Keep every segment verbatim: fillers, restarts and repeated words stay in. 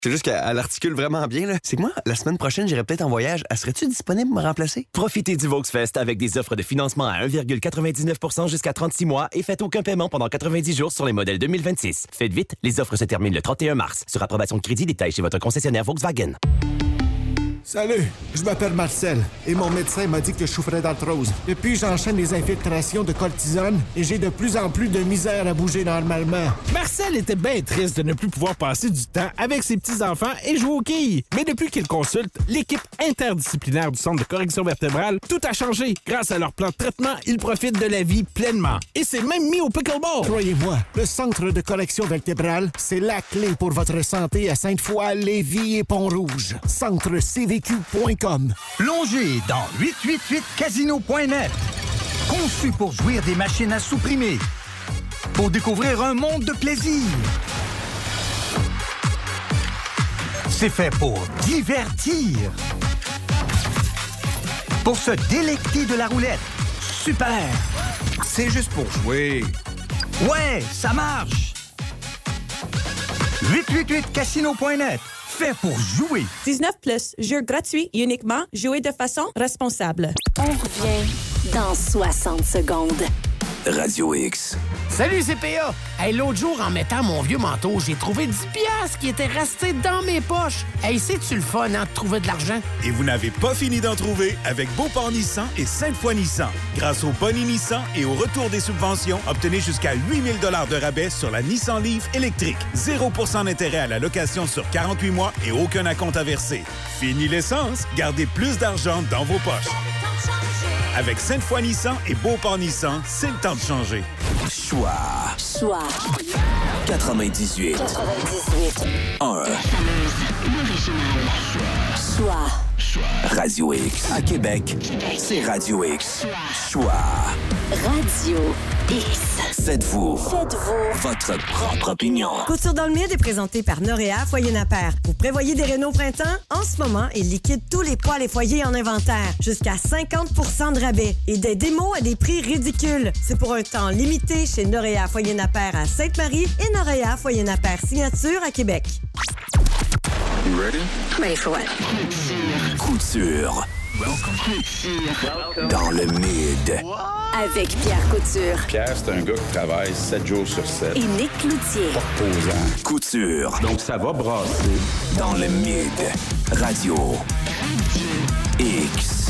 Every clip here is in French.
C'est juste qu'elle articule vraiment bien, là. C'est que moi, la semaine prochaine, j'irai peut-être en voyage. Elle serait-tu disponible pour me remplacer? Profitez du Volksfest avec des offres de financement à un virgule quatre-vingt-dix-neuf pour cent jusqu'à trente-six mois et faites aucun paiement pendant quatre-vingt-dix jours sur les modèles deux mille vingt-six. Faites vite, les offres se terminent le trente et un mars. Sur approbation de crédit, détail chez votre concessionnaire Volkswagen. Salut, je m'appelle Marcel et mon médecin m'a dit que je souffrais d'arthrose. Depuis, j'enchaîne les infiltrations de cortisone et j'ai de plus en plus de misère à bouger normalement. Marcel était bien triste de ne plus pouvoir passer du temps avec ses petits-enfants et jouer aux quilles. Mais depuis qu'il consulte l'équipe interdisciplinaire du Centre de correction vertébrale, tout a changé. Grâce à leur plan de traitement, il profite de la vie pleinement. Et s'est même mis au pickleball. Croyez-moi, le Centre de correction vertébrale, c'est la clé pour votre santé à Sainte-Foy, Lévis et Pont-Rouge. Centre C V Q point com. Plongez dans huit cent quatre-vingt-huit casino point net. Conçu pour jouir des machines à supprimer. Pour découvrir un monde de plaisir. C'est fait pour divertir. Pour se délecter de la roulette. Super! C'est juste pour jouer. Ouais, ça marche! huit cent quatre-vingt-huit casino point net. Fait pour jouer. dix-neuf plus, jeu gratuit, uniquement, jouer de façon responsable. On revient dans soixante secondes. Radio X. Salut, C P A! Hey, l'autre jour, en mettant mon vieux manteau, j'ai trouvé dix piastres qui étaient restés dans mes poches. Hey, c'est-tu le fun, hein, de trouver de l'argent? Et vous n'avez pas fini d'en trouver avec Beauport Nissan et Sainte-Foy Nissan. Grâce au Boni Nissan et au retour des subventions, obtenez jusqu'à huit mille dollars de rabais sur la Nissan Leaf électrique. zéro pour cent d'intérêt à la location sur quarante-huit mois et aucun acompte à verser. Fini l'essence, gardez plus d'argent dans vos poches. Avec Sainte-Foy Nissan et Beauport Nissan, c'est le temps de changer. Choix. Choix. quatre-vingt-dix-huit. quatre-vingt-dix-huit. un. Choix. Radio X. À Québec, c'est Radio X. Choix. Radio X. Faites-vous. Faites-vous. Votre propre opinion. Couture dans le mid est présenté par Noréa Foyer Napper. Vous prévoyez des rénaux printemps? En ce moment, il liquide tous les poêles et foyers en inventaire. Jusqu'à cinquante pour cent de rabais. Et des démos à des prix ridicules. C'est pour un temps limité chez Noréa Foyer Napper à Sainte-Marie et Noréa Foyer Napper Signature à Québec. You ready? Ready for what? Couture. Welcome. Dans le mid. Avec Pierre Couture. Pierre, c'est un gars qui travaille sept jours sur sept. Et Nick Cloutier. Pas reposant. Couture. Donc, ça va brasser. Dans le mid. Radio. X.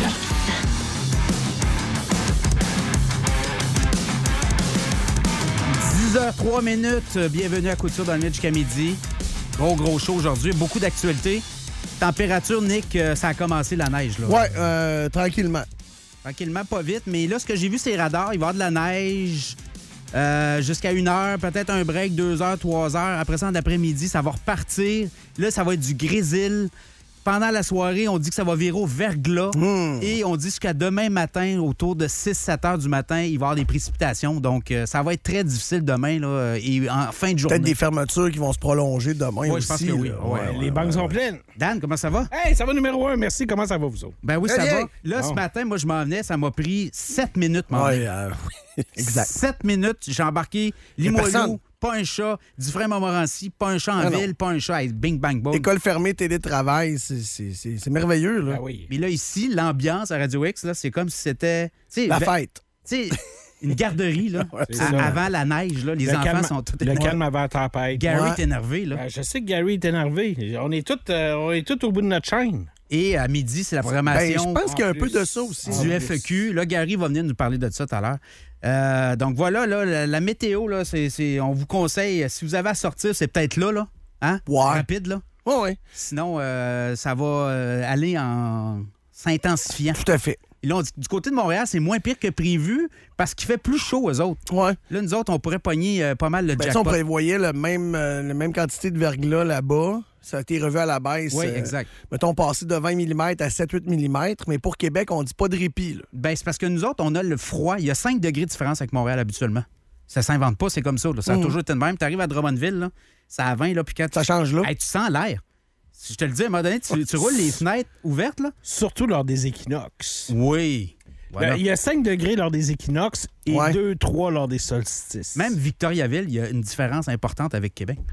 dix heures trois minutes. Bienvenue à Couture dans le mid jusqu'à midi. Gros, gros show aujourd'hui. Beaucoup d'actualités. Température, Nick, ça a commencé la neige, là. Ouais, euh, tranquillement. Tranquillement, pas vite. Mais là, ce que j'ai vu, c'est les radars. Il va y avoir de la neige euh, jusqu'à une heure, peut-être un break, deux heures, trois heures. Après ça, en après-midi, ça va repartir. Là, ça va être du grésil. Pendant la soirée, on dit que ça va virer au verglas. Mmh. Et on dit jusqu'à demain matin, autour de six sept heures du matin, il va y avoir des précipitations. Donc, euh, ça va être très difficile demain là, et en fin de journée. Peut-être des fermetures qui vont se prolonger demain ouais, aussi. Je pense que oui. Là. Ouais, ouais, les ouais, banques ouais. sont pleines. Dan, comment ça va? Hey, ça va numéro un. Merci. Comment ça va, vous autres? Ben oui, hey, ça hey. va. Là, bon. Ce matin, moi, je m'en venais. Ça m'a pris sept minutes. Ouais, euh, exact. sept minutes. J'ai embarqué Limoilou. Pas un chat. Dufresne-Montmorency, pas un chat en ah ville, non. Pas un chat. Bing, bang, boom. École fermée, télétravail, c'est, c'est, c'est, c'est merveilleux. Là. Ah oui. Mais là, ici, l'ambiance à Radio X, là, c'est comme si c'était... La fête. Tu sais, une garderie, là. Ouais, à, avant la neige, là. Les le enfants calme, sont tous... Le calme avant la tempête. Gary ouais. est énervé, là. Ben, je sais que Gary est énervé. On est tous euh, tout au bout de notre chaîne. Et à midi, c'est la programmation... Ben, je pense qu'il y a un plus. peu de ça aussi. Du F E Q. Là, Gary va venir nous parler de ça tout à l'heure. Euh, donc voilà, là, la, la météo, là, c'est, c'est, on vous conseille, si vous avez à sortir, c'est peut-être là, là. Hein? Ouais. Rapide, là. Ouais, ouais. Sinon, euh, ça va euh, aller en s'intensifiant. Tout à fait. Et là, on dit, du côté de Montréal, c'est moins pire que prévu parce qu'il fait plus chaud, eux autres. Ouais. Là, nous autres, on pourrait pogner euh, pas mal le ben, jackpot. On prévoyait le même, euh, la même quantité de verglas là-bas. Ça a été revu à la baisse. Oui, exact. Euh, mettons, passé de vingt millimètres à sept huit millimètres. Mais pour Québec, on dit pas de répit. Là. Ben, c'est parce que nous autres, on a le froid. Il y a cinq degrés de différence avec Montréal habituellement. Ça s'invente pas, c'est comme ça. Là. Ça a mmh. toujours été de même. Tu arrives à Drummondville, là, ça a vingt, là, puis quand ça tu... change là. Hey, tu sens l'air. Je te le dis, à un moment donné, tu, tu roules les fenêtres ouvertes. Là. Surtout lors des équinoxes. Oui. Voilà. Ben, il y a cinq degrés lors des équinoxes et ouais. deux trois lors des solstices. Même Victoriaville, il y a une différence importante avec Québec.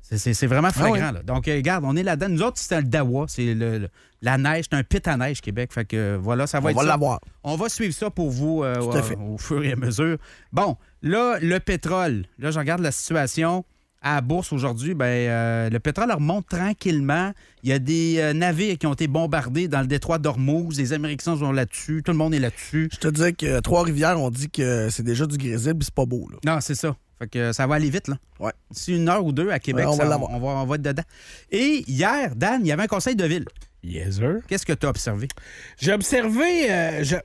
C'est, c'est, c'est vraiment flagrant. Ah oui. Là. Donc, euh, regarde, on est là-dedans. Nous autres, c'est le Dawa. C'est le, le- la neige. C'est un pit à neige, Québec. Fait que euh, voilà, ça va On être va ça. l'avoir. On va suivre ça pour vous euh, Tout à fait. au, au fur et à mesure. Bon, là, le pétrole. Là, je regarde la situation à la bourse aujourd'hui. Ben, euh, le pétrole remonte tranquillement. Il y a des euh, navires qui ont été bombardés dans le détroit d'Ormuz. Les Américains sont là-dessus. Tout le monde est là-dessus. Je te disais que Trois-Rivières, on dit que c'est déjà du grésil, puis c'est pas beau, là. Non, c'est ça. Fait que ça va aller vite, là. Ouais. D'ici une heure ou deux à Québec, Ouais, on va ça- l'avoir. on, va, on va être dedans. Et hier, Dan, il y avait un conseil de ville. Yes, sir. Qu'est-ce que tu as observé? J'ai observé, euh, j'ai...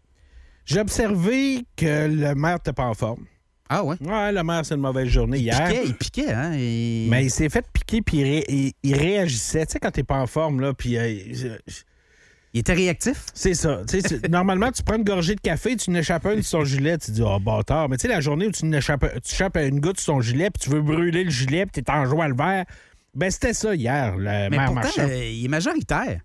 j'ai observé que le maire n'était pas en forme. Ah ouais? Ouais, le maire, c'est une mauvaise journée Il hier. piquait, il piquait, hein? et- Mais il s'est fait piquer puis il, ré- il- il réagissait. Tu sais, quand t'es pas en forme, là, puis... euh, je- Il était réactif? C'est ça. Tu sais, c'est- normalement, tu prends une gorgée de café, tu n'échappes un sur ton gilet, tu dis « Oh, bâtard! » Mais tu sais, la journée où tu n'échappes tu échappes une goutte sur ton gilet, puis tu veux brûler le gilet, puis t'es en joie le vert, ben c'était ça hier, le Mais maire pourtant, Marchand. euh, il est majoritaire.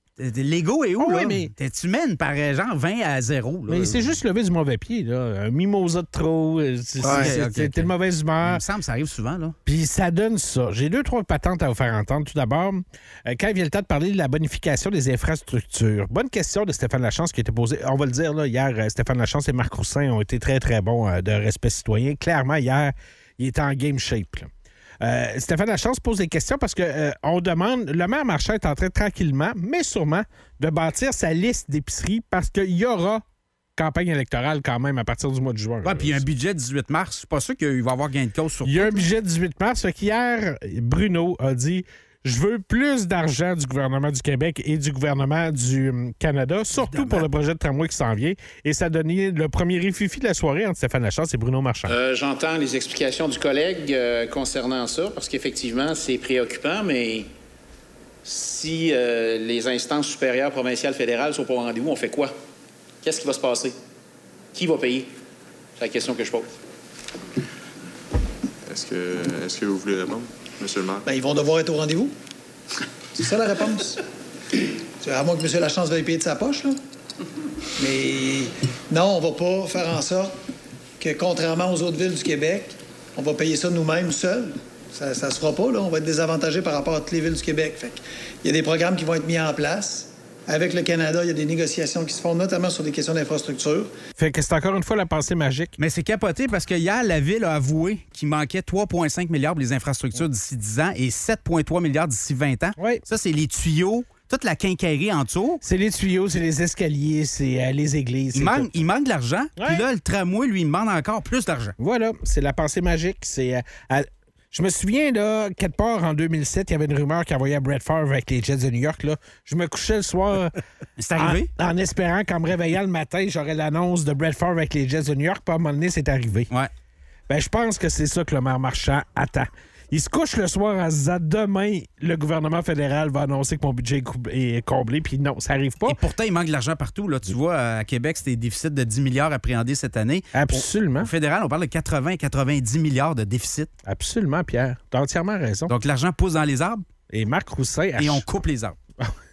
L'ego est où, Ah là? ouais, mais- T'es- Tu mènes par euh, genre vingt à zéro. Là. Mais il s'est juste levé du mauvais pied, là. Un mimosa de trop, euh, c'est, Ouais, c'est- ok, c'est- ok. t'es de mauvaise Il humeur. me semble que ça arrive souvent, là. Puis ça donne ça. J'ai deux, trois patentes à vous faire entendre. Tout d'abord, euh, quand il vient le temps de parler de la bonification des infrastructures. Bonne question de Stéphane Lachance qui a été posée. On va le dire, là, hier, euh, Stéphane Lachance et Marc Roussin ont été très, très bons euh, de respect citoyen. Clairement, hier, il était en game shape, là. Euh, Stéphane Lachance pose des questions parce que euh, on demande, le maire Marchand est en train tranquillement, mais sûrement, de bâtir sa liste d'épiceries parce qu'il y aura campagne électorale quand même à partir du mois de juin. Ouais, puis il y a un budget dix-huit mars. Je suis pas sûr qu'il va y avoir gain de cause sur Il y a un budget dix-huit mars. Fait qu'hier, Bruno a dit je veux plus d'argent du gouvernement du Québec et du gouvernement du hum, Canada, surtout Évidemment. pour le projet de tramway qui s'en vient. Et ça a donné le premier rififi de la soirée entre Stéphane Lachance et Bruno Marchand. Euh, j'entends les explications du collègue euh, concernant ça, parce qu'effectivement, c'est préoccupant, mais si euh, les instances supérieures, provinciales, fédérales sont pas au rendez-vous, on fait quoi? Qu'est-ce qui va se passer? Qui va payer? C'est la question que je pose. Est-ce que, est-ce que vous voulez répondre, monsieur le maire? Ben, ils vont devoir être au rendez-vous. C'est ça la réponse. C'est à moins que M. Lachance veuille payer de sa poche, là. Mais non, on va pas faire en sorte que, contrairement aux autres villes du Québec, on va payer ça nous-mêmes seuls. Ça, ça se fera pas, là. On va être désavantagés par rapport à toutes les villes du Québec. Fait il y a des programmes qui vont être mis en place. Avec le Canada, il y a des négociations qui se font, notamment sur des questions d'infrastructure. Fait que c'est encore une fois la pensée magique. Mais c'est capoté parce que hier, la Ville a avoué qu'il manquait trois virgule cinq milliards pour les infrastructures d'ici dix ans et sept virgule trois milliards d'ici vingt ans. Oui. Ça, c'est les tuyaux, toute la quincaillerie en dessous. C'est les tuyaux, c'est les escaliers, c'est euh, les églises. Il c'est manque, tout. il manque de l'argent. Ouais. Puis là, le tramway, lui, il demande encore plus d'argent. Voilà, c'est la pensée magique. C'est... euh, à- Je me souviens, là, quelque part en deux mille sept, il y avait une rumeur qui envoyait Brett Favre avec les Jets de New York. Là. Je me couchais le soir C'est arrivé? en, en espérant qu'en me réveillant le matin, j'aurais l'annonce de Brett Favre avec les Jets de New York. Puis à un moment donné, c'est arrivé. Ouais. Ben, je pense que c'est ça que le maire Marchand attend. Il se couche le soir en se disant demain, le gouvernement fédéral va annoncer que mon budget est cou- est comblé. Puis non, ça n'arrive pas. Et pourtant, il manque de l'argent partout. Là. Tu vois, à Québec, c'était des déficits de dix milliards appréhendés cette année. Absolument. Au, au fédéral, on parle de quatre-vingts à quatre-vingt-dix milliards de déficit. Absolument, Pierre. Tu as entièrement raison. Donc, l'argent pousse dans les arbres. Et Marc Roussin... Et on coupe les arbres.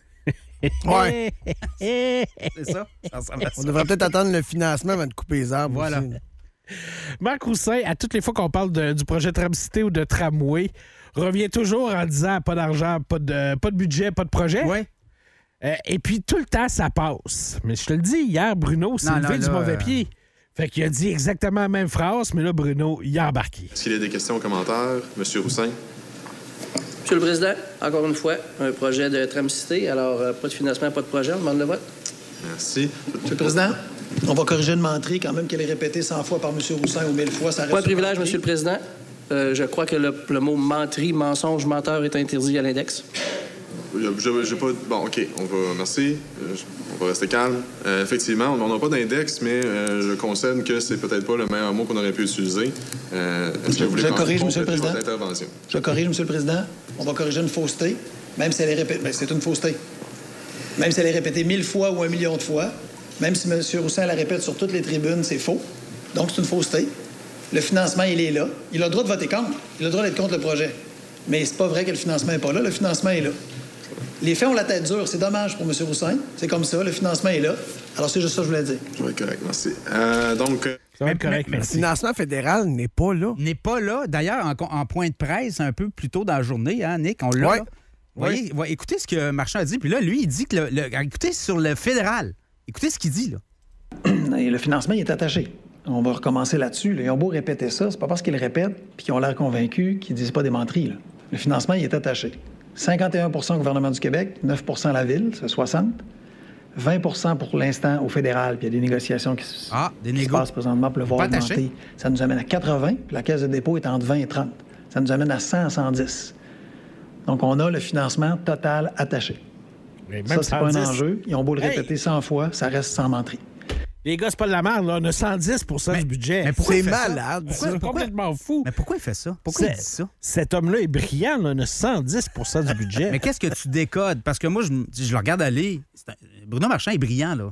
Ouais. C'est ça? Ça ressemble à ça. On devrait peut-être attendre le financement avant de couper les arbres. Voilà. aussi. Marc Roussin, à toutes les fois qu'on parle de- du projet Tram-Cité ou de Tramway, revient toujours en disant pas d'argent, pas de, pas de budget, pas de projet. Ouais. Euh, et puis, tout le temps, ça passe. Mais je te le dis, hier, Bruno s'est Non, levé là, du là, mauvais euh, pied. Fait qu'il a dit exactement la même phrase, mais là, Bruno, il a embarqué. Est-ce qu'il y a des questions ou commentaires, monsieur Roussin? Monsieur le Président, encore une fois, un projet de Tram-Cité. Alors, euh, pas de financement, pas de projet. On demande le vote. Merci. Monsieur le Président, on va corriger une menterie quand même qu'elle est répétée cent fois par M. Roussin ou mille fois. Ça reste Point de une privilège, menterie. Monsieur le Président. Euh, je crois que le, le mot menterie, mensonge, menteur est interdit à l'index. Je, j'ai pas... Bon, OK, on va... Merci. Euh, je- On va rester calme. Euh, effectivement, on n'a pas d'index, mais euh, je concède que c'est peut-être pas le meilleur mot qu'on aurait pu utiliser. Euh, est-ce que vous voulez Je qu'on- corrige, Monsieur le compléter Président. votre intervention? Je corrige, M. le Président. On va corriger une fausseté, même si elle est répétée. Ben, c'est une fausseté. Même si elle est répétée mille fois ou un million de fois, même si M. Roussin la répète sur toutes les tribunes, c'est faux. Donc, c'est une fausseté. Le financement, il est là. Il a le droit de voter contre. Il a le droit d'être contre le projet. Mais c'est pas vrai que le financement n'est pas là. Le financement est là. Les faits ont la tête dure. C'est dommage pour M. Roussin. C'est comme ça. Le financement est là. Alors, c'est juste ça que je voulais dire. Oui, correct, merci. Euh, donc... euh, Ça va être correct, mais, merci. Le financement fédéral n'est pas là. N'est pas là. D'ailleurs, en, en point de presse, un peu plus tôt dans la journée, hein, Nick, on l'a. Ouais. Là. Voyez, voyez, écoutez ce que Marchand a dit. Puis là, lui, il dit que... Le, le, écoutez, sur le fédéral, écoutez ce qu'il dit, là. Et le financement, il est attaché. On va recommencer là-dessus. Là. Ils ont beau répéter ça, c'est pas parce qu'ils le répètent puis qu'ils ont l'air convaincus qu'ils disent pas des menteries. Là. Le financement, il est attaché. cinquante et un pour cent au gouvernement du Québec, neuf pour cent à la Ville, c'est soixante. vingt pour cent pour l'instant au fédéral, puis il y a des négociations qui, ah, des qui se passent présentement pour le voir augmenter. Ça nous amène à quatre-vingts, puis la Caisse de dépôt est entre vingt et trente. Ça nous amène à cent à cent dix. Donc, on a le financement total attaché. Mais même ça, c'est pas cent dix. un enjeu. Ils ont beau le répéter hey. cent fois, ça reste sans menterie. Les gars, c'est pas de la merde, là. On a cent dix pour cent mais, du budget. Mais c'est malade, ça? C'est complètement fou. Mais pourquoi il fait ça? Pourquoi c'est, il dit ça? Cet homme-là est brillant, là. On a cent dix pour cent du budget. Mais qu'est-ce que tu décodes? Parce que moi, je, je le regarde aller. Un... Bruno Marchand est brillant, là.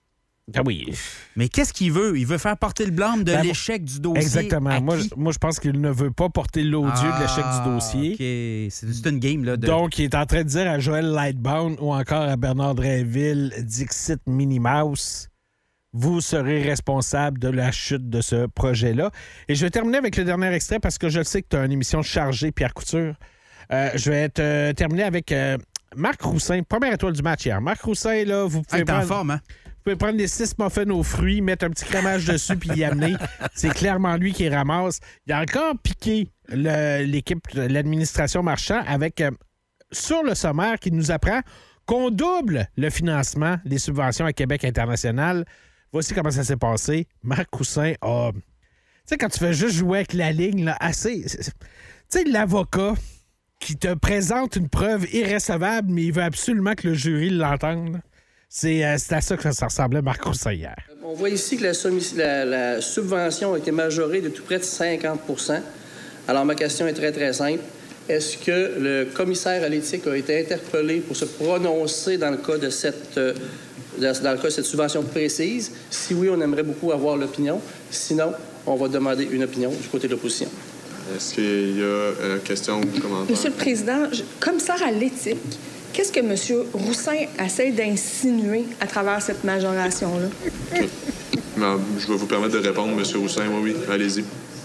Ah oui. Mais qu'est-ce qu'il veut? Il veut faire porter le blâme de ben, l'échec du dossier. Exactement. Moi je, moi, je pense qu'il ne veut pas porter l'odieux ah, de l'échec du dossier. OK. C'est juste une game, là. De... Donc, il est en train de dire à Joël Lightbound ou encore à Bernard Drinville, Dixit Minnie Mouse, vous serez responsable de la chute de ce projet-là. Et je vais terminer avec le dernier extrait parce que je sais que tu as une émission chargée, Pierre Couture. Euh, je vais te, euh, terminer avec euh, Marc Roussin, première étoile du match hier. Marc Roussin, là, vous pouvez ah, prendre... en forme, hein? Vous pouvez prendre les six muffins aux fruits, mettre un petit crémage dessus puis y amener. C'est clairement lui qui ramasse. Il a encore piqué le, l'équipe, l'administration Marchand avec, euh, sur le sommaire, qui nous apprend qu'on double le financement des subventions à Québec international. Voici comment ça s'est passé. Marc Roussin a... Tu sais, quand tu fais juste jouer avec la ligne, là, assez... Tu sais, l'avocat qui te présente une preuve irrécevable, mais il veut absolument que le jury l'entende. C'est, euh, c'est à ça que ça ressemblait, Marc Roussin, hier. On voit ici que la, soumis- la, la subvention a été majorée de tout près de cinquante pour cent. Alors, ma question est très, très simple. Est-ce que le commissaire à l'éthique a été interpellé pour se prononcer dans le cas de cette, euh, dans le cas de cette subvention précise? Si oui, on aimerait beaucoup avoir l'opinion. Sinon, on va demander une opinion du côté de l'opposition. Est-ce qu'il y a euh, question ou commentaire? Monsieur le Président, je, commissaire à l'éthique, qu'est-ce que M. Roussin essaie d'insinuer à travers cette majoration-là? Okay. Non, je vais vous permettre de répondre, M. Roussin. Oui, oui, allez-y.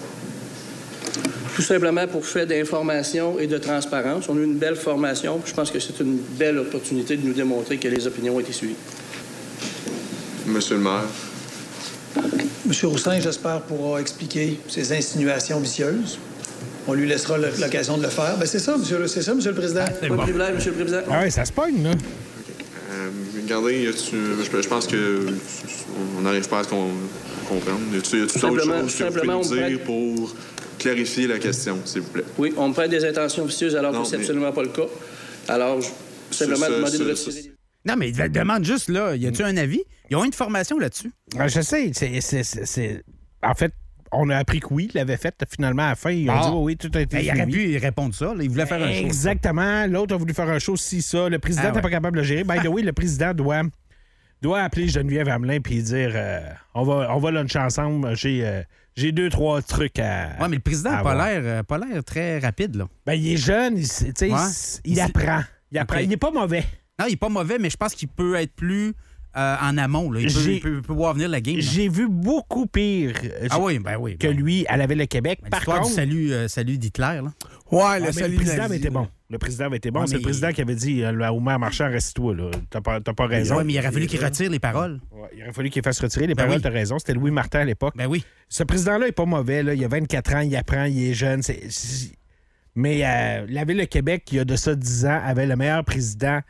Tout simplement pour fait d'information et de transparence. On a eu une belle formation. Je pense que c'est une belle opportunité de nous démontrer que les opinions ont été suivies. Monsieur le maire. Monsieur Roussin, j'espère, pourra expliquer ses insinuations vicieuses. On lui laissera l'occasion de le faire. Ben c'est ça, monsieur, c'est ça, monsieur le Président. Ah, bon. privilège, monsieur le Président. Ah oui, ça se pogne, là. Okay. Euh, regardez, y a-tu, je, je pense que on n'arrive pas à se comprendre. Y a-tu, y a-tu d'autres choses que vous pouvez nous dire prête... pour clarifier la question, s'il vous plaît? Oui, on me prête des intentions vicieuses alors non, que c'est mais... absolument pas le cas. Alors, je simplement ça, demander ça, de retirer... Ça, ça... Non, mais il demande juste, là, y a-tu un avis? Ils ont une formation là-dessus. Ah, je sais, c'est, c'est, c'est, c'est... En fait, on a appris que oui, il l'avait fait. Finalement, à la fin, ils ont ah. dit oh, oui, tout a été ben, il aurait pu répondre ça. Là. Il voulait faire un show. Exactement. L'autre a voulu faire un show, si ça. Le président n'est ah, ouais. pas capable de le gérer. By the way, le président doit, doit appeler Geneviève Hamelin et dire euh, on va, on va luncher ensemble. J'ai, euh, j'ai deux, trois trucs à. Oui, mais le président n'a pas l'air, euh, pas l'air très rapide. Là. Ben, il est jeune. Il, ouais. il, il apprend. Il apprend. Okay. Il n'est pas mauvais. Non, il n'est pas mauvais, mais je pense qu'il peut être plus. Euh, en amont, là. Il, peut, il, peut, il peut voir venir la game. Là. J'ai vu beaucoup pire ah oui, ben oui, que ben. lui à la Ville de Québec. Ben, Par contre, du salut, euh, salut d'Hitler. Là. Ouais, le, ah, salut le président avait été bon. Le président avait été bon. Ouais, c'est le président il... qui avait dit au maire Marchand, reste-toi. Là. T'as, pas, t'as pas raison. Oui, mais il aurait fallu qu'il retire les paroles. Ouais, il aurait fallu qu'il fasse retirer les ben paroles. Oui. T'as raison. C'était Louis Martin à l'époque. Ben oui. Ce président-là n'est pas mauvais. Là. Il a vingt-quatre ans, il apprend, il est jeune. C'est... C'est... Mais euh, la Ville de Québec, il y a de ça dix ans, avait le meilleur président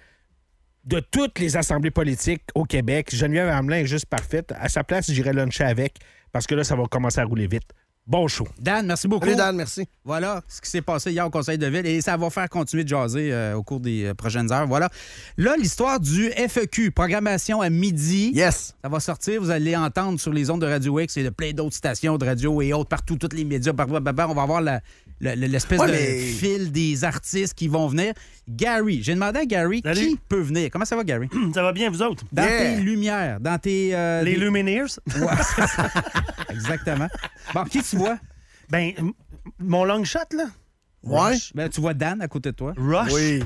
de toutes les assemblées politiques au Québec. Geneviève Hamelin est juste parfaite. À sa place, j'irais luncher avec parce que là, ça va commencer à rouler vite. Bon show. Dan, merci beaucoup. Salut Dan, merci. Voilà ce qui s'est passé hier au Conseil de Ville et ça va faire continuer de jaser euh, au cours des euh, prochaines heures. Voilà. Là, l'histoire du F E Q, programmation à midi. Yes. Ça va sortir. Vous allez entendre sur les ondes de Radio X et de plein d'autres stations de radio et autres, partout, tous les médias. Partout, on va avoir la, la, l'espèce ouais, de mais... fil des artistes qui vont venir. Gary, j'ai demandé à Gary Salut. Qui peut venir. Comment ça va, Gary? Ça va bien, vous autres? Dans yeah. tes lumières, dans tes... Euh, les des... Lumineers? Ouais, c'est ça. Exactement. Bon, qui tu vois? Ben, mon long shot, là. Ouais. Ben, tu vois Dan à côté de toi. Rush. Oui.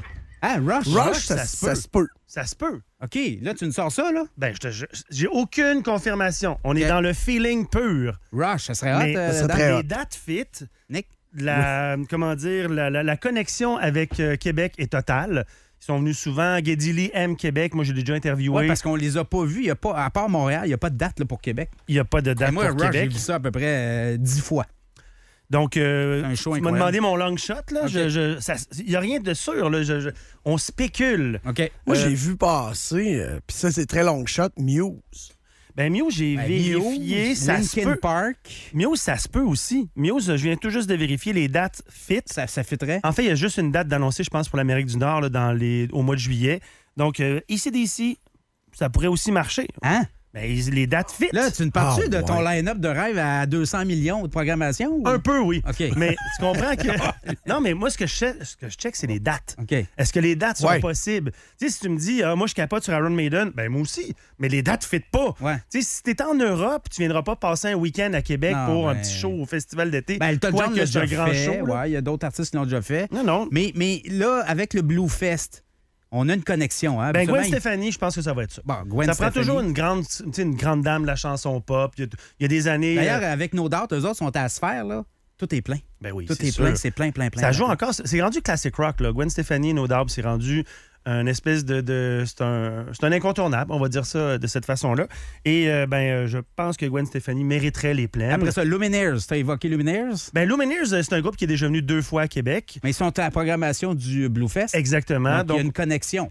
Ah, Rush? Rush, ça, ça, ça se peut. Ça se peut. OK, là, tu nous sors ça, là? Ben, je te, je, j'ai aucune confirmation. On okay. est dans le feeling pur. Rush, ça serait hot. Mais, euh, ça serait très hot. Les dates fit. Nick? La, oui. Comment dire, la, la, la connexion avec euh, Québec est totale. Ils sont venus souvent. Geddy Lee aime Québec. Moi, j'ai déjà interviewé. Oui, parce qu'on les a pas vus. Il y a pas, à part Montréal, il n'y a pas de date là, pour Québec. Il n'y a pas de date Et moi, pour Rush, Québec. J'ai vu ça à peu près euh, dix fois. Donc, euh, un show tu m'as demandé mon long shot. Il okay. n'y a rien de sûr. Là, je, je, on spécule. Okay. Moi, euh, j'ai vu passer, euh, puis ça, c'est très long shot, Muse. Ben Muse, j'ai ben, vérifié, Muse, ça Linkin se peut. Park. Muse, ça se peut aussi. Muse, je viens tout juste de vérifier les dates fit. Ça, ça fitterait. En fait, il y a juste une date d'annoncer, je pense, pour l'Amérique du Nord là, dans les, au mois de juillet. Donc, euh, A C D C, ça pourrait aussi marcher. Hein? Ben, les dates fit. Là, tu ne parles-tu oh, de ton ouais. line-up de rêve à deux cents millions de programmation? Ou... Un peu, oui. OK. Mais tu comprends que... Non, mais moi, ce que je check, ce que je check c'est les dates. OK. Est-ce que les dates sont ouais. possibles? Tu sais, si tu me dis, ah, moi, je capote sur Iron Maiden, ben moi aussi. Mais les dates ne fit pas. Ouais. Tu sais, si t'es en Europe, tu viendras pas passer un week-end à Québec non, pour ben... un petit show au Festival d'été. Ben, Elton John l'a déjà un grand fait. show. Ouais, il y a d'autres artistes qui l'ont déjà fait. Non, non. Mais, mais là, avec le Blue Fest, on a une connexion. Hein? Ben, Gwen Stefani, je pense que ça va être ça. Bon, Gwen ça Stefani. prend toujours une grande, une grande dame de la chanson pop. Il y a, il y a des années... D'ailleurs, euh... avec No Doubt, eux autres sont à la sphère, là. Tout est plein. Ben oui, Tout c'est est sûr. plein, c'est plein, plein, plein. Ça joue encore. C'est rendu classic rock, là. Gwen Stefani, No Doubt, c'est rendu un espèce de... de c'est un, un incontournable, on va dire ça de cette façon-là. Et euh, ben, je pense que Gwen Stefani mériterait les plaines. Après ça, Lumineers. T'as évoqué Lumineers? Ben, Lumineers, c'est un groupe qui est déjà venu deux fois à Québec. Mais ils sont à la programmation du Blue Fest. Exactement. Donc, Donc il y a une connexion.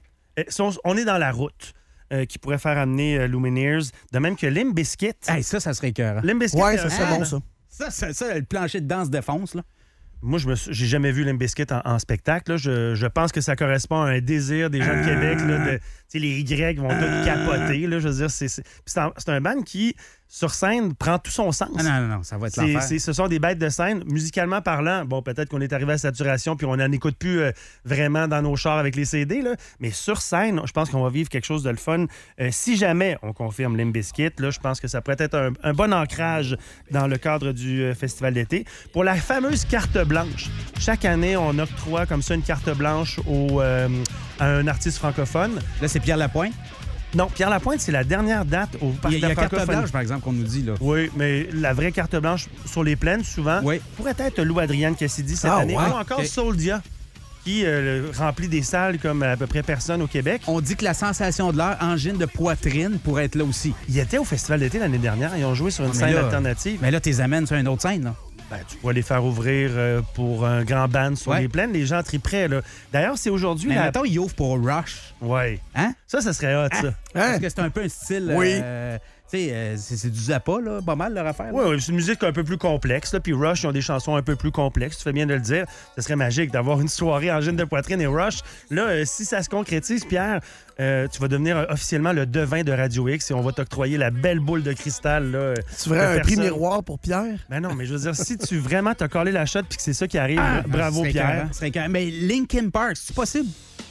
On est dans la route euh, qui pourrait faire amener euh, Lumineers, de même que Limp Bizkit. Hey, ça, ça serait écœurant. Limp Bizkit, ouais, ça serait ah, bon, ça. Ça, ça, ça, le plancher de danse défonce, là. Moi, je me suis, j'ai jamais vu Limp Bizkit en, en spectacle. Là. Je, je pense que ça correspond à un désir des gens de Québec. Là, de, les Y vont tous capoter. Là, je veux dire, c'est, c'est, c'est, un, c'est un band qui, sur scène, prend tout son sens. Ah non, non, non, ça va être c'est, l'enfer. c'est, ce sont des bêtes de scène. Musicalement parlant, bon, peut-être qu'on est arrivé à saturation puis on n'en écoute plus euh, vraiment dans nos chars avec les C D. Là. Mais sur scène, je pense qu'on va vivre quelque chose de le fun. Euh, si jamais on confirme Limp Bizkit, là, je pense que ça pourrait être un, un bon ancrage dans le cadre du euh, festival d'été. Pour la fameuse carte blanche, chaque année, on octroie comme ça une carte blanche au, euh, à un artiste francophone. Là, c'est Pierre Lapointe? Non, Pierre Lapointe, c'est la dernière date au Parc de la francophonie. Il y a carte blanche, par exemple, qu'on nous dit. Là. Oui, mais la vraie carte blanche sur les plaines, souvent, oui. pourrait être Lou Adrienne Cassidy cette ah, année. Ouais. Ou encore okay. Soldia, qui euh, remplit des salles comme à peu près personne au Québec. On dit que la sensation de l'heure, Angine de poitrine, pourrait être là aussi. Ils étaient au Festival d'été l'année dernière. Ils ont joué sur une mais scène là, alternative. Mais là, tu les amènes sur une autre scène, là. Ben, tu pourrais les faire ouvrir euh, pour un grand band sur ouais. les plaines. Les gens triperaient, là. D'ailleurs, c'est aujourd'hui... Mais la... mettons, ils ouvrent pour Rush. Oui. Hein? Ça, ça serait hot, hein? ça. Hein? Parce que c'est un peu un style... Oui. Euh, tu sais, euh, c'est, c'est du Zappa, là, pas mal, leur affaire. Oui, oui, c'est une musique un peu plus complexe. Là. Puis Rush, ils ont des chansons un peu plus complexes. Tu fais bien de le dire. Ce serait magique d'avoir une soirée en gêne de poitrine et Rush. Là, euh, si ça se concrétise, Pierre, euh, tu vas devenir euh, officiellement le devin de Radio X et on va t'octroyer la belle boule de cristal. Là, tu ferais un personne... prix miroir pour Pierre? Ben non, mais je veux dire, si tu vraiment t'as collé la shot puis que c'est ça qui arrive, ah, bravo, Pierre. Carré, carré. Mais Linkin Park, c'est possible?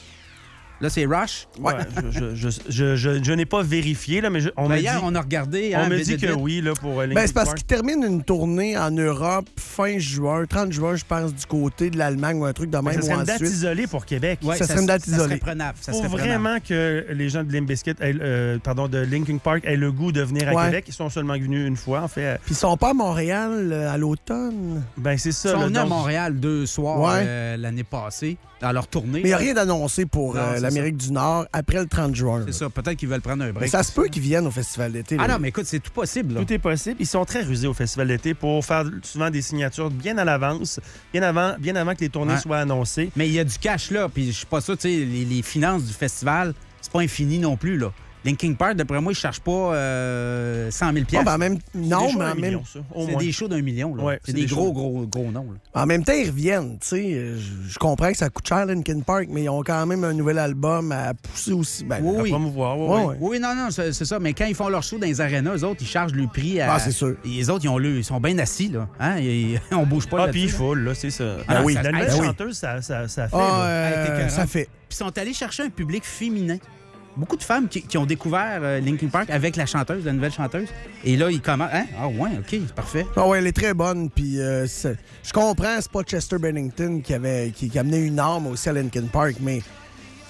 Là, c'est Rush. Ouais. ouais je, je, je, je, je n'ai pas vérifié, là, mais je, on ben me hier, dit, on a regardé. On hein, me vite, dit vite, que vite. oui, là, pour Linkin ben, c'est parce Park. qu'il termine une tournée en Europe fin juin, trente juin, je pense, du côté de l'Allemagne ou un truc de même. Ça serait ou une date Suisse. isolée pour Québec. Ouais, ça, ça serait une date ça isolée. Serait prenable, ça faut serait vraiment que les gens de Limp Bizkit, aient, euh, pardon, de Linkin Park aient le goût de venir à ouais. Québec. Ils sont seulement venus une fois, en fait. Puis ils sont pas à Montréal euh, à l'automne. Ben, c'est ça. Ils sont là, venus donc... à Montréal deux soirs ouais. euh, l'année passée, dans leur tournée. Mais il n'y a rien d'annoncé pour non, euh, l'Amérique ça. du Nord après le trente juin. C'est ça, peut-être qu'ils veulent prendre un break. Mais ça se peut qu'ils viennent au Festival d'été. Ah là. non, mais écoute, c'est tout possible. Là. Tout est possible. Ils sont très rusés au Festival d'été pour faire souvent des signatures bien à l'avance, bien avant, bien avant que les tournées ouais. soient annoncées. Mais il y a du cash là, puis je suis pas sûr, tu sais, les, les finances du festival, c'est pas infini non plus, là. Linkin Park, d'après moi, ils ne cherchent pas euh, cent mille piastres. Oh, ben même, non, mais en million, même ça, c'est moins. des shows d'un million. Là. Ouais, c'est, c'est des, des gros, gros, gros noms. Là. En même temps, ils reviennent. Tu sais, je comprends que ça coûte cher, Linkin Park, mais ils ont quand même un nouvel album à pousser aussi. Ben, oui, à oui. promouvoir. Oui, ouais, oui. ouais. oui, non, non, c'est, c'est ça. Mais quand ils font leur show dans les arénas, eux autres, ils chargent le prix à... Ah, c'est sûr. Et les autres, ils, ont le... ils sont bien assis, là. Hein? Ils... On bouge pas Ah, là-dessus. puis ils full, là, c'est ça. Ah, oui. La nouvelle ben chanteuse, oui. ça, ça, ça fait. Ah, euh, ça fait. Puis ils sont allés chercher un public féminin. Beaucoup de femmes qui, qui ont découvert euh, Linkin Park avec la chanteuse, la nouvelle chanteuse. Et là, ils commencent... Hein? Ah ouais, OK, c'est parfait. Ah ouais, elle est très bonne. Puis euh, je comprends, c'est pas Chester Bennington qui avait qui, qui amenait une arme aussi à Linkin Park, mais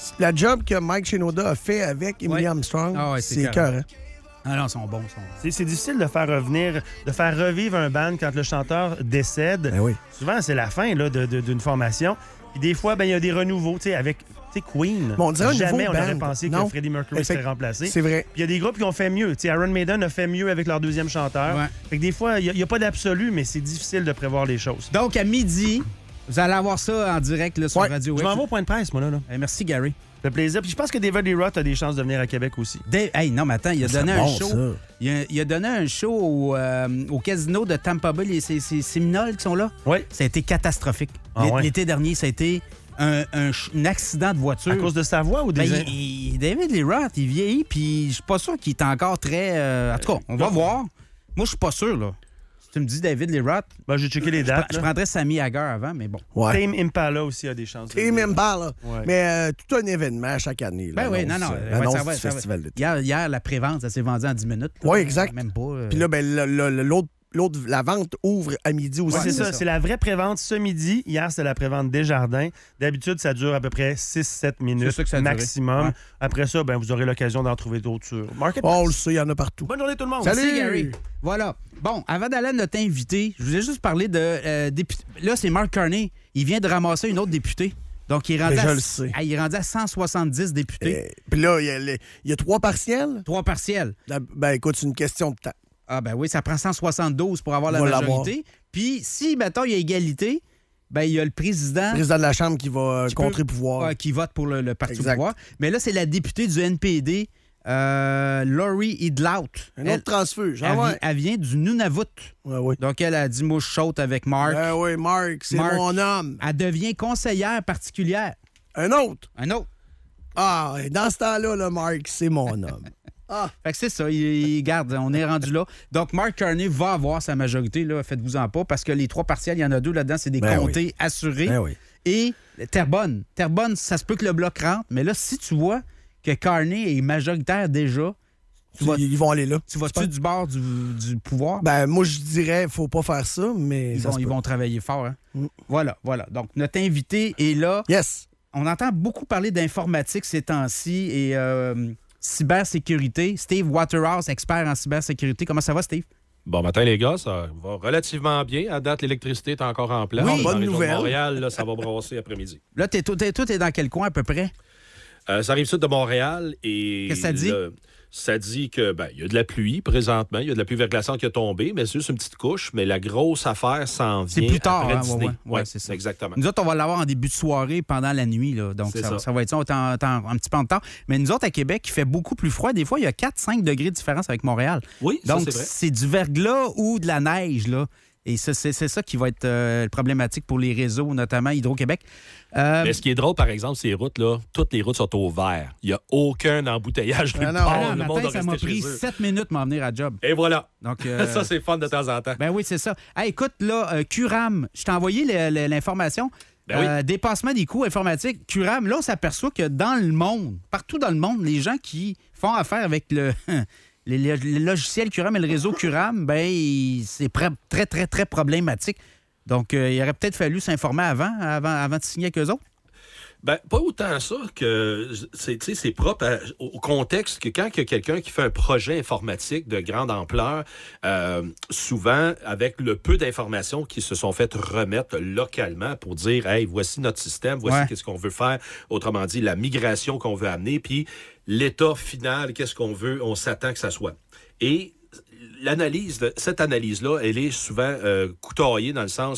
La job que Mike Shinoda a fait avec Emily Ouais. Armstrong, Ah ouais, c'est c'est cœur. Hein? Ah non, ils sont bons. Sont... C'est, c'est difficile de faire revenir, de faire revivre un band quand le chanteur décède. Ben oui. Souvent, c'est la fin là, de, de, d'une formation. Puis des fois, ben, il y a des renouveaux, tu sais, avec tu sais, Queen. Bon, on dirait un Jamais nouveau on aurait band. pensé Non. que Freddie Mercury Effect- serait remplacé. C'est vrai. Puis il y a des groupes qui ont fait mieux. Tu sais, Iron Maiden a fait mieux avec leur deuxième chanteur. Ouais. Fait que des fois, il n'y a, a pas d'absolu, mais c'est difficile de prévoir les choses. Donc, à midi, vous allez avoir ça en direct là, sur Ouais, Radio je X. m'en vais au point de presse, moi, là. là. Eh, merci, Gary. Ça fait plaisir. Puis je pense que David Lee Roth a des chances de venir à Québec aussi. Dave- Hey, non, mais attends, il a C'est donné un bon, show. ça. Il a, il a donné un show au, euh, au casino de Tampa Bay. Les- C'est c'est Séminoles qui sont là. Oui. Ça a été catastrophique. Ah L'é- ouais? L'été dernier, ça a été un, un ch- un accident de voiture. À cause de sa voix ou des... Ben, il- il- David Lee Roth, il vieillit, puis je suis pas sûr qu'il est encore très... euh, En tout cas, on va voir. Moi, je suis pas sûr, là. Si tu me dis David Lee Roth, Ben, j'ai checké les je, dates. je là. prendrais Sammy Hagar avant, mais bon. Ouais. Tame Impala aussi a des chances. de Team venir. Impala. Ouais. Mais euh, tout un événement chaque année. Ben oui, non, non. ouais, L'annonce ça va, du ça va. festival d'été. Hier, hier, la prévente, ça s'est vendu en dix minutes. là. Oui, exact. Même pas. euh, Puis là, ben, le- le- l'autre, l'autre, la vente ouvre à midi aussi. Ouais, c'est c'est ça. ça. C'est la vraie prévente ce midi. Hier, c'était la prévente Desjardins. D'habitude, ça dure à peu près six sept minutes C'est ça que ça a duré. maximum. Ouais. Après ça, ben, vous aurez l'occasion d'en trouver d'autres sur Marketplace. Oh, on le sait, il y en a partout. Bonne journée tout le monde. Salut! Merci, Gary. Voilà. Bon, avant d'aller à notre invité, je voulais juste parler de euh, député. Là, c'est Mark Carney. Il vient de ramasser une autre députée. Donc, il est rendu, Ben, à, je le sais. Ah, il est rendu à cent soixante-dix députés. Eh, Puis là, il y, a les- il y a trois partiels. Trois partiels. La- Ben écoute, c'est une question de temps. Ah, ben oui, ça prend cent soixante-douze pour avoir la On va majorité. Puis, si, mettons, il y a égalité, ben il y a le président. Le président de la Chambre qui va euh, qui contrer peut- pouvoir. ah, qui vote pour le, le parti au Exact. pouvoir. Mais là, c'est la députée du N P D, euh, Laurie Idlout. Un Elle- autre transfuge. Elle, Ah ouais. vi- elle vient du Nunavut. Ouais, ouais. Donc, elle a dit mouche chaude avec Mark. Ben oui, Marc, c'est Mark. mon homme. Elle devient conseillère particulière. Un autre. Un autre. Ah, et dans ce temps-là, là, Marc, c'est mon homme. Ah. Fait que c'est ça, il, il- garde, on est rendu là. Donc, Mark Carney va avoir sa majorité, là, faites-vous-en pas, parce que les trois partiels, il y en a deux là-dedans, c'est des Ben comtés oui. assurés. Ben oui. Et Terrebonne. Terrebonne, ça se peut que le bloc rentre, mais là, si tu vois que Carney est majoritaire déjà, tu vas, Ils vont aller là. tu vas-tu du bord du, du pouvoir? Ben, moi, je dirais, faut pas faire ça, mais. ils, ça vont, se ils peut. vont travailler fort. Hein? Mm. Voilà, voilà. Donc, notre invité est là. Yes. On entend beaucoup parler d'informatique ces temps-ci et euh, cybersécurité. Steve Waterhouse, expert en cybersécurité. Comment ça va, Steve? Bon matin, les gars. Ça va relativement bien. À date, l'électricité est encore en place. Oui, Dans bonne la région nouvelle. de Montréal, là, ça va brasser après-midi. Là, t'es, toi, t'es, toi, t'es dans quel coin à peu près? Euh, ça arrive sud de Montréal et... Qu'est-ce que ça dit? le- ça dit que ben, il y a de la pluie présentement. Il y a de la pluie verglaçante qui a tombé, mais c'est juste une petite couche. Mais la grosse affaire s'en vient C'est plus tard, après hein, dîner. ouais, ouais, ouais, c'est ça. Exactement. Nous autres, on va l'avoir en début de soirée pendant la nuit. Là. Donc, C'est ça, ça. ça va être ça. On est en- en- un petit peu en retard. Mais nous autres, à Québec, il fait beaucoup plus froid. Des fois, il y a quatre cinq degrés de différence avec Montréal. Oui, ça, Donc, c'est vrai. c'est du verglas ou de la neige. Là. Et ça, c'est, c'est ça qui va être euh, problématique pour les réseaux, notamment Hydro-Québec. Euh, Mais ce qui est drôle, par exemple, ces routes, là, toutes les routes sont au vert. Il n'y a aucun embouteillage nulle Ah non, part. ah, Le matin, monde a ça m'a resté pris chez eux. sept minutes m'en venir à job. Et voilà. Donc, euh, Ça, c'est fun de temps en temps. Ben oui, c'est ça. Hey, écoute, là, euh, Curam, je t'ai envoyé le- le- l'information. Ben oui. Euh, dépassement des coûts informatiques. Curam, là, on s'aperçoit que dans le monde, partout dans le monde, les gens qui font affaire avec le, les, les- les logiciels Curam et le réseau Curam, ben, il- c'est pré- très, très, très problématique. Donc, euh, il aurait peut-être fallu s'informer avant, avant, avant de signer avec eux autres. Ben, pas autant ça que c'est, tu sais, c'est propre à- au contexte que quand il y a quelqu'un qui fait un projet informatique de grande ampleur, euh, souvent avec le peu d'informations qui se sont faites remettre localement pour dire, hey, voici notre système, voici Ouais. qu'est-ce qu'on veut faire, autrement dit, la migration qu'on veut amener, puis l'état final, qu'est-ce qu'on veut, on s'attend que ça soit. Et l'analyse, de- cette analyse-là, elle est souvent euh, couteillée dans le sens,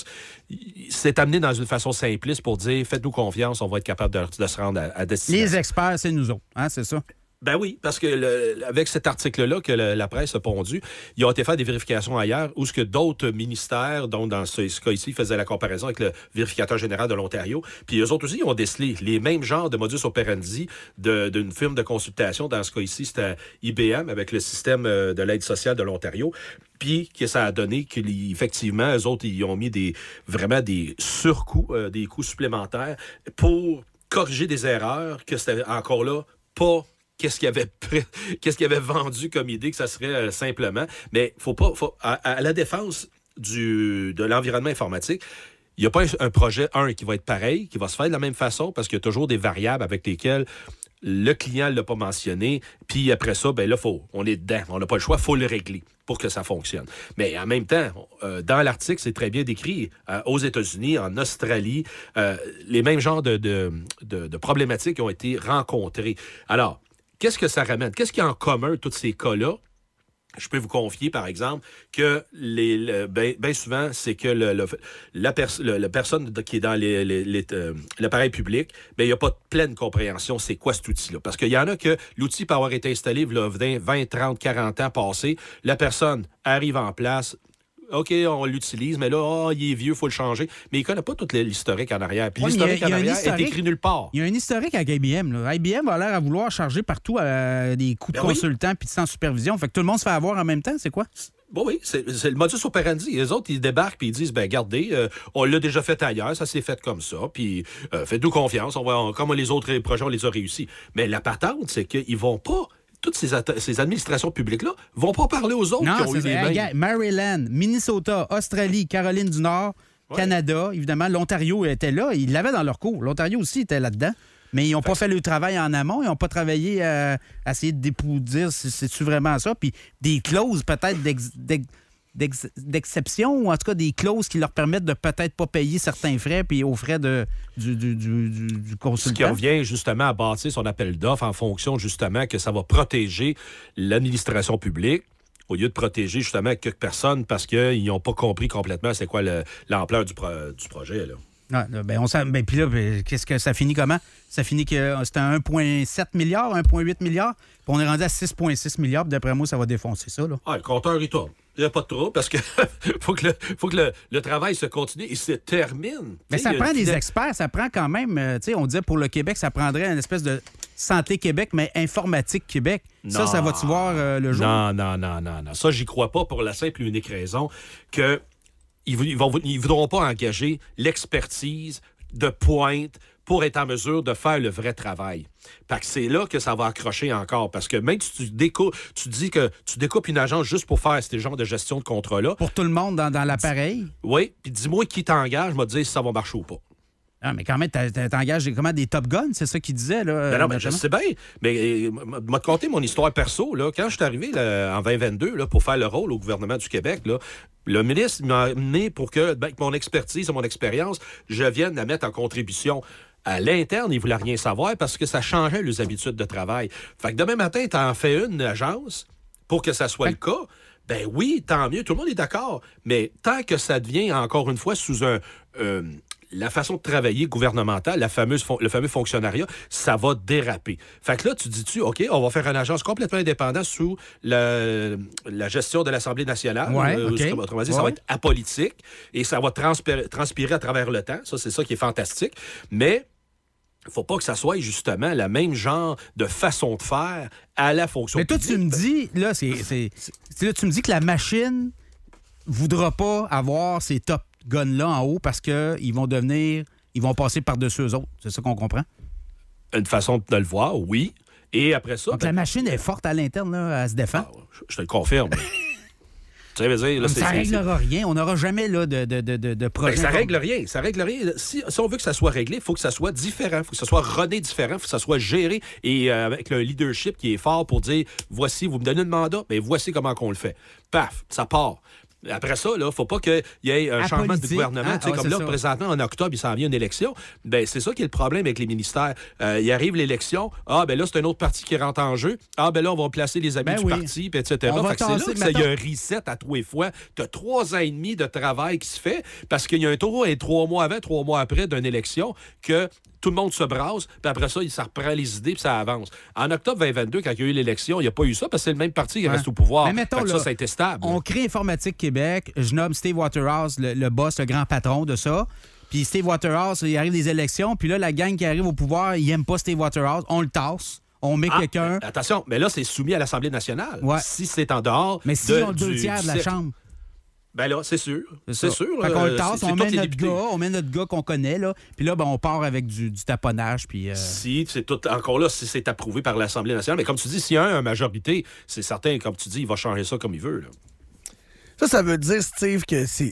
c'est amené dans une façon simpliste pour dire, faites-nous confiance, on va être capable de, de se rendre à, à destination. Les experts, c'est nous autres, hein, c'est ça? Ben oui, parce que le- avec cet article-là que le- la presse a pondu, ils ont été faire des vérifications ailleurs où ce que d'autres ministères, dont dans ce, ce cas ici, faisaient la comparaison avec le vérificateur général de l'Ontario, puis eux autres aussi, ils ont décelé les mêmes genres de modus operandi de- d'une firme de consultation. Dans ce cas ici, c'était I B M avec le système euh, de l'aide sociale de l'Ontario. Puis que ça a donné qu'effectivement, eux autres, ils ont mis des vraiment des surcoûts, euh, des coûts supplémentaires pour corriger des erreurs que c'était encore là pas qu'est-ce qu'il avait pré- qu'est-ce qu'il avait vendu comme idée que ça serait euh, simplement. Mais faut pas faut, à, à la défense du de l'environnement informatique, il n'y a pas un, un projet, un, qui va être pareil, qui va se faire de la même façon, parce qu'il y a toujours des variables avec lesquelles le client ne l'a pas mentionné, puis après ça, ben là, faut, on est dedans. On n'a pas le choix, il faut le régler pour que ça fonctionne. Mais en même temps, euh, dans l'article, c'est très bien décrit. Euh, aux États-Unis, en Australie, euh, les mêmes genres de, de, de, de problématiques ont été rencontrées. Alors, qu'est-ce que ça ramène? Qu'est-ce qu'il y a en commun, tous ces cas-là? Je peux vous confier, par exemple, que les, le, bien ben souvent, c'est que le, le, la, pers- le, la personne qui est dans les, les, les, euh, l'appareil public, ben, il n'y a pas de pleine compréhension c'est quoi cet outil-là. Parce qu'il y en a que l'outil peut avoir été installé il y a vingt, trente, quarante ans passés. La personne arrive en place. OK, on l'utilise, mais là, oh, il est vieux, il faut le changer. Mais il ne connaît pas tout l'historique en arrière. Puis ouais, l'historique a, en arrière est écrit nulle part. Il y a un historique avec I B M. Là. I B M a l'air à vouloir charger partout euh, des coûts de ben consultants puis oui. sans supervision. Fait que tout le monde se fait avoir en même temps, c'est quoi? Bon, oui, c'est, c'est le modus operandi. Les autres, ils débarquent puis ils disent, ben regardez, euh, on l'a déjà fait ailleurs, ça s'est fait comme ça, puis euh, faites-nous confiance, on va, on, comme les autres projets, on les a réussis. Mais la patente, c'est qu'ils vont pas... Toutes ces, at- ces administrations publiques-là vont pas parler aux autres non, qui ont eu les mêmes. Hey, Maryland, Minnesota, Australie, Caroline du Nord, ouais. Canada, évidemment, l'Ontario était là. Ils l'avaient dans leur cours. L'Ontario aussi était là-dedans. Mais ils n'ont pas fait le travail en amont. Ils n'ont pas travaillé à, à essayer de dépoudir si c'est-tu vraiment ça. Puis des clauses peut-être d'ex- d'ex- d'ex- d'exception ou en tout cas des clauses qui leur permettent de peut-être pas payer certains frais puis aux frais de, du, du, du, du, du consultant. Ce qui revient justement à bâtir son appel d'offres en fonction justement que ça va protéger l'administration publique au lieu de protéger justement quelques personnes parce qu'ils n'ont pas compris complètement c'est quoi le, l'ampleur du, pro, du projet, là. Ah, ben on ben, puis là, ben, qu'est-ce que ça finit comment? Ça finit que c'était un virgule sept milliard, un virgule huit milliard, puis on est rendu à six virgule six milliards, puis d'après moi, ça va défoncer ça, là. Ah, le compteur, il tourne. Il n'y a pas de trop parce que faut que, le, faut que le, le travail se continue et se termine. Mais ça prend des experts, ça prend quand même, euh, tu sais, on disait pour le Québec, ça prendrait une espèce de Santé Québec, mais Informatique Québec. Non, ça, ça va-tu voir euh, le jour? Non, non, non, non, non. Ça, j'y crois pas pour la simple et unique raison que ils ne voudront pas engager l'expertise de pointe pour être en mesure de faire le vrai travail. Fait que c'est là que ça va accrocher encore. Parce que même si tu, décou- tu dis que tu découpes une agence juste pour faire ce genre de gestion de contrat-là... Pour tout le monde dans, dans l'appareil? Oui, puis dis-moi qui t'engage, je vais te dire si ça va marcher ou pas. Ah, mais quand même, t'engages comment des Top Guns, c'est ça qu'il disait, là? Ben non, mais je sais bien. Mais m'a te conter mon histoire perso, là. Quand je suis arrivé là, en vingt vingt-deux là, pour faire le rôle au gouvernement du Québec, là, le ministre m'a amené pour que, ben, avec mon expertise et mon expérience, je vienne la mettre en contribution. À l'interne, ils ne voulaient rien savoir parce que ça changeait les habitudes de travail. Fait que demain matin, tu en fais une agence pour que ça soit le cas. Ben oui, tant mieux, tout le monde est d'accord. Mais tant que ça devient, encore une fois, sous un... Euh, la façon de travailler gouvernementale, la fameuse fon- le fameux fonctionnariat, ça va déraper. Fait que là, tu dis-tu, OK, on va faire une agence complètement indépendante sous la, la gestion de l'Assemblée nationale. Ouais, euh, okay. Autrement dit, ouais. ça va être apolitique et ça va transpir- transpirer à travers le temps. Ça, c'est ça qui est fantastique. Mais il ne faut pas que ça soit justement le même genre de façon de faire à la fonction Mais toi, publique. tu me dis, là, c'est, c'est, c'est, là, tu me dis que la machine voudra pas avoir ces top guns-là en haut parce qu'ils vont devenir, ils vont passer par-dessus eux autres. C'est ça qu'on comprend? Une façon de le voir, oui. Et après ça... Donc ben, la machine est forte à l'interne, là, à se défendre. Ah, je, je te le confirme. Tu sais, dire, là, c'est, ça ne réglera rien. On n'aura jamais là, de, de, de, de projet. Ben, ça ne règle rien. Ça règle rien. Si, si on veut que ça soit réglé, il faut que ça soit différent. Il faut que ça soit rodé différent. Il faut que ça soit géré et euh, avec le leadership qui est fort pour dire voici, vous me donnez un mandat, mais voici comment on le fait. Paf, ça part. Après ça, il ne faut pas qu'il y ait un changement de gouvernement. Hein? Ah, comme ouais, là, ça. Présentement, en octobre, il s'en vient une élection. Ben, c'est ça qui est le problème avec les ministères. Euh, il arrive l'élection. Ah, ben là, c'est un autre parti qui rentre en jeu. Ah, ben là, on va placer les amis ben du oui. parti, et cetera. Fait que c'est là que ça, il y a un reset à tous les fois. Tu as trois ans et demi de travail qui se fait parce qu'il y a un tour et trois mois avant, trois mois après d'une élection que tout le monde se brasse, puis après ça, ça reprend les idées, puis ça avance. En octobre vingt vingt-deux, quand il y a eu l'élection, il n'y a pas eu ça, parce que c'est le même parti qui ouais. reste au pouvoir. Mais mettons, là, ça, ça a été stable. On crée Informatique Québec, je nomme Steve Waterhouse, le, le boss, le grand patron de ça. Puis Steve Waterhouse, il arrive des élections, puis là, la gang qui arrive au pouvoir, il n'aime pas Steve Waterhouse, on le tasse. On met ah, quelqu'un... Attention, mais là, c'est soumis à l'Assemblée nationale. Ouais. Si c'est en dehors... Mais si de, on le deux du, tiers de la Chambre... Ben là, c'est sûr. C'est, c'est sûr. Fait qu'on le tasse, c'est, on, c'est met notre gars, on met notre gars qu'on connaît, là. Puis là, ben, on part avec du, du taponnage. Puis, euh... Si, c'est tout. Encore là, si c'est approuvé par l'Assemblée nationale. Mais comme tu dis, s'il y a une majorité, c'est certain, comme tu dis, il va changer ça comme il veut, là. Ça, ça veut dire, Steve, que c'est.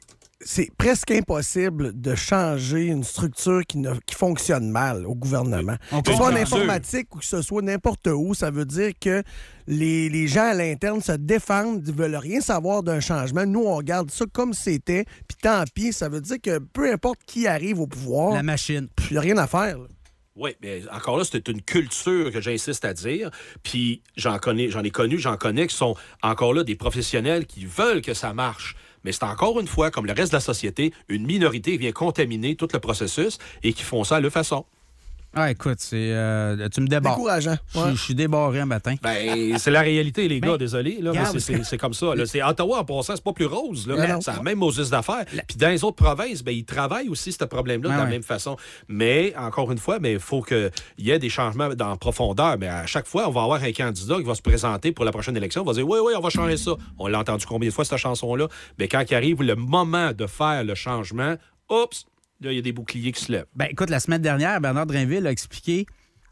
c'est presque impossible de changer une structure qui, ne, qui fonctionne mal au gouvernement. On que ce soit en comprend. informatique ou que ce soit n'importe où, ça veut dire que les, les gens à l'interne se défendent, ne veulent rien savoir d'un changement. Nous, on regarde ça comme c'était, puis tant pis, ça veut dire que peu importe qui arrive au pouvoir... La machine. Il n'y a rien à faire, là. Oui, mais encore là, c'est une culture que j'insiste à dire. Puis j'en connais, j'en ai connu, j'en connais qui sont encore là des professionnels qui veulent que ça marche. Mais c'est encore une fois, comme le reste de la société, une minorité vient contaminer tout le processus et qui font ça à leur façon. Ah, écoute, c'est euh, tu me débarres. Décourageant. Je suis- Je suis débarré un matin. Ben, c'est la réalité, les gars, Mais, désolé. Là, mais regarde, c'est, c'est, c'est comme ça. Là. C'est Ottawa, en passant, c'est pas plus rose. Là. Mais non. C'est la même Moses d'affaires. Puis dans les autres provinces, ben, ils travaillent aussi ce problème-là Ouais, de la ouais. même façon. Mais, encore une fois, il faut qu'il y ait des changements en profondeur. Mais à chaque fois, on va avoir un candidat qui va se présenter pour la prochaine élection. On va dire, oui, oui, on va changer ça. On l'a entendu combien de fois, cette chanson-là? Mais quand il arrive le moment de faire le changement, oups, là, il y a des boucliers qui se lèvent. Ben, écoute, la semaine dernière, Bernard Drinville a expliqué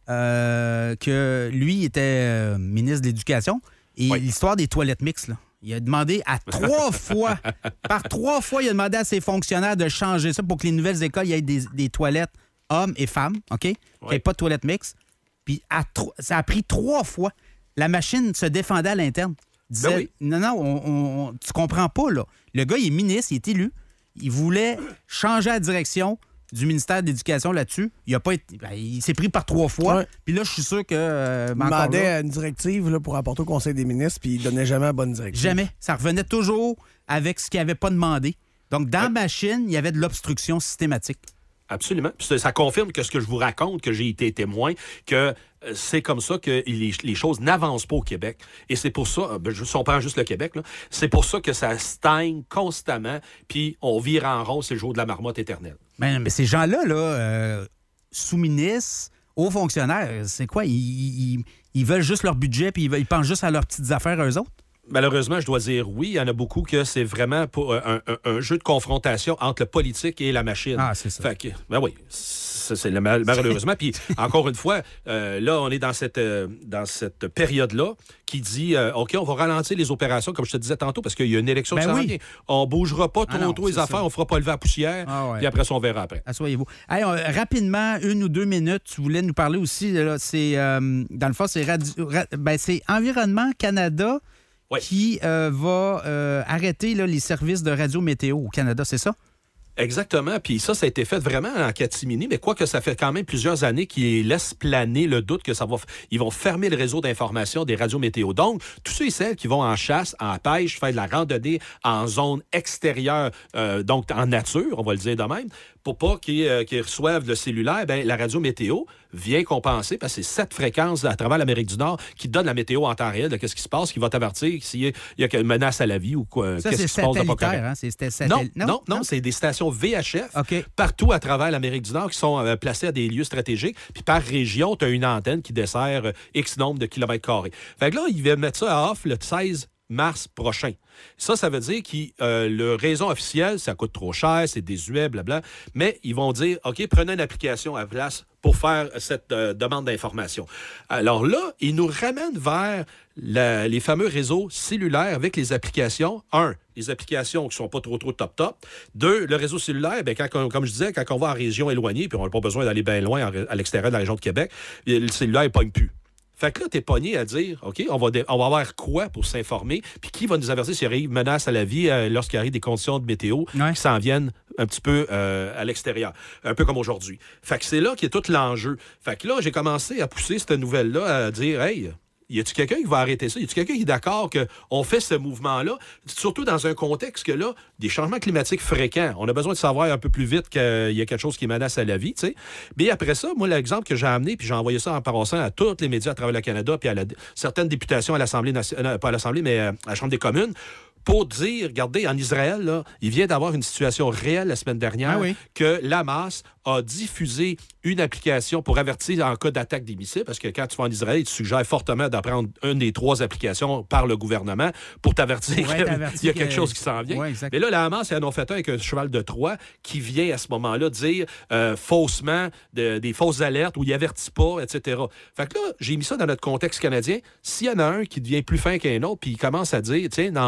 euh, que lui était euh, ministre de l'Éducation et l'histoire des toilettes mixtes, là. Il a demandé à trois fois, par trois fois, il a demandé à ses fonctionnaires de changer ça pour que les nouvelles écoles, il y ait des, des toilettes hommes et femmes, OK? Qu'il n'y ait pas de toilettes mixtes. Puis à tro- ça a pris trois fois. La machine se défendait à l'interne. Disait, Ben oui. non, non, on, on- tu comprends pas, là. Le gars, il est ministre, il est élu. Il voulait changer la direction du ministère de l'Éducation là-dessus. Il a pas été, ben, il s'est pris par trois fois. Ouais. Puis là, je suis sûr que... euh, Il ben, encore demandait là, une directive là, pour apporter au Conseil des ministres, puis il donnait jamais la bonne directive. jamais. Ça revenait toujours avec ce qu'il n'avait pas demandé. Donc, dans la machine, il y avait de l'obstruction systématique. Absolument. Puis ça, ça confirme que ce que je vous raconte, que j'ai été témoin, que euh, c'est comme ça que les, les choses n'avancent pas au Québec. Et c'est pour ça, euh, ben, je- si on prend juste le Québec, là, c'est pour ça que ça stagne constamment, puis on vire en rond, c'est le jour de la marmotte éternelle. Mais, mais ces gens-là, là, euh, sous-ministres, hauts fonctionnaires, c'est quoi? Ils, ils- ils veulent juste leur budget puis ils, veulent- ils pensent juste à leurs petites affaires, eux autres? Malheureusement, je dois dire oui. Il y en a beaucoup que c'est vraiment pour un, un- un jeu de confrontation entre le politique et la machine. Ah, c'est ça. Fait que, ben oui, c'est c'est le mal- malheureusement. Puis encore une fois, euh, là, on est dans cette, euh, dans cette période-là qui dit, euh, OK, on va ralentir les opérations, comme je te disais tantôt, parce qu'il y a une élection Ben qui s'en oui. vient. On bougera pas trop Ah non, tôt les c'est affaires, ça. on fera pas lever la poussière, Ah ouais. puis après ça, on verra après. Asseyez-vous. Hey, on- rapidement, une ou deux minutes, tu voulais nous parler aussi, là, c'est, euh, dans le fond, c'est, radio, ra- ben, c'est Environnement Canada qui euh, va euh, arrêter là, les services de radio météo au Canada, c'est ça? Exactement. Puis ça, ça a été fait vraiment en catimini, mais quoique ça fait quand même plusieurs années qu'ils laissent planer le doute que ça va... f- Ils vont fermer le réseau d'information des radios météo. Donc, tous ceux et celles qui vont en chasse, en pêche, faire de la randonnée en zone extérieure, euh, donc en nature, on va le dire de même, pour pas qu'ils, euh, qu'ils reçoivent le cellulaire, ben la radio météo vient compenser, parce que c'est sept fréquences à travers l'Amérique du Nord qui donnent la météo en temps réel de qu'est-ce qui se passe, qui va t'avertir s'il y a, il y a une menace à la vie ou quoi, Ça, qu'est-ce c'est qui se passe de pas satellitaire, correct. hein? C'est- c'était Non, satel- non, non, non, non? c'est des stations V H F partout à travers l'Amérique du Nord qui sont euh, placées à des lieux stratégiques. Puis par région, tu as une antenne qui dessert euh, X nombre de kilomètres carrés. Fait que là, ils viennent mettre ça à off le seize mars prochain. Ça, ça veut dire que euh, le raison officielle, ça coûte trop cher, c'est désuet, blabla. Mais ils vont dire, OK, prenez une application à place pour faire cette euh, demande d'information. Alors là, ils nous ramènent vers la- les fameux réseaux cellulaires avec les applications. Un, les applications qui sont pas trop, trop top-top. Deux, le réseau cellulaire, bien, quand, on- comme je disais, quand on va en région éloignée, puis on n'a pas besoin d'aller bien loin en- à l'extérieur de la région de Québec, le cellulaire ne pogne plus. Fait que là, t'es pogné à dire, OK, on va, dé- on va avoir quoi pour s'informer, puis qui va nous avertir s'il y arrive menace à la vie euh, lorsqu'il arrive des conditions de météo qui s'en viennent un petit peu euh, à l'extérieur, un peu comme aujourd'hui. Fait que c'est là qu'est tout l'enjeu. Fait que là, j'ai commencé à pousser cette nouvelle-là, à dire, hey, y a-tu quelqu'un qui va arrêter ça? Y a-tu quelqu'un qui est d'accord qu'on fait ce mouvement-là? Surtout dans un contexte que là, des changements climatiques fréquents. On a besoin de savoir un peu plus vite qu'il y a quelque chose qui menace à la vie, tu sais. Mais après ça, moi, l'exemple que j'ai amené, puis j'ai envoyé ça en passant à tous les médias à travers le Canada, puis à la- certaines députations à l'Assemblée nationale, pas à l'Assemblée, mais à la Chambre des communes, pour dire, regardez, en Israël, là, il vient d'avoir une situation réelle la semaine dernière Ah oui. que l'Hamas a diffusé une application pour avertir en cas d'attaque des missiles, parce que quand tu vas en Israël, il te suggère fortement d'apprendre une des trois applications par le gouvernement pour t'avertir Pour être averti qu'il y a quelque que- chose qui s'en vient. Ouais, exact. Mais là, la Hamas, elle en a fait un avec un cheval de Troie qui vient à ce moment-là dire euh, faussement de- des fausses alertes où il avertit pas, et cetera. Fait que là, j'ai mis ça dans notre contexte canadien. S'il y en a un qui devient plus fin qu'un autre, puis il commence à dire, tiens, en voilà une application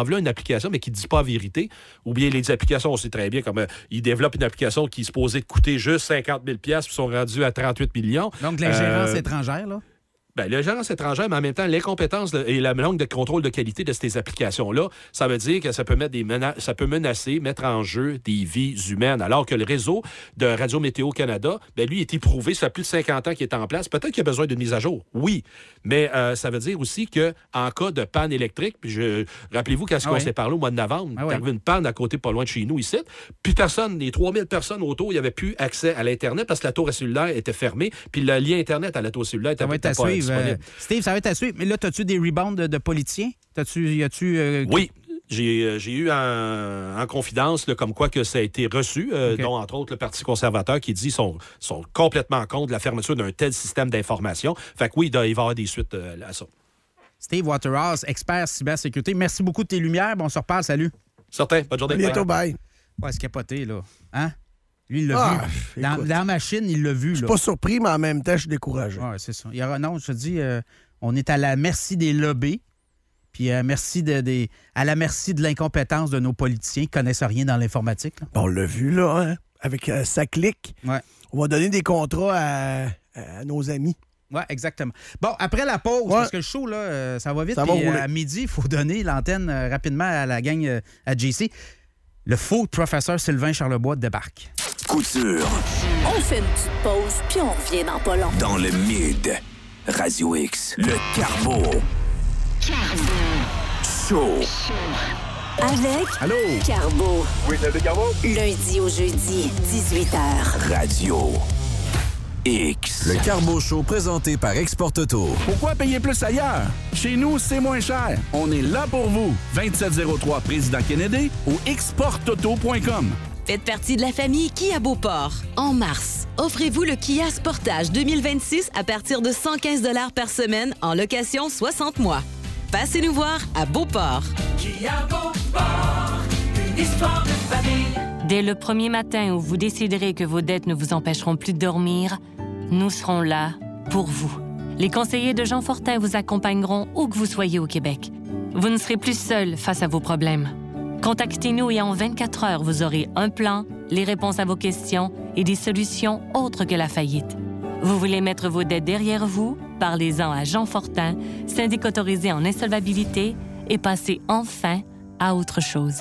application, mais qui ne dit pas la vérité. Ou bien les applications, on sait très bien, comme euh, ils développent une application qui est supposée coûter juste cinquante mille dollars, puis sont rendus à trente-huit millions. Donc, l'ingérence euh, étrangère, là? Bien, l'ingérence étrangère, mais en même temps, l'incompétence et la manque de contrôle de qualité de ces applications-là, ça veut dire que ça peut mettre des mena- ça peut menacer, mettre en jeu des vies humaines. Alors que le réseau de Radio Météo Canada, bien, lui, est éprouvé, ça fait plus de cinquante ans qu'il est en place. Peut-être qu'il a besoin d'une mise à jour, oui. Mais euh, ça veut dire aussi qu'en cas de panne électrique, puis je, rappelez-vous quand ah on oui. s'est parlé au mois de novembre, ah il y oui. avait une panne à côté, pas loin de chez nous, ici. Puis personne, les trois mille personnes autour, il n'y avait plus accès à l'Internet parce que la tour cellulaire était fermée, puis le lien Internet à la tour cellulaire était pas disponible. Euh, Steve, ça va être à suivre. Mais là, as-tu des rebounds de, de politiciens? T'as-tu, y a-tu, euh... Oui. J'ai, j'ai eu en, en confidence là, comme quoi que ça a été reçu, euh, okay. dont entre autres le Parti conservateur qui dit qu'ils sont, sont complètement contre la fermeture d'un tel système d'information. Fait que oui, il va y avoir des suites euh, à ça. Steve Waterhouse, expert cybersécurité. Merci beaucoup de tes lumières. Bon, on se reparle. Salut. Certain. Bonne journée. À bientôt. Bye. Ouais, c'est capoté, là. Hein? Lui, il l'a ah, vu. Dans, dans la machine, il l'a vu. Je suis pas surpris, mais en même temps, je suis découragé. Oui, c'est ça. Il y aura, non, je te dis, euh, on est à la merci des lobbies, puis euh, merci de, des, à la merci de l'incompétence de nos politiciens qui ne connaissent rien dans l'informatique. Là. On l'a vu, là, hein? Avec euh, ça clique. Ouais. On va donner des contrats à, à nos amis. Oui, exactement. Bon, après la pause, ouais. parce que le show, là, euh, ça va vite. Ça va et, euh, à midi, il faut donner l'antenne euh, rapidement à la gang euh, à J C. Le faux professeur Sylvain Charlebois débarque. Couture. On fait une petite pause, puis on revient dans pas long. Dans le mid, Radio X, le Carbo. Carbo. Show. Avec Allô? Carbo. Oui, c'est le Carbo. Lundi au jeudi, dix-huit heures. Radio X. Le Carbo Show présenté par Export Auto. Pourquoi payer plus ailleurs? Chez nous, c'est moins cher. On est là pour vous. vingt-sept zéro trois Président Kennedy ou export auto point com. Faites partie de la famille Kia Beauport. En mars, offrez-vous le Kia Sportage deux mille vingt-six à partir de cent quinze dollars par semaine en location soixante mois. Passez nous voir à Beauport. Kia Beauport, une histoire de famille. Dès le premier matin où vous déciderez que vos dettes ne vous empêcheront plus de dormir, nous serons là pour vous. Les conseillers de Jean Fortin vous accompagneront où que vous soyez au Québec. Vous ne serez plus seul face à vos problèmes. Contactez-nous et en vingt-quatre heures, vous aurez un plan, les réponses à vos questions et des solutions autres que la faillite. Vous voulez mettre vos dettes derrière vous? Parlez-en à Jean Fortin, syndic autorisé en insolvabilité, et passez enfin à autre chose.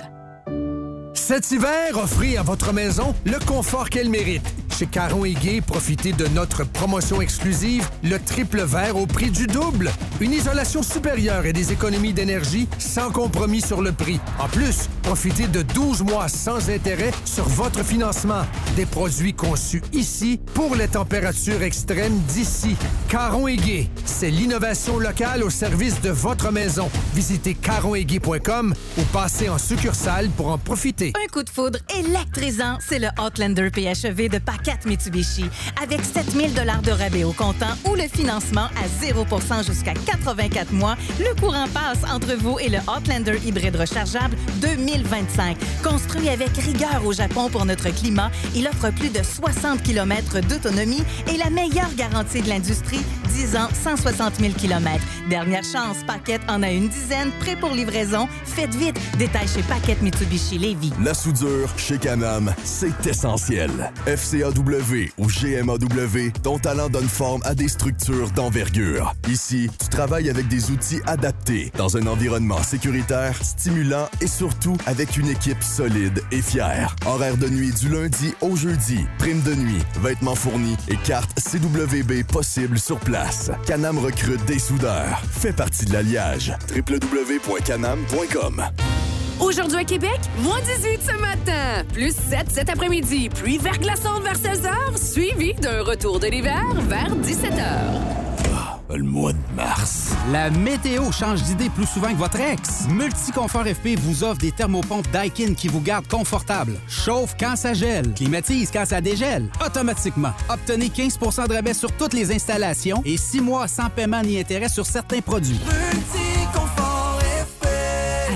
Cet hiver, offrez à votre maison le confort qu'elle mérite. Chez Caron et Gay, profitez de notre promotion exclusive, le triple vert au prix du double. Une isolation supérieure et des économies d'énergie sans compromis sur le prix. En plus, profitez de douze mois sans intérêt sur votre financement. Des produits conçus ici pour les températures extrêmes d'ici. Caron et Gay, c'est l'innovation locale au service de votre maison. Visitez caron et gay point com ou passez en succursale pour en profiter. Un coup de foudre électrisant, c'est le Outlander P H E V de Paquette Mitsubishi. Avec sept mille dollars de rabais au comptant ou le financement à zéro pour cent jusqu'à quatre-vingt-quatre mois, le courant passe entre vous et le Outlander hybride rechargeable deux mille vingt-cinq. Construit avec rigueur au Japon pour notre climat, il offre plus de soixante kilomètres d'autonomie et la meilleure garantie de l'industrie, dix ans, cent soixante mille kilomètres. Dernière chance, Paquette en a une dizaine, prêt pour livraison. Faites vite, détail chez Paquette Mitsubishi Lévis. La soudure chez Canam, c'est essentiel. F C A W ou G M A W, ton talent donne forme à des structures d'envergure. Ici, tu travailles avec des outils adaptés, dans un environnement sécuritaire, stimulant et surtout avec une équipe solide et fière. Horaire de nuit du lundi au jeudi, prime de nuit, vêtements fournis et carte C W B possible sur place. Canam recrute des soudeurs. Fais partie de l'alliage. w w w point canam point com. Aujourd'hui à Québec, moins dix-huit ce matin, plus sept cet après-midi, pluie verglaçante vers seize heures, suivi d'un retour de l'hiver vers dix-sept heures. Oh, le mois de mars. La météo change d'idée plus souvent que votre ex. Multiconfort F P vous offre des thermopompes Daikin qui vous gardent confortable. Chauffe quand ça gèle, climatise quand ça dégèle. Automatiquement. Obtenez quinze pour cent de rabais sur toutes les installations et six mois sans paiement ni intérêt sur certains produits. Multiconfort F P. À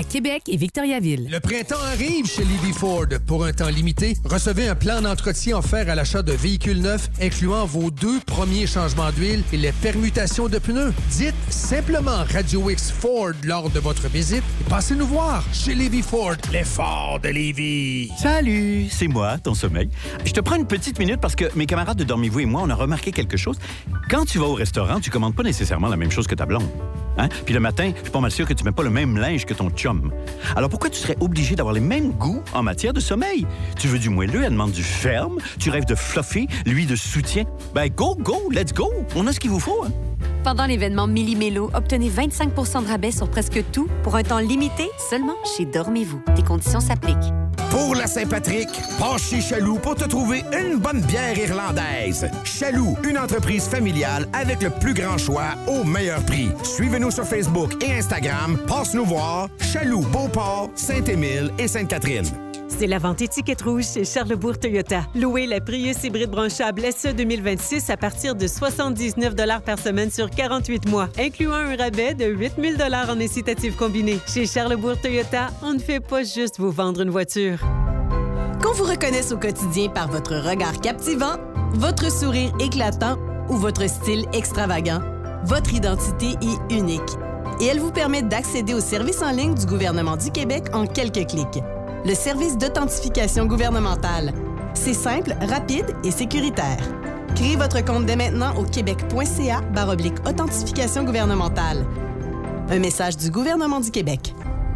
Québec et Victoriaville. Le printemps arrive chez Levy Ford. Pour un temps limité, recevez un plan d'entretien offert à l'achat de véhicules neufs, incluant vos deux premiers changements d'huile et les permutations de pneus. Dites simplement Radio X Ford lors de votre visite et passez nous voir chez Levy Ford, les Ford de Lévis. Salut, c'est moi, ton sommeil. Je te prends une petite minute parce que mes camarades de Dormez-vous et moi, on a remarqué quelque chose. Quand tu vas au restaurant, tu commandes pas nécessairement la même chose que ta blonde. Hein? Puis le matin, je suis pas mal sûr que tu mets pas le même linge que ton chum. Alors pourquoi tu serais obligé d'avoir les mêmes goûts en matière de sommeil? Tu veux du moelleux, elle demande du ferme. Tu rêves de fluffy, lui de soutien. Ben go, go, let's go. On a ce qu'il vous faut, hein? Pendant l'événement Millimélo, obtenez vingt-cinq pour cent de rabais sur presque tout pour un temps limité seulement chez Dormez-vous. Des conditions s'appliquent. Pour la Saint-Patrick, passe chez Chaloux pour te trouver une bonne bière irlandaise. Chaloux, une entreprise familiale avec le plus grand choix au meilleur prix. Suivez-nous sur Facebook et Instagram. Passe-nous voir. Chaloux, Beauport, Saint-Émile et Sainte-Catherine. C'est la vente étiquette rouge chez Charlesbourg Toyota. Louez la Prius hybride branchable S E deux mille vingt-six à partir de soixante-dix-neuf dollars par semaine sur quarante-huit mois, incluant un rabais de huit mille dollars en incitatif combiné. Chez Charlesbourg Toyota, on ne fait pas juste vous vendre une voiture. Qu'on vous reconnaisse au quotidien par votre regard captivant, votre sourire éclatant ou votre style extravagant, votre identité est unique. Et elle vous permet d'accéder aux services en ligne du gouvernement du Québec en quelques clics. Le service d'authentification gouvernementale. C'est simple, rapide et sécuritaire. Créez votre compte dès maintenant au québec.ca barre oblique authentification gouvernementale. Un message du gouvernement du Québec.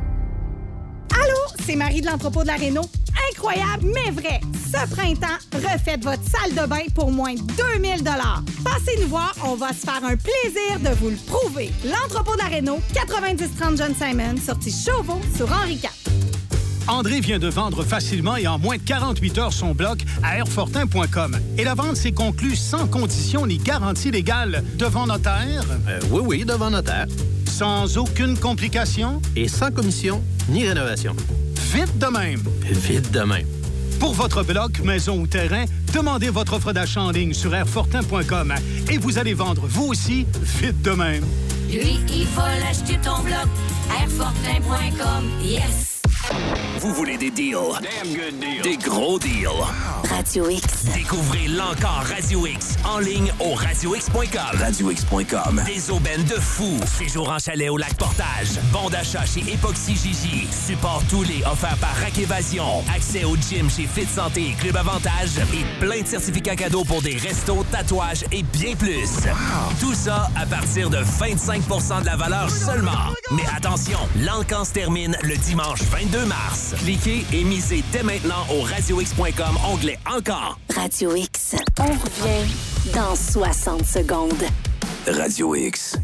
Allô, c'est Marie de l'entrepôt de la Réno. Incroyable, mais vrai. Ce printemps, refaites votre salle de bain pour moins de deux mille dollars. Passez nous voir, on va se faire un plaisir de vous le prouver. L'entrepôt de la Réno, quatre-vingt-dix trente John Simon, sortie Chauveau sur Henri quatre. André vient de vendre facilement et en moins de quarante-huit heures son bloc à airfortin point com. Et la vente s'est conclue sans condition ni garantie légale. Devant notaire? Euh, oui, oui, devant notaire. Sans aucune complication? Et sans commission ni rénovation. Vite de même. Vite de même. Pour votre bloc, maison ou terrain, demandez votre offre d'achat en ligne sur airfortin point com et vous allez vendre vous aussi vite de même. Lui, il faut l'acheter ton bloc. airfortin point com. Yes! Vous voulez des deals? Des gros deals? Radio X. Découvrez l'encore Radio X en ligne au radio x point com. radio x point com. Des aubaines de fou. Séjour en chalet au lac Portage. Bon d'achat chez Epoxy Gigi. Support tous les offert par Rack Évasion. Accès au gym chez Fit Santé et Club Avantage. Et plein de certificats cadeaux pour des restos, tatouages et bien plus. Tout ça à partir de vingt-cinq pour cent de la valeur seulement. Mais attention, l'encan se termine le dimanche vingt-deux mars. Cliquez et misez dès maintenant au radio x point com, onglet Encore. Radio X. On revient dans soixante secondes. Radio X.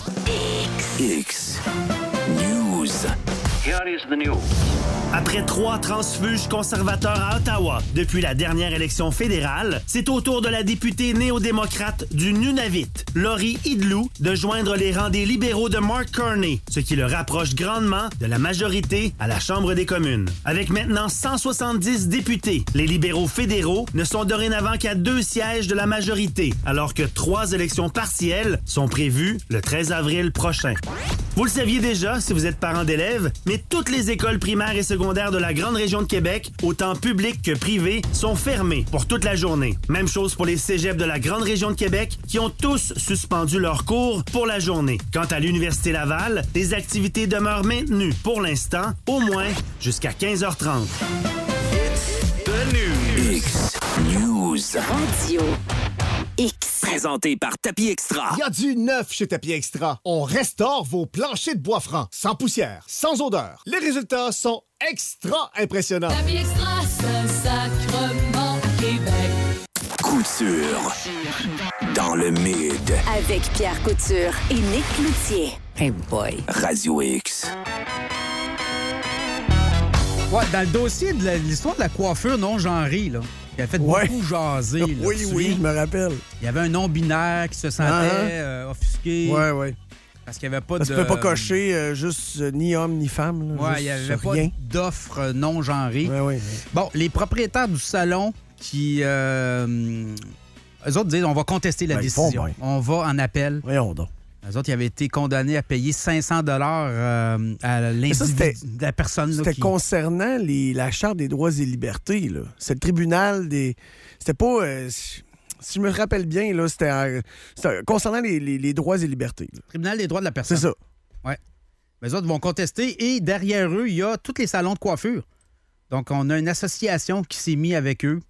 X. X. News. Here is the news. Après trois transfuges conservateurs à Ottawa depuis la dernière élection fédérale, c'est au tour de la députée néo-démocrate du Nunavut, Laurie Idlou, de joindre les rangs des libéraux de Mark Carney, ce qui le rapproche grandement de la majorité à la Chambre des communes. Avec maintenant cent soixante-dix députés, les libéraux fédéraux ne sont dorénavant qu'à deux sièges de la majorité, alors que trois élections partielles sont prévues le treize avril prochain. Vous le saviez déjà si vous êtes parent d'élèves, mais toutes les écoles primaires et secondaires de la grande région de Québec, autant publiques que privées, sont fermées pour toute la journée. Même chose pour les cégeps de la grande région de Québec qui ont tous suspendu leurs cours pour la journée. Quant à l'Université Laval, les activités demeurent maintenues pour l'instant, au moins jusqu'à quinze heures trente. The News. X News. Radio X. Présenté par Tapis Extra. Il y a du neuf chez Tapis Extra. On restaure vos planchers de bois franc, sans poussière, sans odeur. Les résultats sont extra impressionnants. Tapis Extra, Saint-Sacrement, Québec. Couture. Dans le mid. Avec Pierre Couture et Nick Cloutier. Hey boy. Radio X. Ouais, dans le dossier de la- l'histoire de la coiffure non-genrée, là, qui a fait Ouais. beaucoup jaser. Là, Oui, tu te oui, souviens? je me rappelle. Il y avait un non-binaire qui se sentait Uh-huh. euh, offusqué. Ouais, ouais. Parce qu'il n'y avait pas Parce de... que tu peux pas cocher euh, juste euh, ni homme ni femme. Là, Ouais, juste il n'y avait pas rien. d'offre non genrée. Ouais, ouais. Bon, les propriétaires du salon qui... Euh, eux autres disent on va contester la Ben, ils font décision. bien. On va en appel. Voyons donc. Eux autres, ils avaient été condamnés à payer cinq cents dollars euh, à l'individu, la personne. C'était qui... concernant les, la Charte des droits et libertés. Là. C'est le tribunal des... C'était pas... Euh, si je me rappelle bien, là, c'était, euh, c'était concernant les, les, les droits et libertés. Là. Tribunal des droits de la personne. C'est ça. Oui. Les autres vont contester et derrière eux, il y a tous les salons de coiffure. Donc, on a une association qui s'est mise avec eux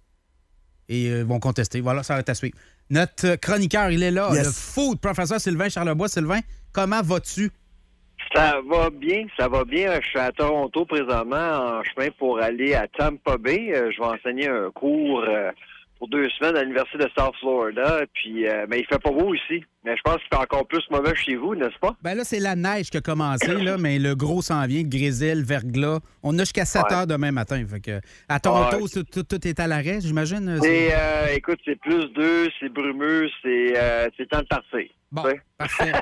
et euh, vont contester. Voilà, ça va être à suivre. Notre chroniqueur, il est là, yes. Le fou de professeur Sylvain Charlebois. Sylvain, comment vas-tu? Ça va bien, ça va bien. Je suis à Toronto présentement, en chemin pour aller à Tampa Bay. Je vais enseigner un cours pour deux semaines à l'Université de South Florida. Puis, euh, mais il fait pas beau ici. Mais je pense que c'est encore plus mauvais chez vous, n'est-ce pas? Ben là, c'est la neige qui a commencé, là, mais le gros s'en vient, grésil, verglas. On a jusqu'à sept heures demain matin. Fait que, à Toronto, ouais. tout, tout, tout est à l'arrêt, j'imagine? C'est, euh, écoute, c'est plus deux, c'est brumeux, c'est, euh, c'est temps de partir. Bon, ouais. Parfait.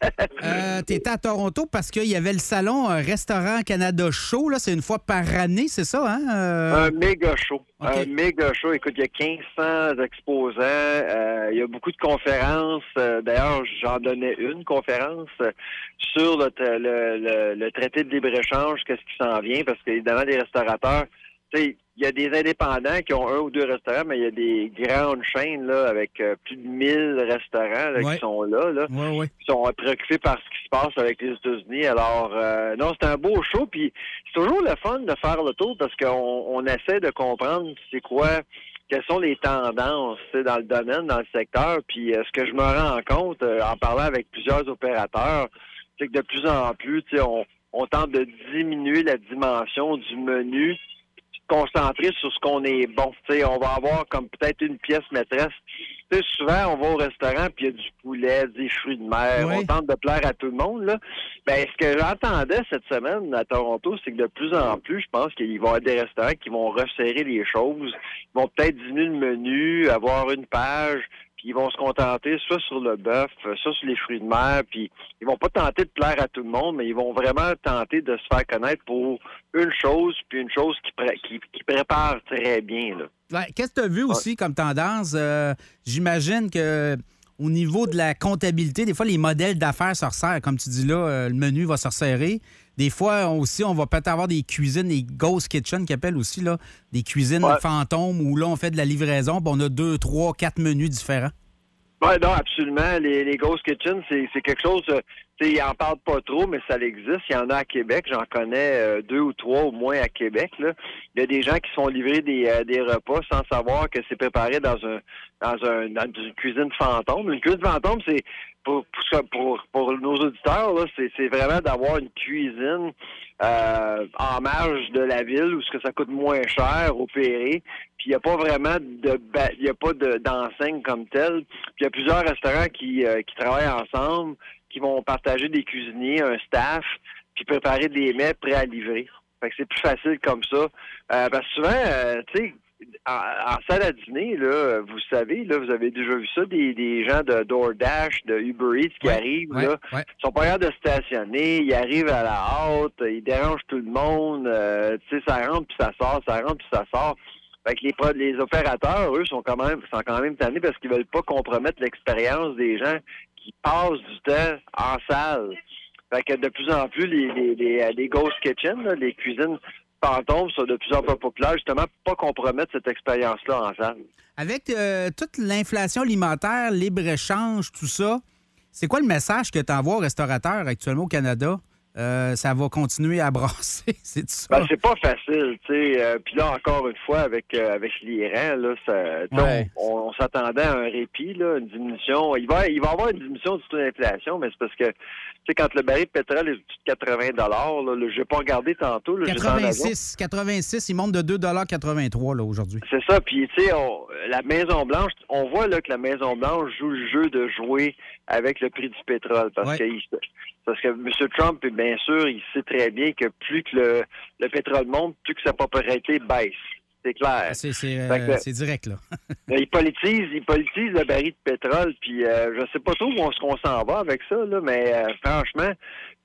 euh, tu étais à Toronto parce qu'il y avait le salon euh, Restaurant Canada Show. Là, c'est une fois par année, c'est ça? Hein? Euh... Un méga show. Okay. Un méga show. Écoute, il y a quinze cents exposants. Euh, il y a beaucoup de conférences. Euh, d'ailleurs, j'en donnais une conférence euh, sur le, le, le, le traité de libre-échange, qu'est-ce qui s'en vient, parce qu'évidemment, les restaurateurs, tu sais, il y a des indépendants qui ont un ou deux restaurants, mais il y a des grandes chaînes là avec euh, plus de mille restaurants là, ouais. qui sont là, là ouais, ouais. qui sont préoccupés par ce qui se passe avec les États-Unis. Alors, euh, non, c'est un beau show, puis c'est toujours le fun de faire le tour parce qu'on on essaie de comprendre c'est quoi, quelles sont les tendances dans le domaine, dans le secteur. Puis euh, ce que je me rends compte euh, en parlant avec plusieurs opérateurs, c'est que de plus en plus, tu sais, on, on tente de diminuer la dimension du menu, concentrer sur ce qu'on est bon. T'sais, on va avoir comme peut-être une pièce maîtresse. T'sais, souvent, on va au restaurant puis il y a du poulet, des fruits de mer. Oui. On tente de plaire à tout le monde. Là. Ben, ce que j'entendais cette semaine à Toronto, c'est que de plus en plus, je pense qu'il va y avoir des restaurants qui vont resserrer les choses. Ils vont peut-être diminuer le menu, avoir une page, puis ils vont se contenter soit sur le bœuf, soit sur les fruits de mer, puis ils vont pas tenter de plaire à tout le monde, mais ils vont vraiment tenter de se faire connaître pour une chose, puis une chose qui, pré- qui, qui prépare très bien. Là. Ouais, qu'est-ce que tu as vu aussi ouais. comme tendance? Euh, j'imagine que au niveau de la comptabilité, des fois, les modèles d'affaires se resserrent. Comme tu dis là, euh, le menu va se resserrer. Des fois, aussi, on va peut-être avoir des cuisines, des ghost kitchen qui appellent aussi, là, des cuisines ouais. fantômes où là, on fait de la livraison, puis on a deux, trois, quatre menus différents. Oui, non, absolument. Les, les ghost kitchen, c'est, c'est quelque chose, euh, tu sais, ils en parlent pas trop, mais ça existe. Il y en a à Québec. J'en connais euh, deux ou trois au moins à Québec, là. Il y a des gens qui sont livrés des, euh, des repas sans savoir que c'est préparé dans un dans un dans une cuisine fantôme. Une cuisine fantôme, c'est pour pour, pour, pour nos auditeurs, là, c'est, c'est vraiment d'avoir une cuisine euh, en marge de la ville où ce que ça coûte moins cher, opéré. Puis il n'y a pas vraiment de il y a pas de, d'enseigne comme telle. Puis il y a plusieurs restaurants qui euh, qui travaillent ensemble, qui vont partager des cuisiniers, un staff, puis préparer des mets prêts à livrer. Fait que c'est plus facile comme ça. Euh, parce que souvent, euh, tu sais, en, en salle à dîner, là, vous savez, là, vous avez déjà vu ça, des, des gens de DoorDash, de Uber Eats qui ouais, arrivent, ouais, là, ouais. sont pas capables de stationner, ils arrivent à la hâte, ils dérangent tout le monde, euh, tu sais, ça rentre puis ça sort, ça rentre puis ça sort. Fait que les, les opérateurs, eux, sont quand même sont quand même tannés parce qu'ils veulent pas compromettre l'expérience des gens qui passent du temps en salle. Fait que de plus en plus, les, les, les, les ghost kitchen, là, les cuisines fantômes sont de plus en plus populaires, justement, pour pas compromettre cette expérience-là en salle. Avec euh, toute l'inflation alimentaire, libre-échange, tout ça, c'est quoi le message que tu envoies aux restaurateurs actuellement au Canada? Euh, ça va continuer à brasser, c'est ça? Ben, c'est pas facile, tu sais. Euh, Puis là, encore une fois, avec euh, avec l'Iran, là, ça, ouais. on, on s'attendait à un répit, là, une diminution. Il va il va y avoir une diminution du taux d'inflation, mais c'est parce que, tu sais, quand le baril de pétrole est au-dessus de quatre-vingts dollars, là, je n'ai pas regardé tantôt. Là, quatre-vingt-six, quatre-vingt-six, il monte de deux virgule quatre-vingt-trois là, aujourd'hui. C'est ça, puis tu sais, la Maison-Blanche, on voit là que la Maison-Blanche joue le jeu de jouer avec le prix du pétrole, parce ouais. que Parce que M. Trump, bien sûr, il sait très bien que plus que le, le pétrole monte, plus que sa propriété baisse. C'est clair. C'est, c'est, euh, que, c'est direct, là. il politise il politise le baril de pétrole, puis euh, je sais pas trop où on, on s'en va avec ça, là, mais euh, franchement,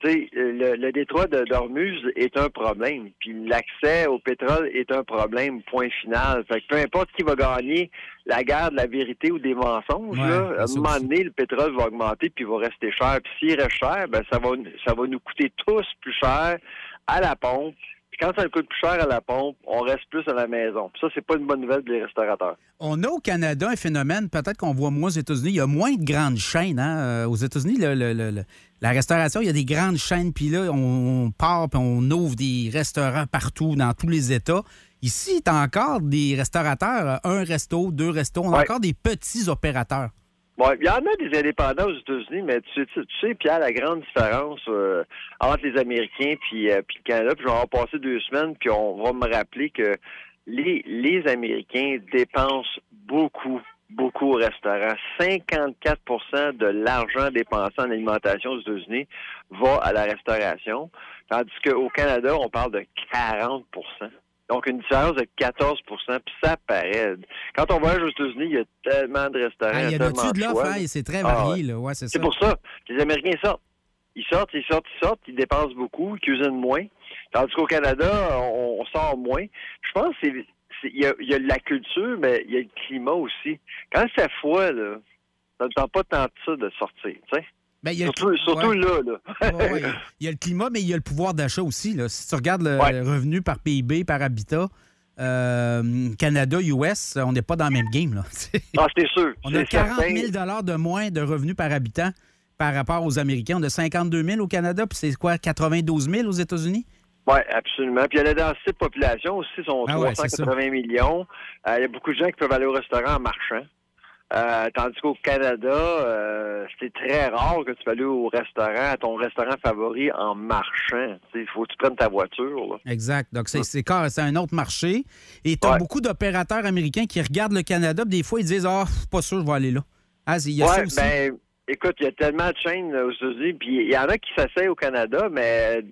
tu sais, le, le détroit de d'Ormuz est un problème. Puis l'accès au pétrole est un problème, point final. Fait que peu importe qui va gagner la guerre de la vérité ou des mensonges, Ouais, là, à un ça moment aussi. donné, le pétrole va augmenter puis il va rester cher. Puis s'il reste cher, ben ça va ça va nous coûter tous plus cher à la pompe. Puis quand ça nous coûte plus cher à la pompe, on reste plus à la maison. Puis ça, c'est pas une bonne nouvelle pour les restaurateurs. On a au Canada un phénomène, peut-être qu'on voit moins aux États-Unis. Il y a moins de grandes chaînes. Hein? Euh, Aux États-Unis, le- le- le- le- la restauration, il y a des grandes chaînes. Puis là, on, on part puis on ouvre des restaurants partout, dans tous les États. Ici, tu as encore des restaurateurs, euh, un resto, deux restos. On a Ouais. encore des petits opérateurs. Bon, il y en a des indépendants aux États-Unis, mais tu sais, tu, tu sais, Pierre, la grande différence euh, entre les Américains puis, euh, puis le Canada, puis je vais avoir passé deux semaines, puis on va me rappeler que les, les Américains dépensent beaucoup, beaucoup au restaurant. cinquante-quatre pour cent de l'argent dépensé en alimentation aux États-Unis va à la restauration, tandis qu'au Canada, on parle de quarante pour cent. Donc, une différence de quatorze pour cent, puis ça paraît. Quand on voyage aux États-Unis, il y a tellement de restaurants, Ah, il y a tellement dessus de l'offre, choix, hein, là. et c'est très Ah, varié. ouais. Là. Ouais, c'est C'est ça. pour ça que les Américains sortent. Ils sortent, ils sortent, ils sortent, ils dépensent beaucoup, ils cuisinent moins. Tandis qu'au Canada, on, on sort moins. Je pense que c'est, c'est- il y a, il y a la culture, mais il y a le climat aussi. Quand c'est froid, là, ça ne tente pas tant de ça de sortir, tu sais. Ben, il y a le- surtout surtout ouais. là, là. Ouais, ouais. Il y a le climat, mais il y a le pouvoir d'achat aussi. Là. Si tu regardes le Ouais. revenu par P I B, par habitat, euh, Canada, U S, on n'est pas dans le même game. Là. Ah, c'est sûr. On a C'est quarante certain. mille de moins de revenus par habitant par rapport aux Américains. On a cinquante-deux mille au Canada, puis c'est quoi, quatre-vingt-douze mille aux États-Unis? Oui, absolument. Puis il y a la densité de population aussi, ils sont Ah ouais, c'est trois cent quatre-vingts millions. Euh, il y a beaucoup de gens qui peuvent aller au restaurant en marchant. Euh, tandis qu'au Canada, euh, c'est très rare que tu peux aller au restaurant, à ton restaurant favori en marchant. Il faut que tu prennes ta voiture. Là. Exact. Donc, c'est, c'est, car- c'est un autre marché. Et tu as Ouais. beaucoup d'opérateurs américains qui regardent le Canada, puis des fois, ils disent « Ah, pas sûr, je vais aller là. » Ah, il y a ça Ouais, aussi. ben, écoute, il y a tellement de chaînes là, aux États-Unis, puis il y en a qui s'essayent au Canada, mais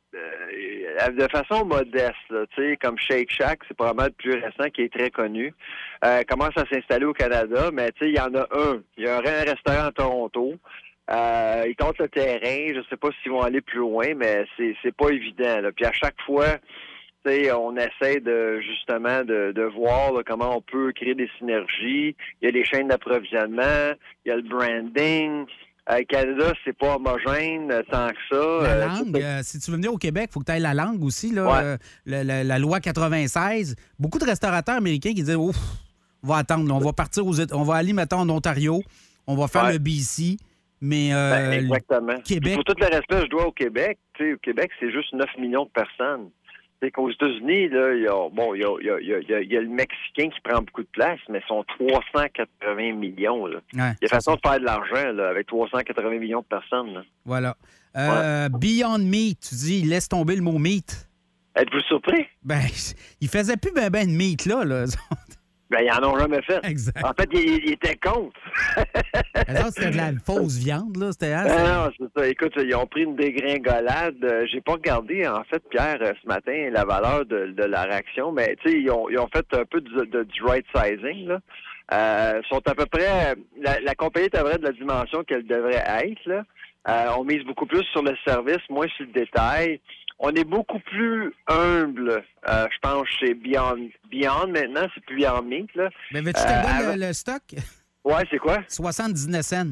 euh, de façon modeste, là, tu sais, comme Shake Shack, c'est probablement le plus récent qui est très connu. Euh, commence à s'installer au Canada, mais tu sais, il y en a un. Il y a un restaurant à Toronto. Euh, ils comptent le terrain. Je sais pas s'ils vont aller plus loin, mais c'est c'est pas évident. Là. Puis à chaque fois, tu sais, on essaie de justement de, de voir là, comment on peut créer des synergies. Il y a les chaînes d'approvisionnement, il y a le branding. Euh, le Canada, c'est pas homogène euh, tant que ça. La Euh, langue, euh, si tu veux venir au Québec, il faut que tu ailles la langue aussi. Là, Ouais. Euh, le- le- la loi quatre-vingt-seize. Beaucoup de restaurateurs américains qui disent Ouf, on va attendre, là, on va partir aux Éta- on va aller, mettons, en Ontario, on va faire Ouais. le B C, mais euh, Ben, exactement. Québec- Pour tout le respect, je dois au Québec. Tu sais, au Québec, c'est juste neuf millions de personnes. C'est qu'aux États-Unis, là, il y a, bon, il y a, il y a- il y a- il y a- il y a le Mexicain qui prend beaucoup de place, mais ils sont trois cent quatre-vingts millions. Là. Ouais, il y a façon de faire de l'argent là, avec trois cent quatre-vingts millions de personnes. Là. voilà. Euh, Beyond Meat, tu dis, laisse tomber le mot meat. Êtes-vous surpris? Ben, il faisait plus ben ben de meat, là. là. Ben, ils en ont jamais fait. Exact. En fait, ils, ils étaient contre. Les autres, c'était de la fausse viande, là. C'était, hein, Ben c'était- non, c'est ça. Écoute, ils ont pris une dégringolade. Euh, J'ai pas regardé, en fait, Pierre, euh, ce matin, la valeur de, de leur action, mais tu sais, ils ont, ils ont fait un peu du, de- du right sizing, là. Euh, sont à peu près... La, la compagnie est à vrai de la dimension qu'elle devrait être, là. Euh, on mise beaucoup plus sur le service, moins sur le détail. On est beaucoup plus humble, euh, je pense, chez Beyond. Beyond, maintenant, c'est plus Beyond Meat, là. Mais veux-tu te Euh, donner avant- le, le stock? Ouais, c'est quoi? soixante-dix-neuf cents.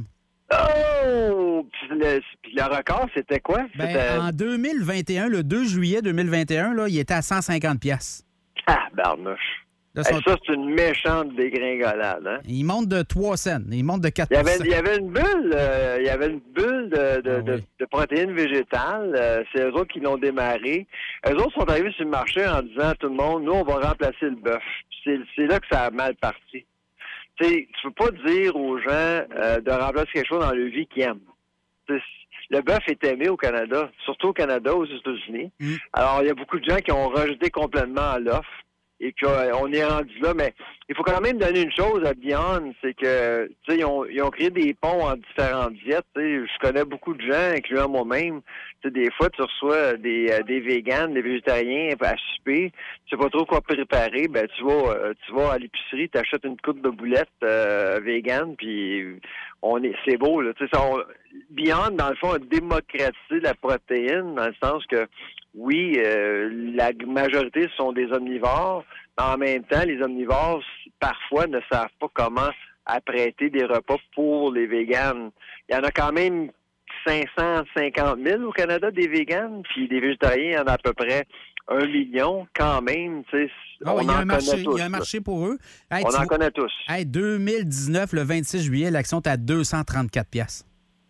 Oh! Puis le, puis le record, c'était quoi? Ben, C'était... en deux mille vingt et un, le deux juillet deux mille vingt et un, là, il était à cent cinquante piastres. Ah, barnouche. Là, Hey, sont- ça, c'est une méchante dégringolade, hein? Il monte de trois cents. Il monte de quatre Il y avait, il y avait une bulle, euh, il y avait une bulle de, de, de, de protéines végétales. Euh, c'est eux autres qui l'ont démarré. Eux autres sont arrivés sur le marché en disant à tout le monde, nous, on va remplacer le bœuf. C'est, c'est là que ça a mal parti. Tu sais, tu peux pas dire aux gens euh, de remplacer quelque chose dans leur vie qu'ils aiment. T'sais, le bœuf est aimé au Canada, surtout au Canada, aux États-Unis. Alors, il y a beaucoup de gens qui ont rejeté complètement l'offre. Et qu'on est rendu là, mais il faut quand même donner une chose à Beyond, c'est que, tu sais, ils ont, ils ont créé des ponts en différentes diètes. Tu sais, je connais beaucoup de gens, incluant moi-même. Tu sais, des fois, tu reçois des, euh, des véganes, des végétariens à souper. Tu sais pas trop quoi préparer. Ben, tu vas, euh, tu vas à l'épicerie, tu achètes une coupe de boulettes euh, véganes, puis on est, c'est beau, là. Tu sais, ça, on, Beyond, dans le fond, a démocratisé la protéine, dans le sens que, oui, euh, la majorité sont des omnivores. En même temps, les omnivores, parfois, ne savent pas comment apprêter des repas pour les véganes. Il y en a quand même cinq cent cinquante mille au Canada, des véganes, puis des végétariens, il y en a à peu près un million quand même. Tu sais, oh, on il y a en un marché, connaît tous. Il y a un marché pour eux. Hey, on en vois, connaît tous. Hey, deux mille dix-neuf, le vingt-six juillet, l'action est à deux cent trente-quatre piastres.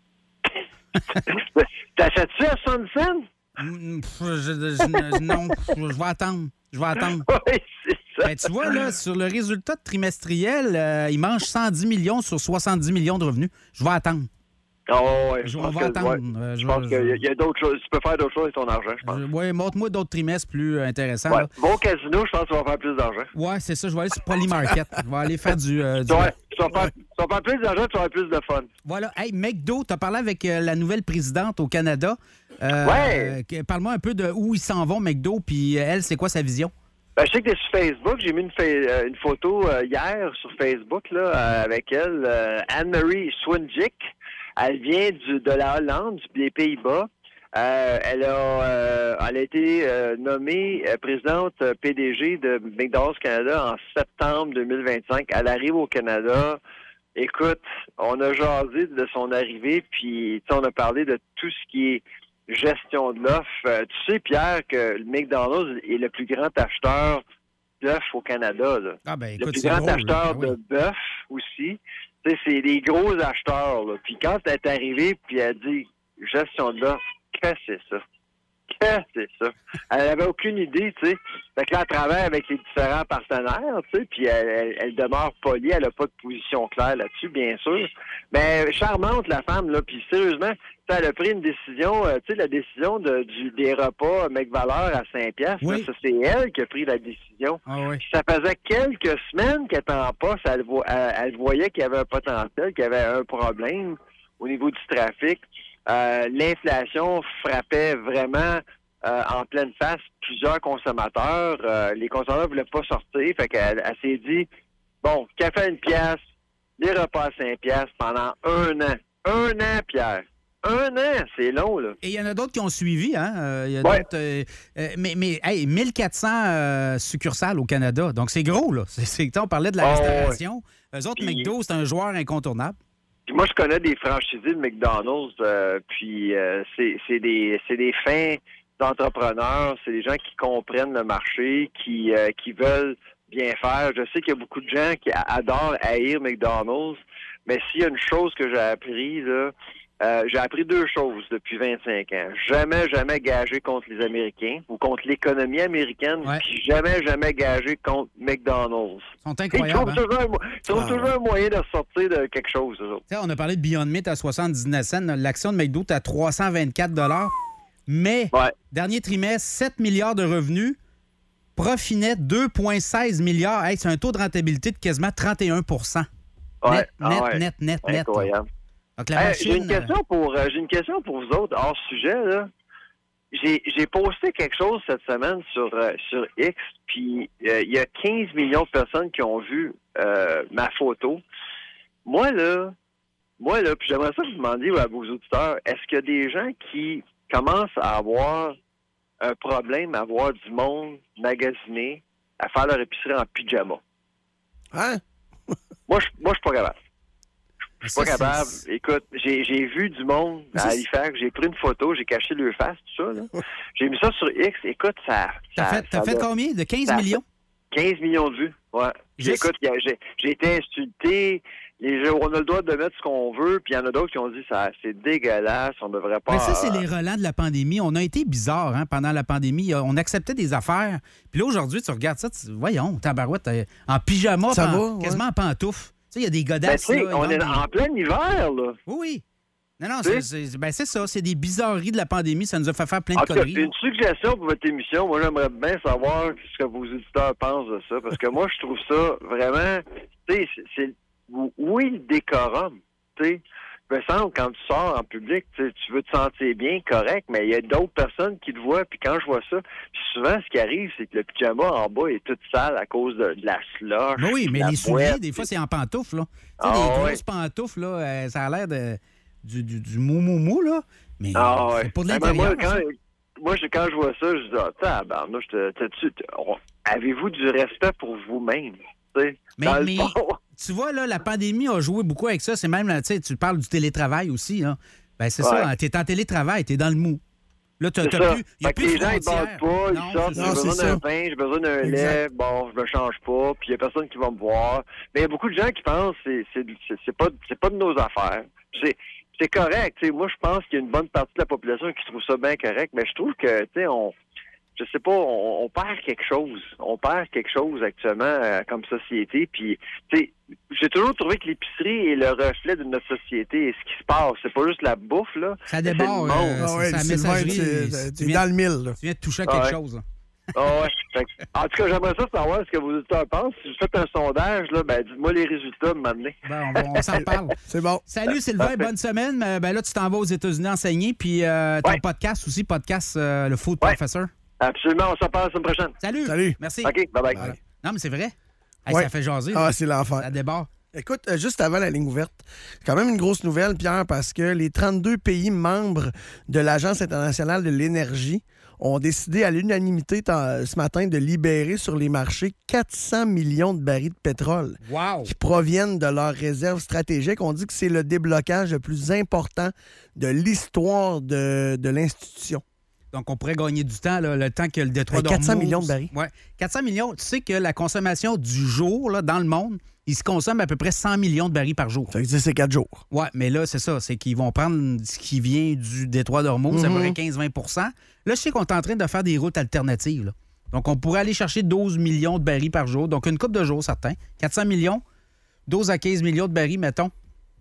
T'achètes-tu à soixante cents? Mm, pff, je, je, je, non, je vais attendre. Je vais attendre. Oui, c'est ça. Ben, tu vois, là, sur le résultat trimestriel, euh, il mange cent dix millions sur soixante-dix millions de revenus. Je vais attendre. Oh, ouais, je, je on pense va que, attendre. Ouais, Euh, je je, pense je, qu'il y a d'autres choses. Tu peux faire d'autres choses avec ton argent, je pense. Oui, montre-moi d'autres trimestres plus intéressants. Ouais. Là. Bon casino, je pense que tu vas faire plus d'argent. Oui, c'est ça. Je vais aller sur Polymarket. Je vais aller faire du... Euh, du... Ouais, tu, vas faire, tu vas faire plus d'argent, tu vas avoir plus de fun. Voilà. Hey, McDo, tu as parlé avec euh, la nouvelle présidente au Canada. Euh, ouais. Euh, parle-moi un peu de où ils s'en vont, McDo, puis euh, elle, c'est quoi sa vision? Ben, je sais que tu es sur Facebook. J'ai mis une, fa- une photo euh, hier sur Facebook là, euh, avec elle, euh, Anne-Marie Swinjic. Elle vient du, de la Hollande, des Pays-Bas. Euh, elle, a, euh, elle a été euh, nommée euh, présidente euh, P D G de McDonald's Canada en septembre deux mille vingt-cinq. Elle arrive au Canada. Écoute, on a jasé de son arrivée, puis on a parlé de tout ce qui est gestion de l'offre. Euh, tu sais, Pierre, que le McDonald's est le plus grand acheteur d'œufs au Canada. Là. Ah ben, écoute, le plus c'est grand drôle, acheteur là. de bœuf aussi. Tu sais, c'est des gros acheteurs. Là. Puis quand elle est arrivée, puis elle dit gestion de l'offre, qu'est-ce que c'est ça? Qu'est-ce que c'est ça? Elle n'avait aucune idée, tu sais. Fait que là, elle travaille avec les différents partenaires, tu sais, puis elle, elle, elle demeure polie, elle n'a pas de position claire là-dessus, bien sûr. Mais charmante, la femme, là, puis sérieusement, elle a pris une décision, euh, tu sais, la décision de, du, des repas McValeur à cinq piastres, oui. là, ça, c'est elle qui a pris la décision. Ah, oui. Ça faisait quelques semaines qu'elle était en poste, elle, vo- elle, elle voyait qu'il y avait un potentiel, qu'il y avait un problème au niveau du trafic. Euh, l'inflation frappait vraiment euh, en pleine face plusieurs consommateurs. Euh, les consommateurs ne voulaient pas sortir. Fait qu'elle elle s'est dit, bon, café à une pièce, les repas à cinq piastres pendant un an. Un an, Pierre. Un an, c'est long, là. Et il y en a d'autres qui ont suivi, hein? Euh, il y a Ouais. d'autres, euh, euh, mais, mais hey, mille quatre cents euh, succursales au Canada. Donc, c'est gros, là. C'est, c'est, on parlait de la Oh, restauration. Eux autres, Puis- McDo, c'est un joueur incontournable. Puis moi, je connais des franchisés de McDonald's, euh, puis euh, c'est, c'est des c'est des fins d'entrepreneurs, c'est des gens qui comprennent le marché, qui euh, qui veulent bien faire. Je sais qu'il y a beaucoup de gens qui a- adorent haïr McDonald's, mais s'il y a une chose que j'ai appris, là, euh, j'ai appris deux choses depuis vingt-cinq ans. Jamais, jamais gager contre les Américains ou contre l'économie américaine, puis jamais, jamais gager contre McDonald's. Ils sont Ils incroyables. trouvent, hein? toujours, un, mo- ils trouvent toujours un moyen de sortir de quelque chose, eux autres. Tu sais, on a parlé de Beyond Meat à soixante-dix-neuf cents. L'action de McDo est à trois cent vingt-quatre dollars. Mais, dernier trimestre, sept milliards de revenus. Profit net, deux virgule seize milliards. Hey, c'est un taux de rentabilité de quasiment trente et un pour cent. Ouais. Net, Ah net, ouais. net, net, net. Incroyable. Donc, la Hey, machine... j'ai une question pour euh, j'ai une question pour vous autres hors sujet là. J'ai j'ai posté quelque chose cette semaine sur euh, sur X, puis euh, il y a quinze millions de personnes qui ont vu euh, ma photo. Moi là, moi là, puis j'aimerais ça vous demander à vos auditeurs, est-ce qu'il y a des gens qui commencent à avoir un problème à voir du monde magasiner, à faire leur épicerie en pyjama? Hein? Moi, je moi, je suis pas capable. Je suis pas Ça, c'est- capable. Écoute, j'ai, j'ai vu du monde Mais à ça, c'est- Halifax. J'ai pris une photo, j'ai caché le face, tout ça. Là. J'ai mis ça sur X. Écoute, ça... T'as ça- fait, t'as ça fait a- combien? De quinze ça a millions? fait quinze millions de vues, ouais. Juste- Écoute, y a- j'ai, j'ai été insulté. Les gens, on a le droit de mettre ce qu'on veut, puis il y en a d'autres qui ont dit ça, c'est dégueulasse, on devrait pas... Mais ça, c'est les relents de la pandémie. On a été bizarre hein, pendant la pandémie. On acceptait des affaires. Puis là, aujourd'hui, tu regardes ça, tu... voyons, tabarouette, euh, en pyjama, Ça en- va, quasiment en pantoufles. Tu sais, il y a des Ben, godasses. tu sais, là, ils on vendent est des- en plein hiver, là. Oui, oui. Non, non, c'est, c'est, ben c'est ça. C'est des bizarreries de la pandémie. Ça nous a fait faire plein de En tout cas, conneries. une suggestion pour votre émission. Moi, j'aimerais bien savoir ce que vos auditeurs pensent de ça. Parce que moi, je trouve ça vraiment... Tu sais, c'est, c'est... Oui, le décorum. Tu sais, il me semble, quand tu sors en public, tu veux te sentir bien, correct, mais il y a d'autres personnes qui te voient. Puis quand je vois ça, puis souvent, ce qui arrive, c'est que le pyjama en bas est tout sale à cause de, de la slush. Mais oui, mais la les souliers, boîte, des fois, c'est en pantoufles, là. Tu sais, Ah, les grosses ouais. pantoufles, là, euh, ça a l'air de, du, du, du mou mou mou, là. Mais Ah, c'est ouais. pas de Ben, l'intérieur. moi, quand, ça. moi je, quand je vois ça, je dis, ah, tabarnouche, t'as- t'as-tu- t'as- on- avez-vous du respect pour vous-même? Tu sais, Mais, dans le mais fond. tu vois, là, la pandémie a joué beaucoup avec ça. C'est même, là, tu sais, tu parles du télétravail aussi, là. Ben, c'est Ouais. ça, hein, t'es en télétravail, t'es dans le mou. Là, t'as, C'est t'as ça. plus, y a Fait que plus les de gens, ils frontières. battent pas, Non, ils sortent, c'est j'ai ça. besoin C'est d'un ça. pain, j'ai besoin d'un Exact. lait, bon, je me change pas, puis il y a personne qui va me voir. Mais il y a beaucoup de gens qui pensent que c'est, c'est, c'est, c'est pas, c'est pas de nos affaires. C'est, c'est correct, tu sais, moi, je pense qu'il y a une bonne partie de la population qui trouve ça bien correct, mais je trouve que, tu sais, on... Je sais pas, on, on perd quelque chose. On perd quelque chose actuellement euh, comme société. Puis, tu sais, j'ai toujours trouvé que l'épicerie est le reflet de notre société et ce qui se passe. C'est pas juste la bouffe, là. Ça mais c'est déborde, le monde. euh, c'est- c'est la Sylvain, messagerie. c'est- Tu t'es viens- dans le mille, là. Tu viens de toucher à Ah quelque ouais. chose, là. Ah ouais. Fait que, en tout cas, j'aimerais ça savoir ce que vos auditeurs pensent. Si vous faites un sondage, là, ben, dites-moi les résultats, m'amener. Ben, on, va- on s'en parle. C'est bon. Salut Sylvain, Parfait. bonne semaine. Euh, Ben là, tu t'en vas aux États-Unis enseigner, puis euh, ton Ouais. podcast aussi, podcast euh, Le Food Ouais. Professor. Absolument, on s'en parle la semaine prochaine. Salut. Salut. Merci. OK, bye-bye. Voilà. Non, mais c'est vrai. Hey, Ouais. Ça fait jaser. Ah, là. c'est l'enfer. Ça déborde. Écoute, euh, juste avant la ligne ouverte, c'est quand même une grosse nouvelle, Pierre, parce que les trente-deux pays membres de l'Agence internationale de l'énergie ont décidé à l'unanimité tant- ce matin de libérer sur les marchés quatre cents millions de barils de pétrole Wow. qui proviennent de leurs réserves stratégiques. On dit que c'est le déblocage le plus important de l'histoire de, de l'institution. Donc, on pourrait gagner du temps, là, le temps que le détroit Hey, quatre cents d'Ormuz- millions de barils. Ouais. quatre cents millions. Tu sais que la consommation du jour, là, dans le monde, il se consomme à peu près cent millions de barils par jour. Ça veut dire que c'est quatre jours. Oui, mais là, c'est ça. C'est qu'ils vont prendre ce qui vient du détroit d'Ormuz, à peu Mhm. près quinze à vingt. Là, je sais qu'on est en train de faire des routes alternatives, là. Donc, on pourrait aller chercher douze millions de barils par jour. Donc, une coupe de jours, certains. quatre cents millions, douze à quinze millions de barils, mettons,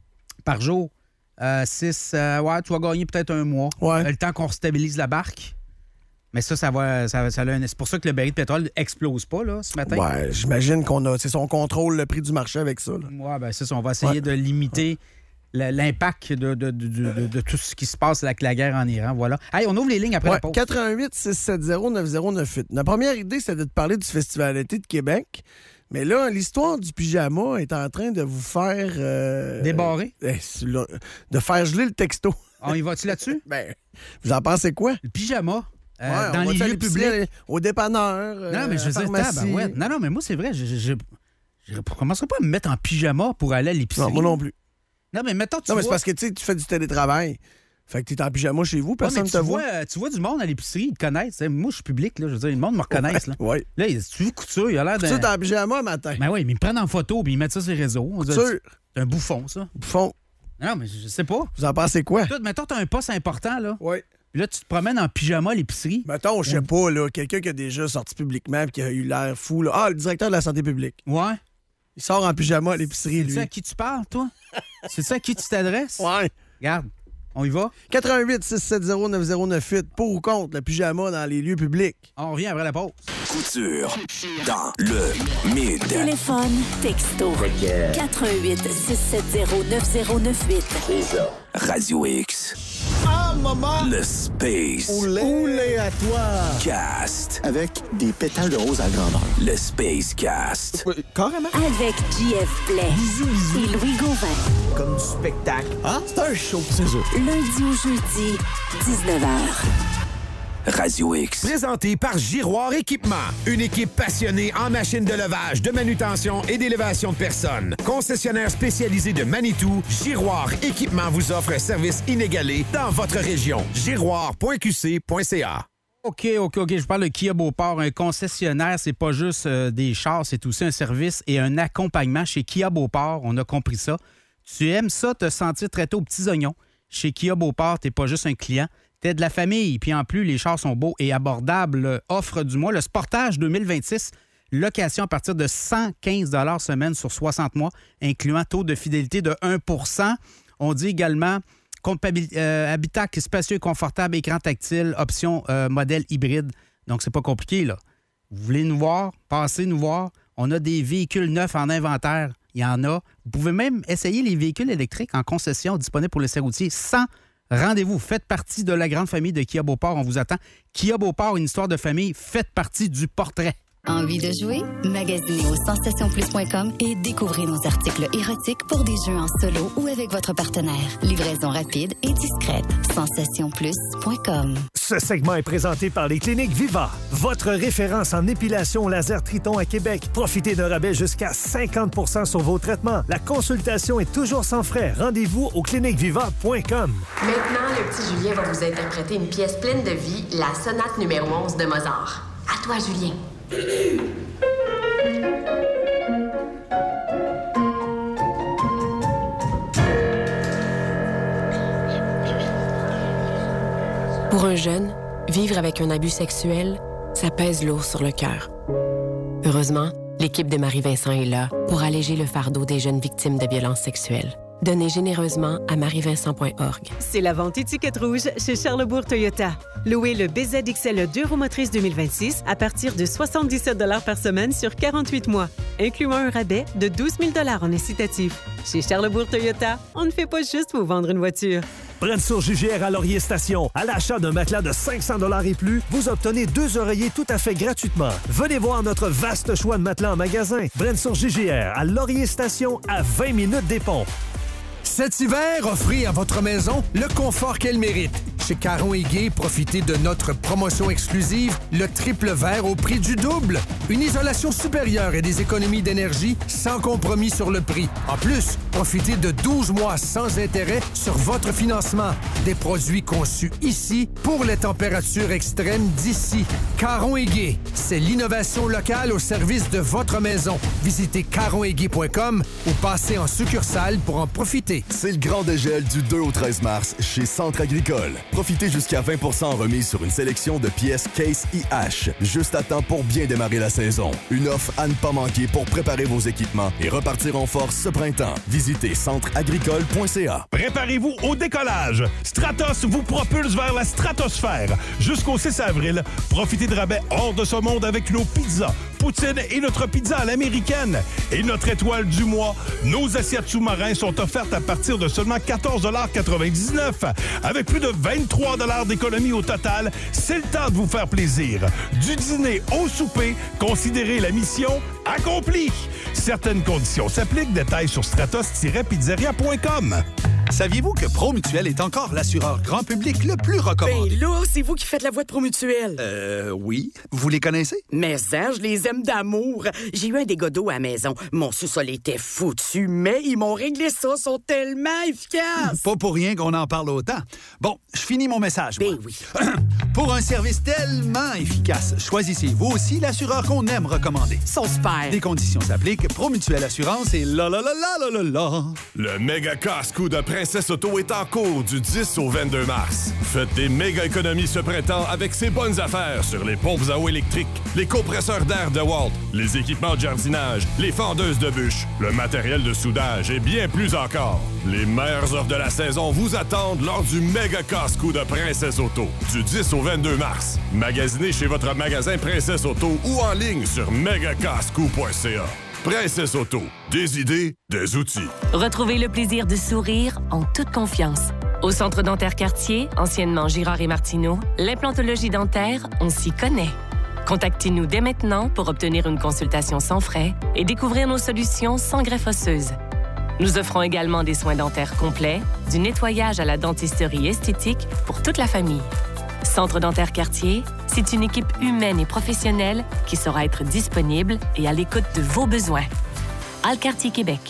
par jour. Euh, six, euh, ouais, tu vas gagner peut-être un mois. Ouais. Le temps qu'on restabilise la barque. Mais ça, ça va. Ça, ça a un- c'est pour ça que le baril de pétrole explose pas, là, ce matin. Ouais, j'imagine qu'on a. C'est son contrôle le prix du marché avec ça. là. Ouais, ben c'est ça. On va essayer Ouais. de limiter le- l'impact de, de, de- de- de tout ce qui se passe avec la guerre en Iran. Voilà. Hey, on ouvre les lignes après Ouais, la pause. quatre un huit six sept zéro neuf zéro neuf huit. La première idée, c'était de te parler du Festival d'été de Québec. Mais là, l'histoire du pyjama est en train de vous faire... euh, Débarrer? euh, là, de faire geler le texto. On y va-tu là-dessus? Ben, vous en pensez quoi? Le pyjama. euh, Ouais, dans on les va-tu à lieux l'épicerie, publics. aller Au dépanneur, Non, mais je veux euh, dire, pharmacie. tabarouette. Non, non, mais moi, c'est vrai. Je, je, je, je commencerai pas à me mettre en pyjama pour aller à l'épicerie. Non, moi non plus. Non, mais mettons, tu Non, mais vois... c'est parce que tu sais, tu fais du télétravail. Fait que t'es en pyjama chez vous, Ouais, mais personne ne tu te voit. vois, tu vois du monde à l'épicerie, ils te connaissent. hein. Moi, je suis public, là. Je veux dire, le monde me reconnaisse. Là, Ouais. là il- tu vois Couture, il a l'air de. Tu es en pyjama matin. Ben oui, mais ils me prennent en photo puis ils mettent ça sur les réseaux. On dirait, Couture. C'est un bouffon, ça. Bouffon. Non, mais je sais pas. Vous en pensez quoi? Toi, mettons, t'as un poste important, là. Oui. Puis là, tu te promènes en pyjama à l'épicerie. Mettons, je sais pas, là, quelqu'un qui a déjà sorti publiquement et qui a eu l'air fou. Là. Ah, le directeur de la santé publique. Ouais. Il sort en pyjama à l'épicerie, C'est lui. à qui tu parles, toi? C'est ça à qui tu t'adresses? Ouais. Regarde, on y va? quatre un huit six sept zéro neuf zéro neuf huit. Pour ou contre le pyjama dans les lieux publics? On revient après la pause. Couture dans le mid. Téléphone, texto. quatre un huit six sept zéro neuf zéro neuf huit. Radio X. Ah, maman! Le Space Oulé à toi! Cast. Avec des pétales de rose à grandeur. Le Space Cast. Carrément. Avec J F Blais et Louis Gauvin. Comme du spectacle. Ah, c'est un show, c'est ça. Lundi au jeudi, dix-neuf heures. Radio X. Présenté par Giroir Équipement. Une équipe passionnée en machines de levage, de manutention et d'élévation de personnes. Concessionnaire spécialisé de Manitou, Giroir Équipement vous offre un service inégalé dans votre région. giroir point q c point c a. OK, OK, OK. Je parle de Kia Beauport. Un concessionnaire, c'est pas juste euh, des chars, c'est aussi un service et un accompagnement chez Kia Beauport. On a compris ça. Tu aimes ça, te sentir traité aux petits oignons. Chez Kia Beauport, t'es pas juste un client, t'es de la famille. Puis en plus, les chars sont beaux et abordables. Offre du mois, le Sportage deux mille vingt-six, location à partir de cent quinze semaine sur soixante mois, incluant taux de fidélité de un pour cent. On dit également Compabili- euh, habitacle spacieux et confortable, écran tactile, option euh, modèle hybride. Donc, c'est pas compliqué, là. Vous voulez nous voir? Passez nous voir. On a des véhicules neufs en inventaire. Il y en a. Vous pouvez même essayer les véhicules électriques en concession disponibles pour l'essai routier sans rendez-vous. Faites partie de la grande famille de Kia Beauport. On vous attend. Kia Beauport, une histoire de famille. Faites partie du portrait. Envie de jouer? Magasinez au sensation plus point com et découvrez nos articles érotiques pour des jeux en solo ou avec votre partenaire. Livraison rapide et discrète. sensation plus point com. Ce segment est présenté par les cliniques Viva, votre référence en épilation laser Triton à Québec. Profitez d'un rabais jusqu'à cinquante pour cent sur vos traitements. La consultation est toujours sans frais. Rendez-vous au clinique viva point com. Maintenant, le petit Julien va vous interpréter une pièce pleine de vie, la sonate numéro onze de Mozart. À toi, Julien. Pour un jeune, vivre avec un abus sexuel, ça pèse lourd sur le cœur. Heureusement, l'équipe de Marie-Vincent est là pour alléger le fardeau des jeunes victimes de violences sexuelles. Donnez généreusement à marie vincent point org. C'est la vente étiquette rouge chez Charlesbourg Toyota. Louez le B Z X L deux roues motrices deux mille vingt-six à partir de soixante-dix-sept dollars par semaine sur quarante-huit mois, incluant un rabais de douze mille dollars en incitatif. Chez Charlesbourg Toyota, on ne fait pas juste vous vendre une voiture. Brent-sur Jugière à Laurier Station. À l'achat d'un matelas de cinq cents dollars et plus, vous obtenez deux oreillers tout à fait gratuitement. Venez voir notre vaste choix de matelas en magasin. Brent-sur Jugière à Laurier Station à vingt minutes des Ponts. Cet hiver, offrez à votre maison le confort qu'elle mérite. Chez Caron et Gay, profitez de notre promotion exclusive, le triple vert au prix du double. Une isolation supérieure et des économies d'énergie sans compromis sur le prix. En plus, profitez de douze mois sans intérêt sur votre financement. Des produits conçus ici pour les températures extrêmes d'ici. Caron et Gay, c'est l'innovation locale au service de votre maison. Visitez caron et gay point com ou passez en succursale pour en profiter. C'est le grand dégel du deux au treize mars chez Centre Agricole. Profitez jusqu'à vingt pour cent en remise sur une sélection de pièces Case I H. Juste à temps pour bien démarrer la saison. Une offre à ne pas manquer pour préparer vos équipements et repartir en force ce printemps. Visitez centre agricole point c a. Préparez-vous au décollage. Stratos vous propulse vers la stratosphère. Jusqu'au six avril, profitez de rabais hors de ce monde avec nos pizzas, poutine et notre pizza à l'américaine. Et notre étoile du mois, nos assiettes sous-marins sont offertes à partir de seulement quatorze quatre-vingt-dix-neuf. Avec plus de vingt-trois d'économie au total, c'est le temps de vous faire plaisir. Du dîner au souper, considérez la mission accomplie. Certaines conditions s'appliquent. Détails sur stratos tiret pizzeria point com. Saviez-vous que Promutuel est encore l'assureur grand public le plus recommandé? Ben là, c'est vous qui faites la voix de Promutuel. Euh, oui. Vous les connaissez? Mais ça, je les aime d'amour. J'ai eu un dégât d'eau à la maison. Mon sous-sol était foutu, mais ils m'ont réglé ça. Ils sont tellement efficaces. Pas pour rien qu'on en parle autant. Bon, je finis mon message. Ben oui. Pour un service tellement efficace, choisissez vous aussi l'assureur qu'on aime recommander. Ils sont super. Des conditions s'appliquent. Promutuel Assurance et la la la la la la la. Le méga casse-cou de Princesse Auto est en cours du dix au vingt-deux mars. Faites des méga économies ce printemps avec ces bonnes affaires sur les pompes à eau électriques, les compresseurs d'air DeWalt, les équipements de jardinage, les fendeuses de bûches, le matériel de soudage et bien plus encore. Les meilleures offres de la saison vous attendent lors du méga casse-cou de Princesse Auto du dix au vingt-deux mars. Magasinez chez votre magasin Princesse Auto ou en ligne sur méga casse cou point c a. Princesse Auto, des idées, des outils. Retrouvez le plaisir de sourire en toute confiance. Au Centre dentaire Cartier, anciennement Girard et Martineau, l'implantologie dentaire, on s'y connaît. Contactez-nous dès maintenant pour obtenir une consultation sans frais et découvrir nos solutions sans greffe osseuse. Nous offrons également des soins dentaires complets, du nettoyage à la dentisterie esthétique pour toute la famille. Centre dentaire Cartier, c'est une équipe humaine et professionnelle qui saura être disponible et à l'écoute de vos besoins. Alcartier Québec.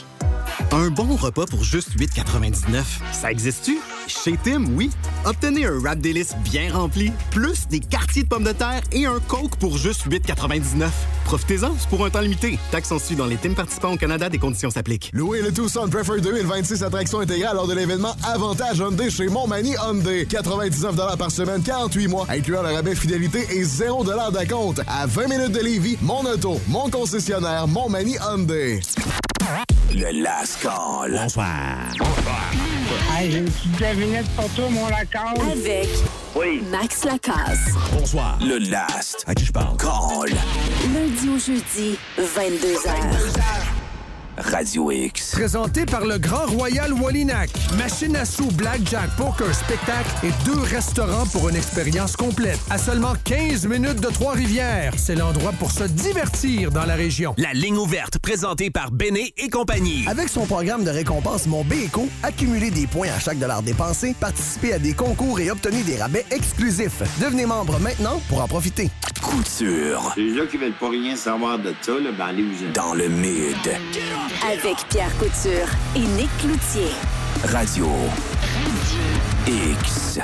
Un bon repas pour juste huit quatre-vingt-dix-neuf, ça existe-tu? Chez Tim, oui. Obtenez un wrap délice bien rempli, plus des quartiers de pommes de terre et un Coke pour juste huit quatre-vingt-dix-neuf. Profitez-en, c'est pour un temps limité. Taxes sont suivies dans les Tim participants au Canada, des conditions s'appliquent. Louez le Tucson Prefer deux mille vingt-six à traction intégrale lors de l'événement Avantage Hyundai chez Montmagny Hyundai. quatre-vingt-dix-neuf par semaine, quarante-huit mois, incluant le rabais fidélité et zéro d'acompte. À vingt minutes de Lévis, mon auto, mon concessionnaire, Montmagny Hyundai. Le Last Call. Bonsoir. Hey, j'ai une petite devinette pour toi, mon Lacasse. Avec oui. Max Lacasse. Bonsoir. Le Last. À qui je parle? Call. Lundi au jeudi, vingt-deux heures. Radio X. Présenté par le Grand Royal Wallinac. Machine à sous, blackjack, poker, spectacle et deux restaurants pour une expérience complète. À seulement quinze minutes de Trois-Rivières. C'est l'endroit pour se divertir dans la région. La ligne ouverte, présentée par Béné et compagnie. Avec son programme de récompense Mon Béco, accumulez des points à chaque dollar dépensé, participez à des concours et obtenez des rabais exclusifs. Devenez membre maintenant pour en profiter. Couture. Les gens qui veulent pas rien savoir de ça, là, ben allez-vous. Dans le mid. Avec Pierre Couture et Nick Cloutier. Radio X.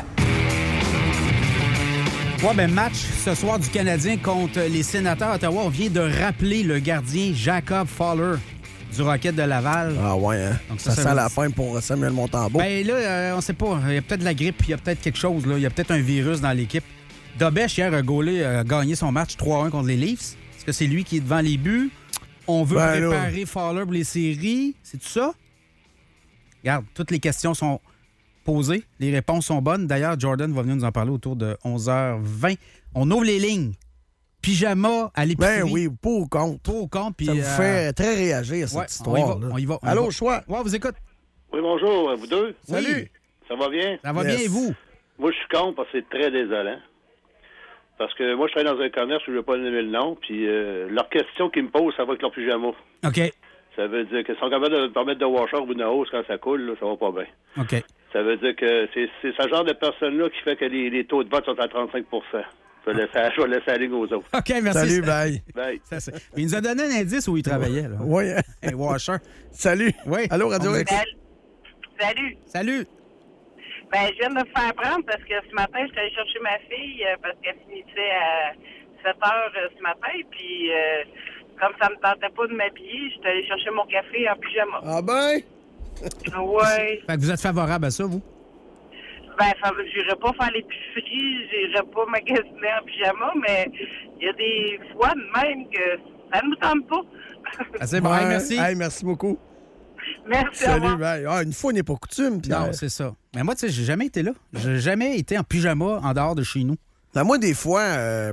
Ouais, ben match ce soir du Canadien contre les Sénateurs d'Ottawa. On vient de rappeler le gardien Jacob Fowler du Rocket de Laval. Ah ouais, hein? Donc ça, ça, ça ça sent veut... la fin pour Samuel Montembeault. Ben là, euh, on sait pas. Il y a peut-être de la grippe, il y a peut-être quelque chose. Là. Il y a peut-être un virus dans l'équipe. Dobèche, hier, a, gaulé, a gagné son match trois à un contre les Leafs. Est-ce que c'est lui qui est devant les buts? On veut ben préparer là. Fowler pour les séries. C'est tout ça? Regarde, toutes les questions sont posées. Les réponses sont bonnes. D'ailleurs, Jordan va venir nous en parler autour de onze heures vingt. On ouvre les lignes. Pyjama à l'épicerie. Ben oui, pour ou contre. Pour ou contre. Puis, ça vous euh... fait très réagir, cette ouais, histoire. On y va. On y va on Allô, y va. choix. Ouais, vous écoute. Oui, bonjour, vous deux. Salut. Oui. Ça va bien? Ça va yes. bien, et vous? Moi, je suis contre parce que c'est très désolant. Parce que moi, je travaille dans un commerce où je ne vais pas nommer le nom, puis euh, leur question qu'ils me posent, ça va avec leur pyjama. OK. Ça veut dire qu'ils sont capables de permettre de washer ou de hausse quand ça coule, là, ça va pas bien. OK. Ça veut dire que c'est, c'est ce genre de personne-là qui fait que les, les taux de vote sont à trente-cinq pour cent. Je vais laisser, je vais laisser la ligne aux autres. OK, merci. Salut, bye. Bye. Ça, c'est... Mais il nous a donné un indice où il travaillait. Là. Oui. Un washer. Salut. Oui. Allô, Radio X. Salut. Salut. Ben, je viens de me faire prendre parce que ce matin, je suis allée chercher ma fille euh, parce qu'elle finissait à sept heures euh, ce matin. Puis, euh, comme ça me tentait pas de m'habiller, je suis allée chercher mon café en pyjama. Ah ben? Ouais. Fait que vous êtes favorable à ça, vous? Ben, j'irais pas faire l'épicerie, j'irais pas magasiner en pyjama, mais il y a des fois même que ça ne me tente pas. Ah, c'est bon, ouais. hey, merci. Hey, merci beaucoup. Merci. Salut, bye. Ah, une fois n'est pas coutume, Pierre. Non, c'est ça. Mais moi, tu sais, j'ai jamais été là. J'ai jamais été en pyjama en dehors de chez nous. Ben, moi, des fois, euh,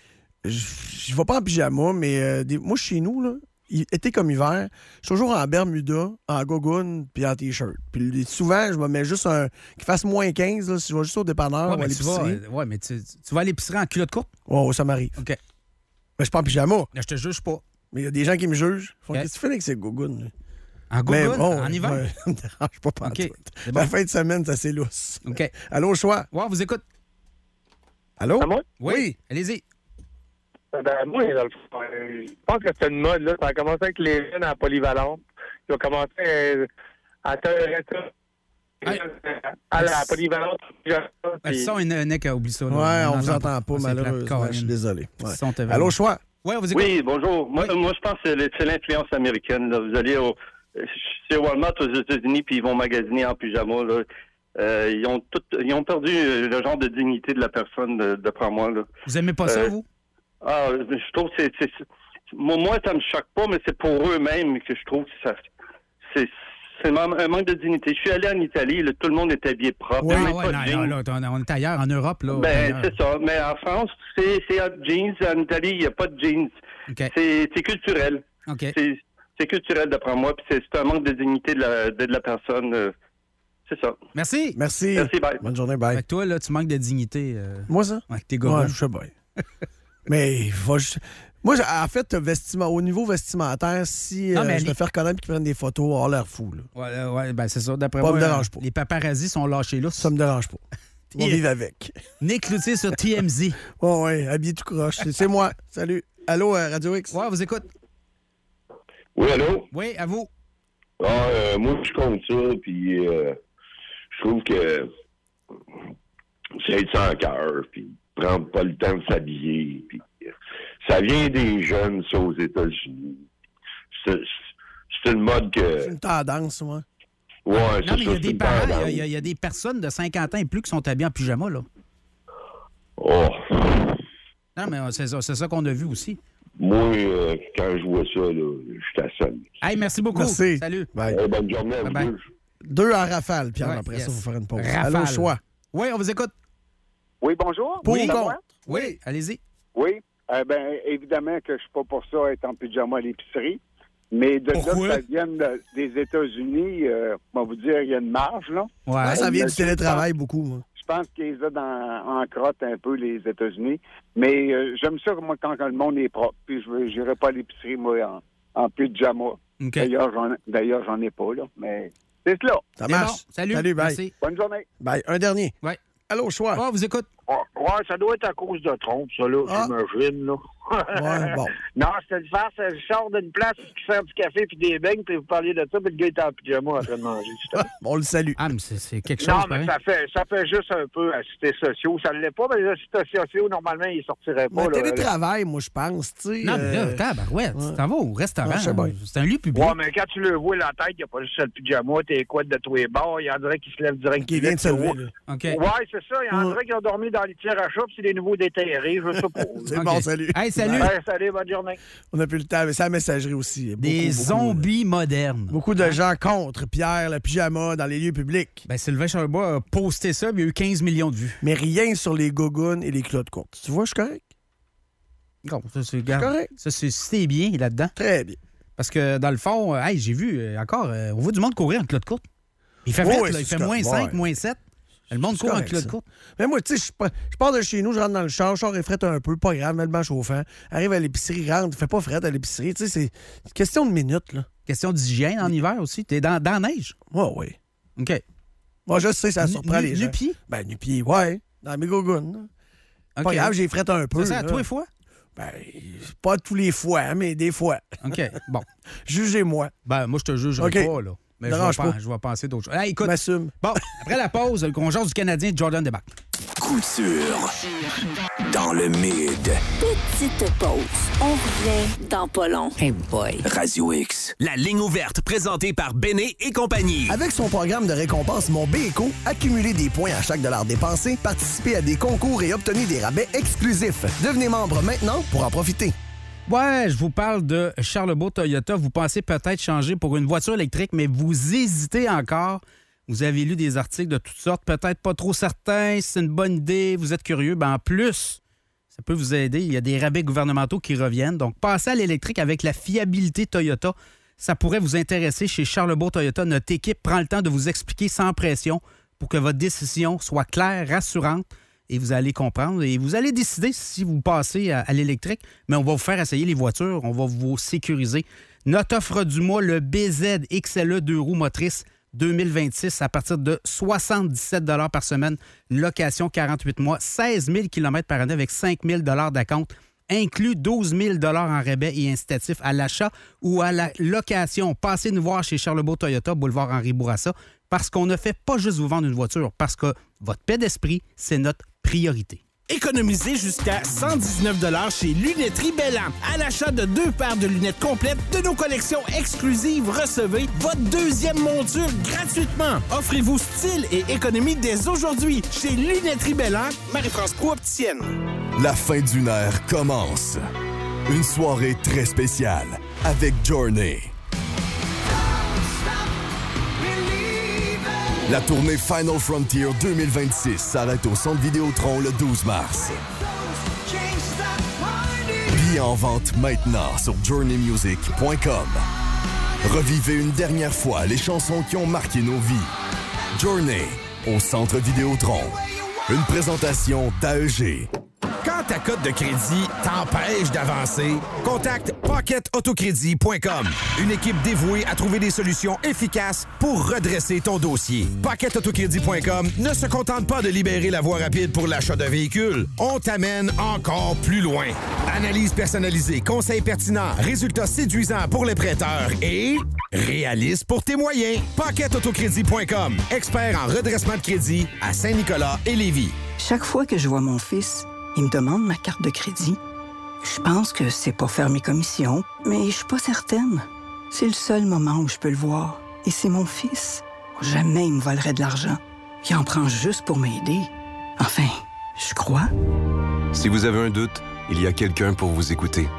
je vais pas en pyjama, mais euh, des, moi, chez nous, là, été comme hiver, je suis toujours en Bermuda, en gogoune, puis en T-shirt. Puis souvent, je me mets juste un... qu'il fasse moins quinze, là, si je vais juste au dépanneur ouais, ou à l'épicerie. Tu vas, ouais, mais tu, tu vas à l'épicerie en culotte courte? Oh, ça m'arrive. OK. Mais je suis pas en pyjama. Là, je te juge pas. Mais il y a des gens qui me jugent. Faut okay. Qu'est-ce que tu fais avec ces gougounes? En gogoune? Oh, en hiver? Ouais, ça me dérange pas pas okay. tout. Bon. La fin de semaine, c'est assez lousse. OK. Allô, choix? Ouais, vous écoute. Allô? À moi? Oui. oui. Allez-y. Ben, moi, je pense que c'est une mode, là. Ça a commencé avec les jeunes à Polyvalente. Ils ont commencé euh, à tolérer ça. Hey. À la Polyvalente. Le son est nec à oublier ça. Là. Ouais, on, on vous entend pas, malheureusement. Je suis désolé. Ouais. Allô, choix? Ouais, vous écoute. Oui, bonjour. Moi, oui. moi, je pense que c'est l'influence américaine. Là. Vous allez au, chez Walmart aux États-Unis, puis ils vont magasiner en pyjama, là. Euh, ils ont tout, ils ont perdu le genre de dignité de la personne, d'après moi, là. Vous aimez pas euh, ça, vous? Ah, je trouve que c'est, c'est, c'est... Moi, ça me choque pas, mais c'est pour eux-mêmes que je trouve que ça... C'est, c'est un manque de dignité. Je suis allé en Italie, là, tout le monde est habillé propre. Oui, ouais, ouais, non, non, là, on est ailleurs, en Europe, là. Ben, c'est ça. Mais en France, c'est, c'est en jeans. En Italie, il n'y a pas de jeans. Okay. C'est, c'est culturel. Okay. C'est, c'est culturel, d'après moi, puis c'est, c'est un manque de dignité de la, de la personne... Euh... C'est ça. Merci. Merci. Merci, bye. Bonne journée, bye. Avec toi, là, tu manques de dignité. Euh... Moi, ça? Avec tes gars. Ouais, je sais bien. Mais il faut... Moi, en fait, vestiment... au niveau vestimentaire, si non, euh, je les... me fais reconnaître et qu'ils prennent des photos, on a l'air fou. Là. Ouais, ouais, ben c'est ça. D'après moi, moi, me dérange pas. Les paparazzis sont lâchés là. Ça me dérange pas. On va vivre avec. Nick Cloutier sur T M Z. Ouais, ouais, habillé tout croche. C'est, c'est moi. Salut. Allô, euh, Radio X? Ouais, vous écoute. Oui, allô? Oui, à vous. Ah, euh, moi, je compte ça, puis... Euh... Je trouve que c'est être sans cœur, puis prendre pas le temps de s'habiller, puis ça vient des jeunes, ça, aux États-Unis. C'est, c'est une mode que... C'est une tendance, moi. Ouais, non, c'est mais il y a des parents, il y, y, y a des personnes de cinquante ans et plus qui sont habillées en pyjama, là. Oh. Non, mais c'est ça, c'est ça qu'on a vu aussi. moi, euh, quand je vois ça, là, je t'assène. Hey, merci beaucoup. Merci. Salut. Bye. Hey, bonne journée à vous Bye. deux. Deux en rafale, Pierre. Ouais, après yes. ça, il faut faire une pause. Rafale. Allô, choix. Oui, on vous écoute. Oui, bonjour. Pour oui, ou c'est contre? moi? Oui, allez-y. Oui. Euh, ben, évidemment que je suis pas pour ça être en pyjama à l'épicerie. Mais de là que ça vienne de- des États-Unis, euh, on va vous dire, il y a une marge, là. Ouais, ça vient Euh, du télétravail beaucoup. Moi. Je pense qu'ils ont dans, en crotte un peu, les États-Unis. Mais euh, j'aime ça, moi, quand le monde est propre. Puis je n'irai pas à l'épicerie, moi, en, en pyjama. OK. D'ailleurs, j'en, d'ailleurs, j'en ai pas, là. Mais c'est là. Ça C'est marche. bon. Salut. Salut, bye. Merci. Bonne journée. Bye. Un dernier. Ouais. Allô, choix. Oh, on vous écoute. Ouais, ça doit être à cause de Trump, ça, là, Ah. j'imagine, là. Ouais, bon. Non, c'était une farce. Je sors d'une place qui sert du café puis des beignes, puis vous parliez de ça, puis le gars était en pyjama en train de manger. On le salue. Ah, mais c'est, c'est quelque chose, Non, mais pareil. ça fait, ça fait juste un peu assistés sociaux. Ça ne l'est pas, mais les assistés sociaux, normalement, ils sortiraient pas. Mais là. télétravail, moi, je pense, tu sais. Non, mais là, euh, tabarouette, tu t'en vas au restaurant. Ouais, je sais bien. C'est un lieu public. Ouais, mais quand tu le vois la tête, il n'y a pas juste le pyjama, t'es quoi de tous les bords, il en dirait qu'il se lève direct. Qui vient de se lever, là. OK. Ouais, c'est ça. Il en Ouais. dirait qu'ils ont dormi dans les tiers à chat, puis c'est des nouveaux déterrés, je sais pas. C'est OK. bon, salut. Hey, salut. Ouais, salut, bonne journée. On n'a plus le temps, mais c'est la messagerie aussi. Beaucoup, Des beaucoup, zombies modernes. Beaucoup de gens contre Pierre, le pyjama dans les lieux publics. Ben, Sylvain Charlebois a posté ça, puis il y a eu quinze millions de vues. Mais rien sur les gougounes et les clottes courtes. Tu vois, je suis correct? Bon, ça, c'est, regarde, correct. ça, c'est, c'est bien là-dedans. Très bien. Parce que, dans le fond, euh, hey, j'ai vu euh, encore, euh, on voit du monde courir en culotte courte. Il fait Ouais, fret, ouais, là, il c'est fait moins correct. cinq, Ouais. moins sept. Le monde C'est court en correct, culotte ça. courte. Mais moi, tu sais, je pars- je pars de chez nous, je rentre dans le char, le char est fret un peu, pas grave, mets le banc chauffant. Arrive à l'épicerie, rentre, fais pas fret à l'épicerie. Tu sais, c'est une question de minutes, là. Question d'hygiène en hiver aussi. T'es dans, dans la neige. Ouais, oui. OK. Moi, je sais, ça Nu- surprend nu- les gens. nu-pied? Ben, nu-pied, ouais. Dans mes gougounes. là. OK. Pas grave, j'ai fret un peu. Ça, c'est à là. tous les fois? Ben, pas tous les fois, mais des fois. OK, bon. Jugez-moi. Ben, moi, je te jugerai OK. pas, là. Mais je vais, Dérange pas, pas. je vais penser d'autres choses. Hey, écoute. M'assume. Bon, après la pause, le conjoint du Canadien, Jordan débarque. Couture. Dans le mid. Petite pause. On revient dans pas long. Hey boy. Radio X. La ligne ouverte présentée par Béné et compagnie. Avec son programme de récompense Mon B-Éco, accumulez des points à chaque dollar dépensé, participez à des concours et obtenez des rabais exclusifs. Devenez membre maintenant pour en profiter. Ouais, je vous parle de Charlebourg Toyota. Vous pensez peut-être changer pour une voiture électrique, mais vous hésitez encore. Vous avez lu des articles de toutes sortes, peut-être pas trop certains, si c'est une bonne idée, vous êtes curieux. Ben en plus, ça peut vous aider. Il y a des rabais gouvernementaux qui reviennent. Donc, passez à l'électrique avec la fiabilité Toyota. Ça pourrait vous intéresser chez Charlebourg Toyota. Notre équipe prend le temps de vous expliquer sans pression pour que votre décision soit claire, rassurante. Et vous allez comprendre et vous allez décider si vous passez à, à l'électrique, mais on va vous faire essayer les voitures, on va vous sécuriser. Notre offre du mois, le B Z X L E deux roues motrices deux mille vingt-six à partir de soixante-dix-sept dollars par semaine, location quarante-huit mois, seize mille kilomètres par année avec cinq mille dollars d'acompte, inclus douze mille dollars en rabais et incitatifs à l'achat ou à la location. Passez nous voir chez Charlebourg Toyota, boulevard Henri Bourassa, parce qu'on ne fait pas juste vous vendre une voiture, parce que votre paix d'esprit, c'est notre priorité. Économisez jusqu'à cent dix-neuf dollars chez Lunetterie Belland. À l'achat de deux paires de lunettes complètes de nos collections exclusives, recevez votre deuxième monture gratuitement. Offrez-vous style et économie dès aujourd'hui chez Lunetterie Belland, Marie-France Pro opticienne. La fin d'une ère commence. Une soirée très spéciale avec Journey. La tournée Final Frontier deux mille vingt-six s'arrête au Centre Vidéotron le douze mars. Billets en vente maintenant sur journey music point com. Revivez une dernière fois les chansons qui ont marqué nos vies. Journey au Centre Vidéotron. Une présentation d'A E G. Quand ta cote de crédit t'empêche d'avancer, contacte pocket autocrédit point com. Une équipe dévouée à trouver des solutions efficaces pour redresser ton dossier. pocket autocrédit point com ne se contente pas de libérer la voie rapide pour l'achat d'un véhicule. On t'amène encore plus loin. Analyse personnalisée, conseils pertinents, résultats séduisants pour les prêteurs et réaliste pour tes moyens. pocket autocrédit point com. Expert en redressement de crédit à Saint-Nicolas et Lévis. Chaque fois que je vois mon fils, il me demande ma carte de crédit. Je pense que c'est pour faire mes commissions, mais je suis pas certaine. C'est le seul moment où je peux le voir. Et c'est mon fils. Jamais il me volerait de l'argent. Il en prend juste pour m'aider. Enfin, je crois. Si vous avez un doute, il y a quelqu'un pour vous écouter.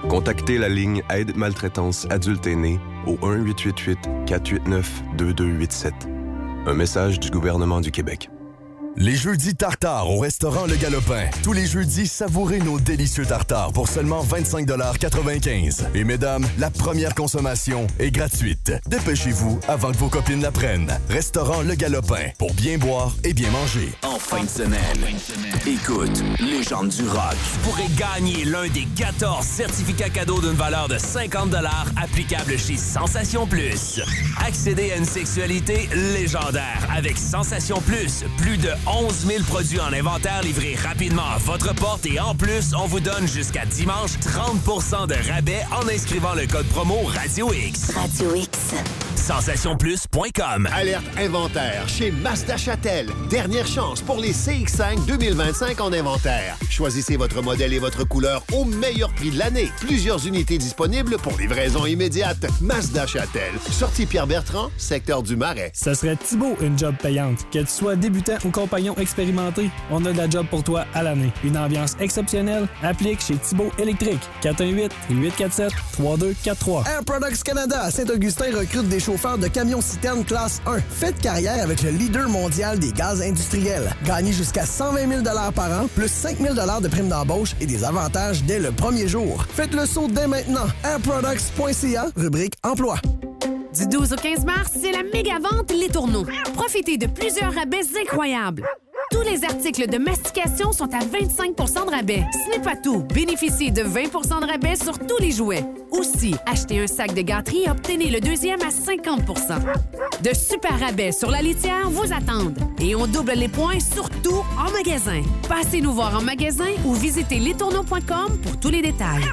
Contactez la ligne Aide maltraitance adulte aîné au un huit huit huit quatre huit neuf deux deux huit sept. Un message du gouvernement du Québec. Les jeudis tartare au restaurant Le Galopin. Tous les jeudis, savourez nos délicieux tartares pour seulement vingt-cinq quatre-vingt-quinze. Et mesdames, la première consommation est gratuite. Dépêchez-vous avant que vos copines la prennent. Restaurant Le Galopin, pour bien boire et bien manger. En fin de semaine, écoute, Légende du rock. Vous pourrez gagner l'un des quatorze certificats cadeaux d'une valeur de cinquante dollars applicables chez Sensation Plus. Accédez à une sexualité légendaire avec Sensation Plus. Plus de onze mille produits en inventaire livrés rapidement à votre porte et en plus, on vous donne jusqu'à dimanche trente pour cent de rabais en inscrivant le code promo Radio X. Radio X. sensation plus point com. Alerte inventaire chez Mazda Châtel. Dernière chance pour les C X cinq deux mille vingt-cinq en inventaire. Choisissez votre modèle et votre couleur au meilleur prix de l'année. Plusieurs unités disponibles pour livraison immédiate. Mazda Châtel. Sortie Pierre-Bertrand, secteur du Marais. Ça serait Thibaut une job payante. Que tu sois débutant ou compagnon expérimenté, on a de la job pour toi à l'année. Une ambiance exceptionnelle applique chez Thibaut Électrique. quatre un huit, huit quatre sept, trois deux quatre trois. Air Products Canada à Saint-Augustin recrute des chauffeurs de camions-citernes classe un. Faites carrière avec le leader mondial des gaz industriels. Gagnez jusqu'à cent vingt mille dollars par an, plus cinq mille dollars de primes d'embauche et des avantages dès le premier jour. Faites le saut dès maintenant. airproducts point c a, rubrique emploi. Du douze au quinze mars, c'est la méga vente Les Tourneaux. Profitez de plusieurs rabais incroyables. Tous les articles de mastication sont à vingt-cinq pour cent de rabais. Ce n'est pas tout. Bénéficiez de vingt pour cent de rabais sur tous les jouets. Aussi, achetez un sac de gâterie et obtenez le deuxième à cinquante pour cent. De super rabais sur la litière vous attendent. Et on double les points surtout en magasin. Passez nous voir en magasin ou visitez les tourneaux point com pour tous les détails.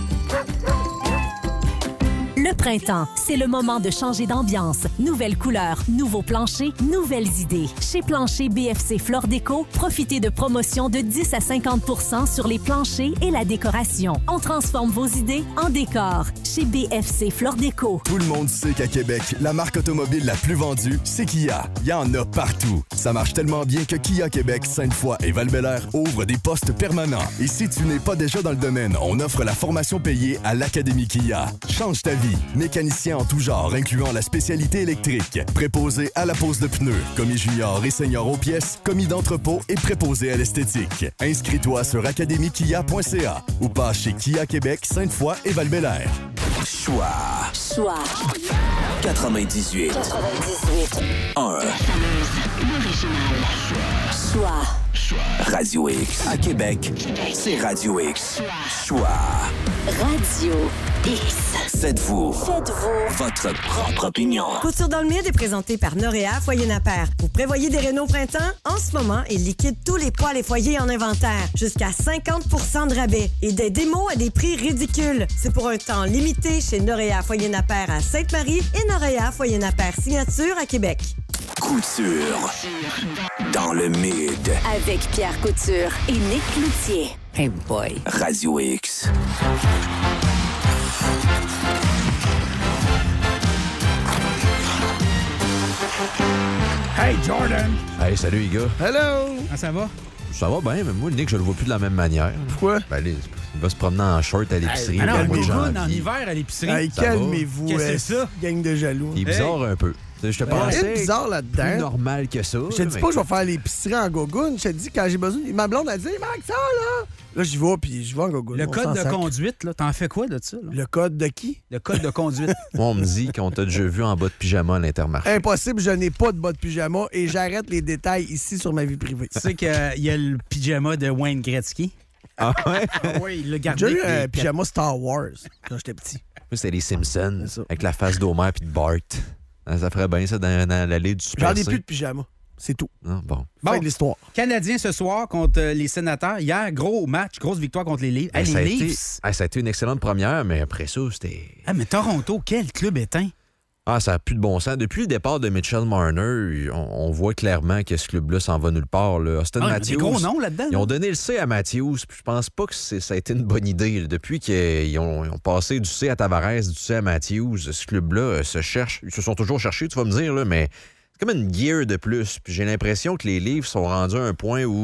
Le printemps, c'est le moment de changer d'ambiance. Nouvelles couleurs, nouveaux planchers, nouvelles idées. Chez Plancher B F C Flore Déco, profitez de promotions de dix à cinquante pour cent sur les planchers et la décoration. On transforme vos idées en décor. Chez B F C Flore Déco. Tout le monde sait qu'à Québec, la marque automobile la plus vendue, c'est Kia. Il y en a partout. Ça marche tellement bien que Kia Québec, Sainte-Foy et Val-Bélair ouvrent des postes permanents. Et si tu n'es pas déjà dans le domaine, on offre la formation payée à l'Académie Kia. Change ta vie. Mécanicien en tout genre, incluant la spécialité électrique. Préposé à la pose de pneus, commis junior et senior aux pièces, commis d'entrepôt et préposé à l'esthétique. Inscris-toi sur académie kia point c a ou passe chez Kia Québec, Sainte-Foy et Val-Bélair. Choix. Choix. quatre-vingt-dix-huit. quatre-vingt-dix-huit. un. L'original. Choix. Radio X. À Québec, c'est Radio X. Choix. Radio X. Faites-vous. Faites-vous. Votre propre opinion. Couture dans le mid est présenté par Noréa Foyer Napper. Vous prévoyez des rénaux printemps? En ce moment, il liquide tous les poêles et foyers en inventaire. Jusqu'à cinquante pour cent de rabais. Et des démos à des prix ridicules. C'est pour un temps limité chez Noréa Foyer Napper à Sainte-Marie et Noréa Foyer Napper Signature à Québec. Couture. Dans le mid. Avec Pierre Couture et Nick Cloutier. Hey boy. Radio X. Hey, Jordan! Hey, salut les gars. Hello! Ah, ça va? Ça va bien, mais moi, le Nick, je le vois plus de la même manière. Pourquoi? Ben, allez, il va se promener en short à l'épicerie. Ah non, au mois de on janvier. en hiver à l'épicerie. Hey, calmez-vous. Qu'est-ce que euh, c'est ça? Gang de jaloux. Il est bizarre un peu. Je te Il y a pensais rien de bizarre là-dedans. plus normal que ça. Je te dis mais- pas que je vais faire l'épicerie en gogoune. Je te dis quand j'ai besoin. Ma blonde a dit, il manque ça, là. Là, j'y vais, puis je vais en gogoune. Le On code s'en de sac. conduite, là, t'en fais quoi de ça? là? Le code de qui? Le code de conduite. Moi, on me dit qu'on t'a déjà vu en bas de pyjama à l'Intermarché. Impossible, je n'ai pas de bas de pyjama et j'arrête les détails ici sur ma vie privée. Tu sais qu'il y a le pyjama de Wayne Gretzky? Ah ouais? Ah oui, il l'a J'ai gardé. déjà eu un Les- pyjama Star Wars quand j'étais petit. Moi, c'était les Simpsons, avec la face d'Homer puis de Bart. Ah, ça ferait bien ça dans, dans l'allée du Super J'en ai C. plus de pyjama. C'est tout. Ah, bon. Fin de l'histoire. Canadiens ce soir contre euh, les Sénateurs. Hier, gros match, grosse victoire contre les Leafs. Ben, Hey, ça, a les été, Leafs. ah, ça a été une excellente première, mais après ça, c'était... Ah, mais Toronto, quel club éteint. Ah, ça n'a plus de bon sens. Depuis le départ de Mitchell Marner, on, on voit clairement que ce club-là s'en va nulle part. Là. Austin Ah, il y a Matthews. des gros noms là-dedans. Ils ont donné le C à Matthews, puis je pense pas que c'est- ça a été une bonne idée. là. Depuis qu'ils ont, ils ont passé du C à Tavares, du C à Matthews, ce club-là euh, se cherche. Ils se sont toujours cherchés, tu vas me dire, là, mais c'est comme une gear de plus. Puis j'ai l'impression que les Leafs sont rendus à un point où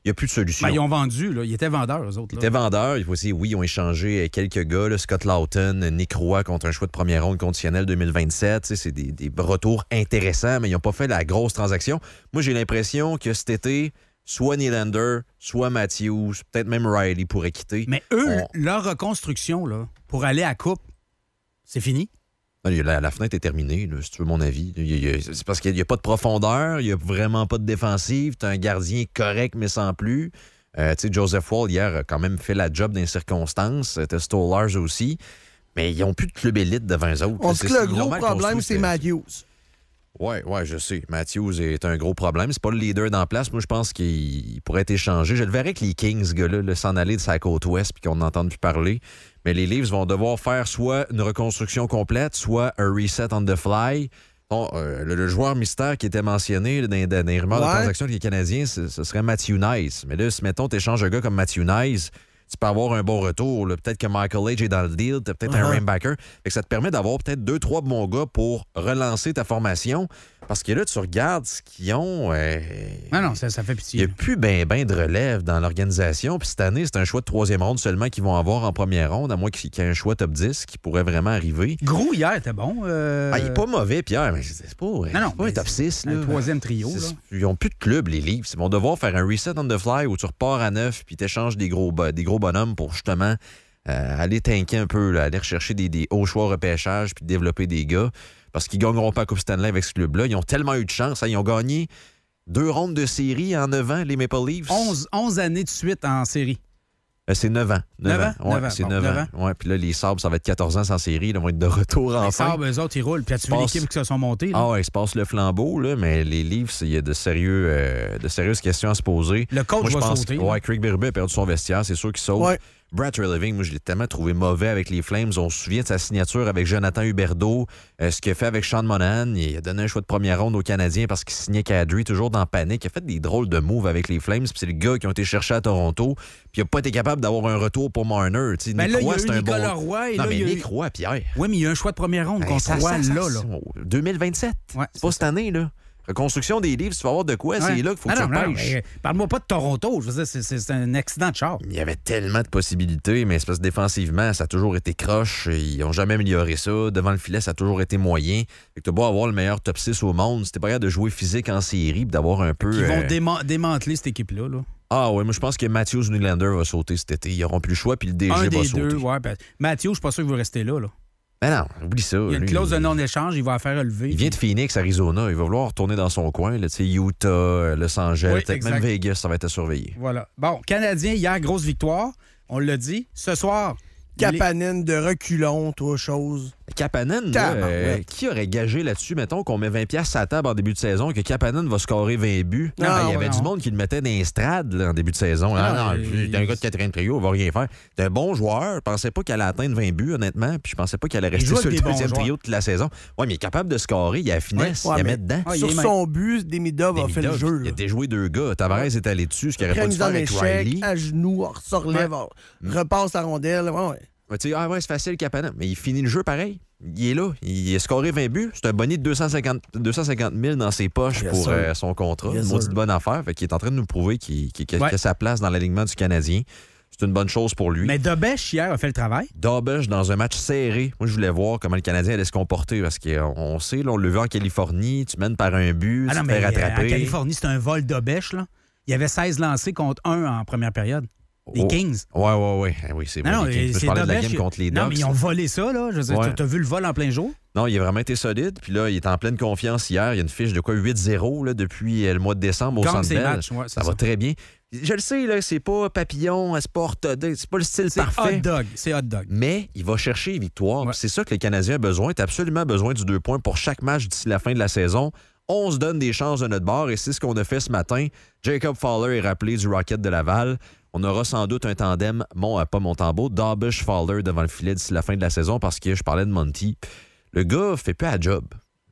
Il n'y a plus de solution. Ben, ils ont vendu, là. Ils étaient vendeurs, eux autres. Ils là. étaient vendeurs. Il faut aussi, oui, ils ont échangé quelques gars, là, Scott Lawton, Nick Roy contre un choix de première ronde conditionnel deux mille vingt-sept. C'est des, des retours intéressants, mais ils n'ont pas fait la grosse transaction. Moi, j'ai l'impression que cet été, soit Nylander, soit Matthews, peut-être même Riley pourrait quitter. Mais eux, On... leur reconstruction, là, pour aller à la Coupe, c'est fini? La, la fenêtre est terminée, là, si tu veux mon avis. Il y a, c'est parce qu'il n'y a pas de profondeur, il n'y a vraiment pas de défensive. Tu as un gardien correct, mais sans plus. Euh, tu sais, Joseph Wall, hier, a quand même fait la job dans les circonstances. Tu as Stolarz aussi. Mais ils n'ont plus de club élite devant eux autres. On dit que le gros problème, c'est Matthews. Oui, ouais, je sais. Matthews est un gros problème. C'est pas le leader dans la place. Moi, je pense qu'il pourrait être échangé. Je le verrais que les Kings, ce gars-là, là, s'en aller de sa côte ouest puis qu'on n'entende plus parler. Mais les Leafs vont devoir faire soit une reconstruction complète, soit un reset on the fly. Bon, euh, le, le joueur mystère qui était mentionné là, dans, dans les rumeurs ouais. de transaction avec les Canadiens, ce, ce serait Matthew Nice. Mais là, si, mettons, tu échanges un gars comme Matthew Nice, tu peux avoir un bon retour. Là. Peut-être que Michael Age est dans le deal, tu as peut-être uh-huh. un rainbacker. Fait que ça te permet d'avoir peut-être deux, trois bons gars pour relancer ta formation. Parce que là, tu regardes ce qu'ils ont. Euh, non, non, ça, ça fait pitié. Il n'y a plus ben, ben de relève dans l'organisation. Puis cette année, c'est un choix de troisième ronde seulement qu'ils vont avoir en première ronde, à moins qu'il y ait un choix top dix qui pourrait vraiment arriver. Gros, hier, était bon. Euh... Ah, il n'est pas mauvais, Pierre, mais c'est pas, non, non, pas un top six. Un troisième trio. Là. Ils n'ont plus de club, les Leafs. Ils vont devoir faire un reset on the fly où tu repars à neuf puis tu échanges des gros, des gros bonhommes pour justement euh, aller tanker un peu, là, aller rechercher des, des hauts choix repêchage puis développer des gars. Parce qu'ils ne gagneront pas la Coupe Stanley avec ce club-là. Ils ont tellement eu de chance. Hein. Ils ont gagné deux rondes de série en neuf ans, les Maple Leafs. onze années de suite en série. Euh, c'est neuf ans. neuf ans. Ouais, neuf ans. c'est bon, neuf ans. ans. Ouais, puis là, les Sabres, ça va être quatorze ans sans série. Ils vont être de retour enfin. Les Sabres, eux autres, ils roulent. Puis as-tu vu l'équipe qui se sont montées? Là? Ah ouais, ils se passent le flambeau, là, mais les Leafs, il y a de, sérieux, euh, de sérieuses questions à se poser. Le coach moi, je va pense sauter. Que, ouais, Craig Berube a perdu son vestiaire. C'est sûr qu'il saute. Ouais. Brad Treliving, moi, je l'ai tellement trouvé mauvais avec les Flames. On se souvient de sa signature avec Jonathan Huberdeau, euh, ce qu'il a fait avec Sean Monahan. Il a donné un choix de première ronde aux Canadiens parce qu'il signait Kadri, toujours dans panique. Il a fait des drôles de moves avec les Flames. Puis c'est le gars qui ont été cherchés à Toronto. Puis il n'a pas été capable d'avoir un retour pour Marner. T'sais, ben Nick là, Roy, il y a eu c'est un Nicolas bon... Roy. Et non, là, mais il y a Nick eu... Roy, Pierre. Oui, mais il y a un choix de première ronde ben, contre ça, Roy, ça, ça, là, là. deux mille vingt-sept. Ouais, c'est pas cette année, là. Reconstruction des livres, tu vas avoir de quoi, ouais. C'est là qu'il faut ah que non, tu non, mais, parle-moi pas de Toronto, je veux dire, c'est, c'est, c'est un accident de char. Il y avait tellement de possibilités, mais c'est parce que défensivement, ça a toujours été croche. Ils n'ont jamais amélioré ça. Devant le filet, ça a toujours été moyen. Fait que tu as beau avoir le meilleur top six au monde, c'était pas grave de jouer physique en série et d'avoir un peu... Ils vont euh... déma- démanteler cette équipe-là, là. Ah oui, moi je pense que Matthews Nylander va sauter cet été. Ils n'auront plus le choix, puis le D G un va des sauter. Deux, ouais, ben, Matthews, je suis pas sûr qu'il va rester là, là. Ben non, oublie ça. Il y a une lui, clause il... de non-échange, il va la faire relever. Il vient de Phoenix, Arizona. Il va vouloir retourner dans son coin. Là, Utah, Los Angeles, oui, peut-être exact. même Vegas, ça va être à surveiller. Voilà. Bon, Canadien, hier, grosse victoire. On l'a dit. Ce soir... Kapanen les... de reculons, toi, chose. Kapanen, là, euh, qui aurait gagé là-dessus, mettons, qu'on met vingt piastres à la table en début de saison, que Kapanen va scorer vingt buts? Non, ben, il y avait non. du monde qui le mettait dans les strades là, en début de saison. Ah, non, non, il... un gars de quatrième trio, il va rien faire. C'est un bon joueur. Je pensais pas qu'il allait atteindre vingt buts, honnêtement, puis je pensais pas qu'il allait rester sur le deuxième bons trio toute la saison. Oui, mais il est capable de scorer, il a la finesse, ouais, il la met dedans. Ah, sur son but, Demidov a fait le jeu. Il a déjoué deux gars. Tavares est allé dessus, ce qu'il aurait pas dû faire avec Riley. À genoux, se relève, repasse la rondelle. Ouais. Tu sais, ah ouais, c'est facile, Kapanen. Mais il finit le jeu pareil. Il est là. Il a scoré vingt buts. C'est un bonnet de deux cent cinquante mille dans ses poches yes pour euh, son contrat. Yes une maudite bonne affaire. Fait qu'il est en train de nous prouver qu'il, qu'il, qu'il ouais. a sa place dans l'alignement du Canadien. C'est une bonne chose pour lui. Mais Dobèche, hier, a fait le travail. Dobèche, dans un match serré. Moi, je voulais voir comment le Canadien allait se comporter parce qu'on sait, là, on l'a vu en Californie. Tu mènes par un but, ah tu non, te fais rattraper. En Californie, c'est un vol Dobèche, là. Il y avait seize lancés contre un en première période. Les Kings. Oui, oui, oui. Oui, c'est vrai. Non, les Kings. Je parlais de la game contre les Ducks. Non, mais ils ont volé ça, là. Je veux dire, ouais. T'as vu le vol en plein jour? Non, il a vraiment été solide. Puis là, il est en pleine confiance hier. Il y a une fiche de quoi huit zéro là, depuis le mois de décembre au Centre Bell. Ouais, ça, ça va très bien. Je le sais, là, c'est pas papillon, c'est pas orthodoxe, c'est pas le style c'est parfait. Hot dog. C'est hot dog. Mais il va chercher les victoires. Ouais. C'est ça que les Canadiens ont besoin. Tu as absolument besoin du deux points pour chaque match d'ici la fin de la saison. On se donne des chances de notre bord et c'est ce qu'on a fait ce matin. Jacob Fowler est rappelé du Rocket de Laval. On aura sans doute un tandem, mon, pas Montembeault, Dobèche-Fowler devant le filet d'ici la fin de la saison parce que je parlais de Monty. Le gars fait plus à job.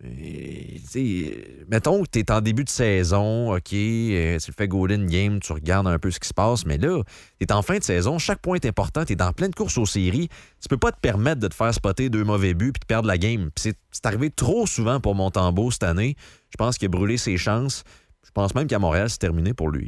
Et, mettons que tu es en début de saison, OK, euh, tu le fais golden game, tu regardes un peu ce qui se passe, mais là, tu es en fin de saison, chaque point est important, tu es dans pleine course aux séries, tu peux pas te permettre de te faire spotter deux mauvais buts puis de perdre la game. Puis c'est, c'est arrivé trop souvent pour Montembeault cette année. Je pense qu'il a brûlé ses chances. Je pense même qu'à Montréal, c'est terminé pour lui. Là.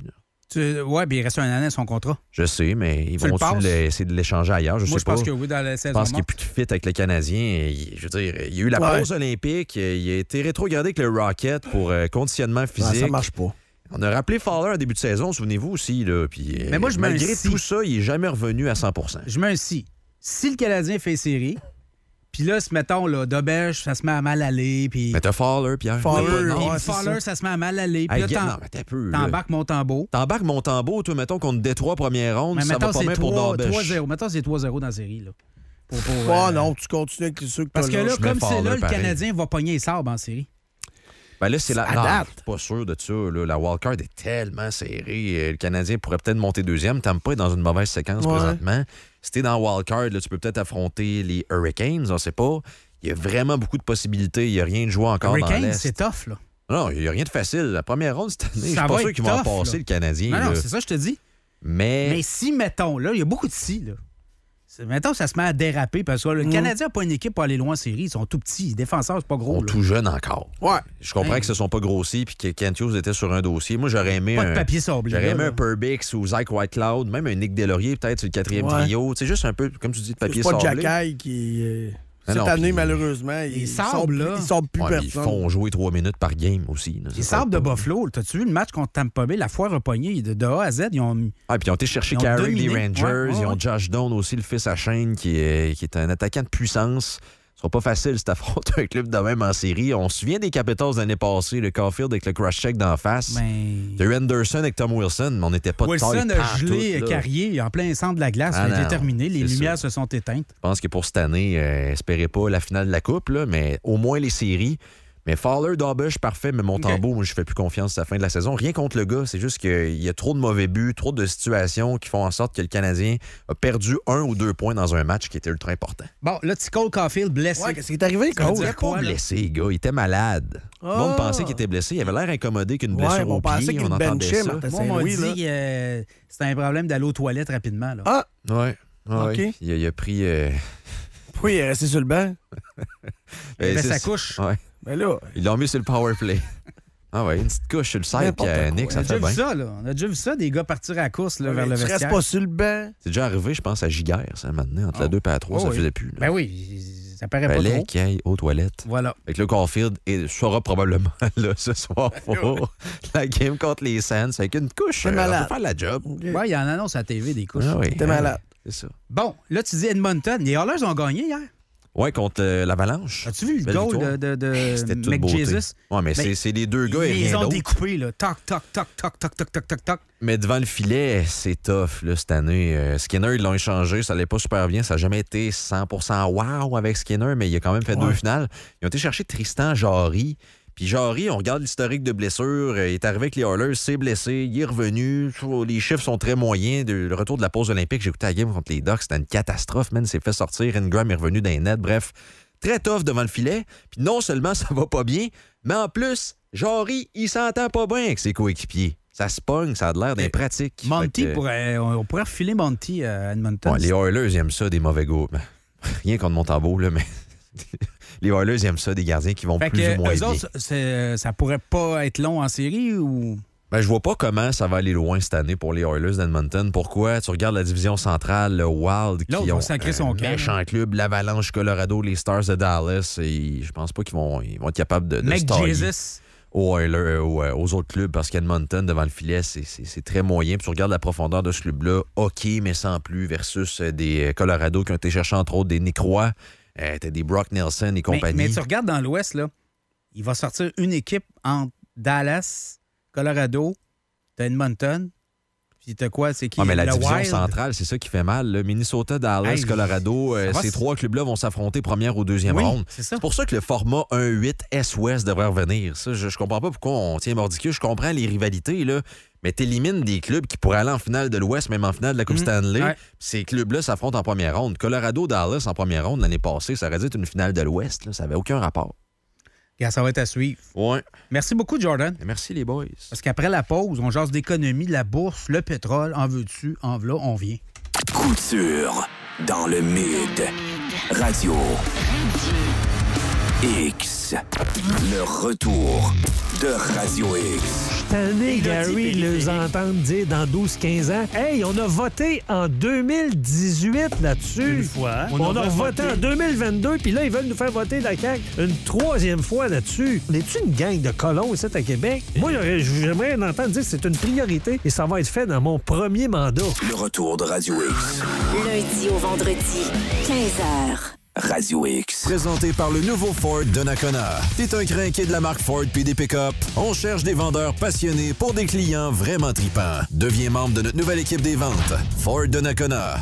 Tu... Ouais, puis il reste un an à son contrat. Je sais, mais ils Tu vont le essayer de l'échanger ailleurs? Je Moi, sais je pas. pense que oui, dans la saison Je pense qu'il n'est morte. plus de fit avec le Canadien. Il- je veux dire, il y a eu la Ouais. pause olympique. Il a été rétrogradé avec le Rocket pour euh, conditionnement physique. Ouais, ça marche pas. On a rappelé Fowler en début de saison, souvenez-vous aussi. Là, puis, euh, Mais moi, je mets un malgré si. tout ça, il n'est jamais revenu à cent pour cent. Je mets un si. Si le Canadien fait série, puis là, se mettons, là, Dobèche, ça se met à mal aller, puis... Mais t'as Fowler, Pierre. Fowler, Oui, non, ouais, Fowler, ça. se met à mal aller, puis Hey, là, get- t'en- non, mais t'as peu, là. t'embarques Montembeau. T'embarques Montembeau, toi, mettons, contre Détroit première ronde, Mais ça mettons, va pas c'est bien pour trois Dobèche. zéro. Mettons, c'est trois zéro dans la série, là. Pour, pour, Oh euh, non, tu continues avec ceux que Parce que t'as là, je mets comme c'est Fowler, là, le pareil. Canadien va pogner les sabres en série. Ben là, c'est la. À Non, date. je suis pas sûr de ça. Là. La wildcard est tellement serrée. Euh, Le Canadien pourrait peut-être monter deuxième. T'aimes pas être dans une mauvaise séquence Ouais. présentement. Si t'es dans wildcard, là, tu peux peut-être affronter les Hurricanes, on sait pas. Il y a vraiment beaucoup de possibilités. Il n'y a rien de joué encore dans Hurricane, l'Est. c'est tough, là. Non, il n'y a rien de facile. La première ronde cette année, je suis Ça pas va sûr être qu'ils vont en tough, passer, là. le Canadien. Non, non, là. c'est ça, je te dis. Mais, Mais si, mettons, là, il y a beaucoup de si, là. C'est- Mettons, ça se met à déraper parce que le Mm. Canadien n'a pas une équipe pour aller loin en série. Ils sont tout petits. Les défenseurs, c'est pas ils gros. sont là. tout jeunes encore. Ouais. Je comprends Hey. qu'ils se sont pas grossis puis que Kent Hughes était sur un dossier. Moi, j'aurais aimé Pas de un, papier sablé, J'aurais là, aimé là. un Perbix ou Zach Whitecloud, même un Nick Delorier peut-être sur le quatrième Ouais. trio. C'est juste un peu, comme tu dis, de C'est papier pas sablé. Jacky qui... euh, Ah cette non, année, puis- malheureusement, ils sabres, sortent plus- là. ils sortent plus Ouais, mais ils personne. font jouer trois minutes par game aussi. là. Les Ça sabres fait de pas- Buffalo, t'as-tu vu le match contre Tampa Bay? La foire a pogné de, de A à Z. Ils ont mis- Ah, puis ils ont été chercher Ils ont Carrick des dominé. Rangers. Ouais, ouais, Ils ont ouais. Josh Doan aussi, le fils à Shane, qui est, qui est un attaquant de puissance. Ce sera pas facile cet affronter un club de même en série. On se souvient des Capitals l'année passée, le Caulfield avec le cross-check d'en face. Ben, T'as eu Anderson avec Tom Wilson, mais on n'était pas de Wilson taille a partout, gelé là. Carrier en plein centre de la glace. Ah ça a été non, terminé. Les c'est lumières ça. se sont éteintes. Je pense que pour cette année, euh, espérez pas la finale de la Coupe, là, mais au moins les séries. Mais Fowler, Dobbush, parfait, mais Montembeau, moi, je fais plus confiance à la fin de la saison. Rien contre le gars, c'est juste qu'il y a trop de mauvais buts, trop de situations qui font en sorte que le Canadien a perdu un ou deux points dans un match qui était ultra important. Bon, là, petit Cole Caulfield blessé. Ouais, qu'est-ce qui est arrivé, Ça veut Cole? dire Il n'est quoi, pas là? blessé, le gars. Il était malade. Tout le monde Ah. pensait qu'il était blessé. Il avait l'air incommodé qu'une Ouais, blessure on au pensait pied. qu'il On entendait benchait, ça. Martin Moi, on m'a Saint-Louis, là. dit que euh, c'était un problème d'aller aux toilettes rapidement. Là. Ah! Ouais. ouais. OK. Il, a, il a pris... euh, Pourquoi il est resté sur le banc? Il avait c'est- sa couche. Ouais. Ben là, Ils l'ont mis sur le power play. Ah ouais, une petite couche sur le side, puis N'importe euh, quoi. Nick, On ça a fait déjà vu bien. ça, là. On a déjà vu ça, des gars partir à la course là, vers tu le restes vestiaire. pas sur le banc. C'est déjà arrivé, je pense, à Giguère, ça, maintenant. Entre la Oh. deux et la trois, Oh ça oui. faisait plus. là. Ben oui, ça paraît pas Fallait trop. qu'il aille aux toilettes. Voilà. Avec le Caulfield, et sera probablement là ce soir pour la game contre les Sands avec une couche. T'es euh, on malade. peut faire la job. Ouais, il y en annonce à la T V des couches. Ah oui, T'es hein, malade. C'est ça. Bon, là, tu dis Edmonton. Les Oilers ont gagné hier. Ouais, contre euh, l'Avalanche. As-tu vu le Belle goal victoire. de, de, de C'était toute beauté. McJesus? Ouais, mais c'est- Ben, c'est les deux gars et Ils rien ont d'autre. découpé, là. Toc, toc, toc, toc, toc, toc, toc, toc, toc. Mais devant le filet, c'est tough là, cette année. Euh, Skinner, ils l'ont échangé, ça allait pas super bien. Ça n'a jamais été cent pour cent wow avec Skinner, mais il a quand même fait Ouais. deux finales. Ils ont été chercher Tristan Jarry. Puis Jarry, on regarde l'historique de blessures. euh, Il est arrivé avec les Oilers, s'est blessé, il est revenu. Je trouve, les chiffres sont très moyens. De- le retour de la pause olympique, j'ai écouté la game contre les Ducks, c'était une catastrophe, man. Il s'est fait sortir. Ingram est revenu dans les nets. Bref, très tough devant le filet. Puis non seulement ça va pas bien, mais en plus, Jarry, il s'entend pas bien avec ses coéquipiers. Ça se pogne, ça a l'air d'être pratique. Monty, Fait que- pourrait, on on pourrait refiler Monty à Edmonton. Ouais, les Oilers, ils aiment ça, des mauvais gars. Ben, rien contre Montembeau, là, mais les Oilers, ils aiment ça, des gardiens qui vont Fait plus que ou moins eux bien. autres, c'est- ça pourrait pas être long en série ou... Ben, je vois pas comment ça va aller loin cette année pour les Oilers d'Edmonton. Pourquoi? Tu regardes la division centrale, le Wild, Là, on qui va ont sacrer son un camp, méchant club, l'Avalanche Colorado, les Stars de Dallas, et je pense pas qu'ils vont, ils vont être capables de, de se tailler McJesus. aux Oilers, euh, aux, euh, aux autres clubs, parce qu'Edmonton, devant le filet, c'est- c'est c'est très moyen. Puis tu regardes la profondeur de ce club-là, hockey, mais sans plus, versus euh, des euh, Colorado qui ont été chercher, entre autres, des Nick Roy, euh, t'as des Brock Nelson et Mais, compagnie. mais tu regardes dans l'Ouest, là, il va sortir une équipe entre Dallas, Colorado, t'as Edmonton, puis t'as quoi? C'est qui? Ah, mais la Le division Wild. centrale, c'est ça qui fait mal. là. Minnesota, Dallas, Hey, Colorado, euh, ça va, ces c'est- trois clubs-là vont s'affronter première ou deuxième Oui, ronde. c'est ça. pour ça que le format un huit S-Ouest devrait revenir. Ça, je, je comprends pas pourquoi on tient mordicus. Je comprends les rivalités, là, mais t'élimines des clubs qui pourraient aller en finale de l'Ouest, même en finale de la Coupe Mhm. Stanley. Ouais. Ces clubs-là s'affrontent en première ronde. Colorado, Dallas en première ronde l'année passée, ça aurait dû être une finale de l'Ouest. là. Ça avait aucun rapport. Regarde, ça va être à suivre. Ouais. Merci beaucoup, Jordan. Merci, les boys. Parce qu'après la pause, on jase d'économie, de la bourse, le pétrole, en veux-tu, en v'là, on vient. Couture dans le Mid. Radio X. Le retour de Radio X. tanné, Gary, de les entendre dire dans douze quinze ans, « Hey, on a voté en deux mille dix-huit là-dessus. » Une fois. On, on a voté en deux mille vingt-deux, puis là, ils veulent nous faire voter la C A Q une troisième fois là-dessus. On est-tu une gang de colons ici à Québec? Moi, j'aimerais entendre dire que c'est une priorité et ça va être fait dans mon premier mandat. Le retour de Radio X. Lundi au vendredi, quinze heures. Radio X. Présenté par le nouveau Ford Donnacona. T'es un crinqué de la marque Ford puis des pick-up? On cherche des vendeurs passionnés pour des clients vraiment tripants. Deviens membre de notre nouvelle équipe des ventes. Ford Donnacona.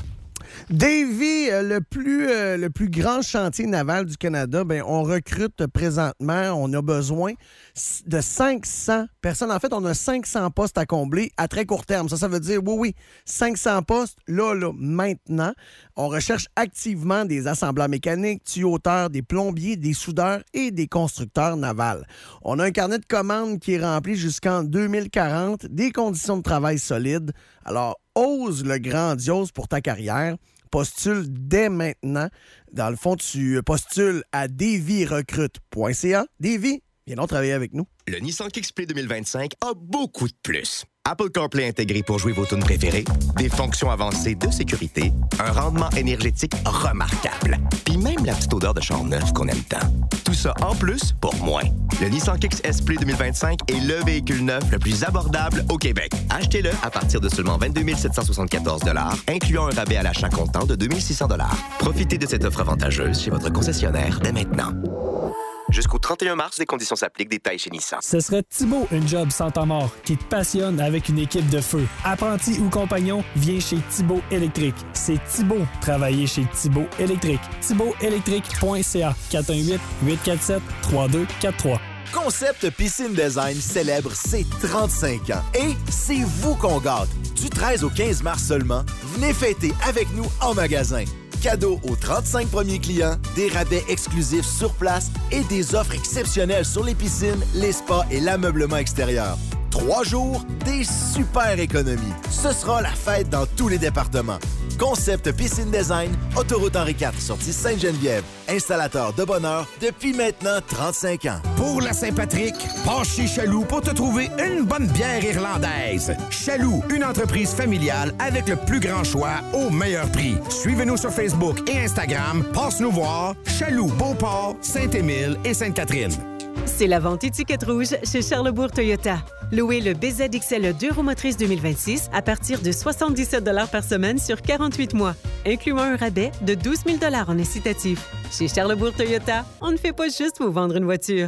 Davy, euh, le plus euh, le plus grand chantier naval du Canada, ben on recrute présentement. On a besoin de cinq cents personnes. En fait, on a cinq cents postes à combler à très court terme. Ça, ça veut dire, oui, oui, cinq cents postes, là, là, maintenant. On recherche activement des assembleurs mécaniques, tuyauteurs, des plombiers, des soudeurs et des constructeurs navals. On a un carnet de commandes qui est rempli jusqu'en deux mille quarante, des conditions de travail solides. Alors, ose le grandiose pour ta carrière. Postule dès maintenant. Dans le fond, tu postules à davy recrute point c a. Davy, viens donc travailler avec nous. Le Nissan Kick-Spray deux mille vingt-cinq a beaucoup de plus. Apple CarPlay intégré pour jouer vos tunes préférées, des fonctions avancées de sécurité, un rendement énergétique remarquable, puis même la petite odeur de char neuf qu'on aime tant. Tout ça en plus pour moins. Le Nissan Kick-Spray deux mille vingt-cinq est le véhicule neuf le plus abordable au Québec. Achetez-le à partir de seulement vingt-deux mille sept cent soixante-quatorze dollars, incluant un rabais à l'achat comptant de deux mille six cents dollars. Profitez de cette offre avantageuse chez votre concessionnaire dès maintenant. Jusqu'au trente et un mars, les conditions s'appliquent. Détails chez Nissan. Ce serait Thibaut, une job sans temps mort, qui te passionne avec une équipe de feu. Apprenti ou compagnon, viens chez Thibaut Électrique. C'est Thibaut, travailler chez Thibaut Électrique. thibaut électrique point c a. quatre un huit, huit quatre sept, trois deux quatre trois. Concept Piscine Design célèbre ses trente-cinq ans. Et c'est vous qu'on gâte. Du treize au quinze mars seulement, venez fêter avec nous en magasin. Cadeaux aux trente-cinq premiers clients, des rabais exclusifs sur place et des offres exceptionnelles sur les piscines, les spas et l'ameublement extérieur. Trois jours, des super économies. Ce sera la fête dans tous les départements. Concept Piscine Design, Autoroute Henri quatre, sortie Sainte-Geneviève. Installateur de bonheur depuis maintenant trente-cinq ans. Pour la Saint-Patrick, passe chez Chaloux pour te trouver une bonne bière irlandaise. Chaloux, une entreprise familiale avec le plus grand choix au meilleur prix. Suivez-nous sur Facebook et Instagram. Passe nous voir. Chaloux, Beauport, Saint-Émile et Sainte-Catherine. C'est la vente étiquette rouge chez Charlesbourg Toyota. Louez le B Z X L deux roues motrices deux mille vingt-six à partir de soixante-dix-sept dollars par semaine sur quarante-huit mois, incluant un rabais de douze mille dollars en incitatif. Chez Charlesbourg Toyota, on ne fait pas juste vous vendre une voiture.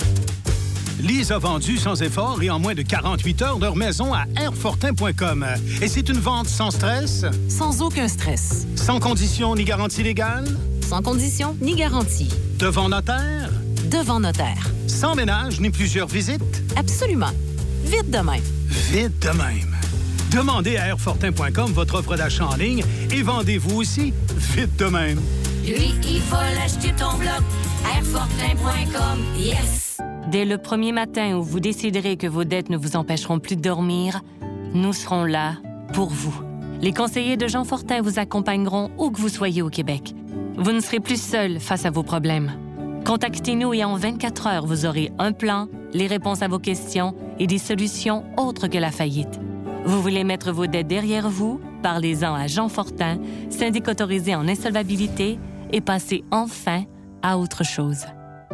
Lise a vendu sans effort et en moins de quarante-huit heures leur maison à airfortin point com. Et c'est une vente sans stress? Sans aucun stress. Sans condition ni garantie légale? Sans condition ni garantie. Devant notaire? Devant notaire. Sans ménage ni plusieurs visites? Absolument. Vite de même. Vite de même. Demandez à airfortin point com votre offre d'achat en ligne et vendez-vous aussi vite de même. Lui, il faut l'acheter ton bloc. airfortin point com. Yes! Dès le premier matin où vous déciderez que vos dettes ne vous empêcheront plus de dormir, nous serons là pour vous. Les conseillers de Jean Fortin vous accompagneront où que vous soyez au Québec. Vous ne serez plus seul face à vos problèmes. Contactez-nous et en vingt-quatre heures, vous aurez un plan, les réponses à vos questions et des solutions autres que la faillite. Vous voulez mettre vos dettes derrière vous? Parlez-en à Jean Fortin, syndic autorisé en insolvabilité, et passez enfin à autre chose.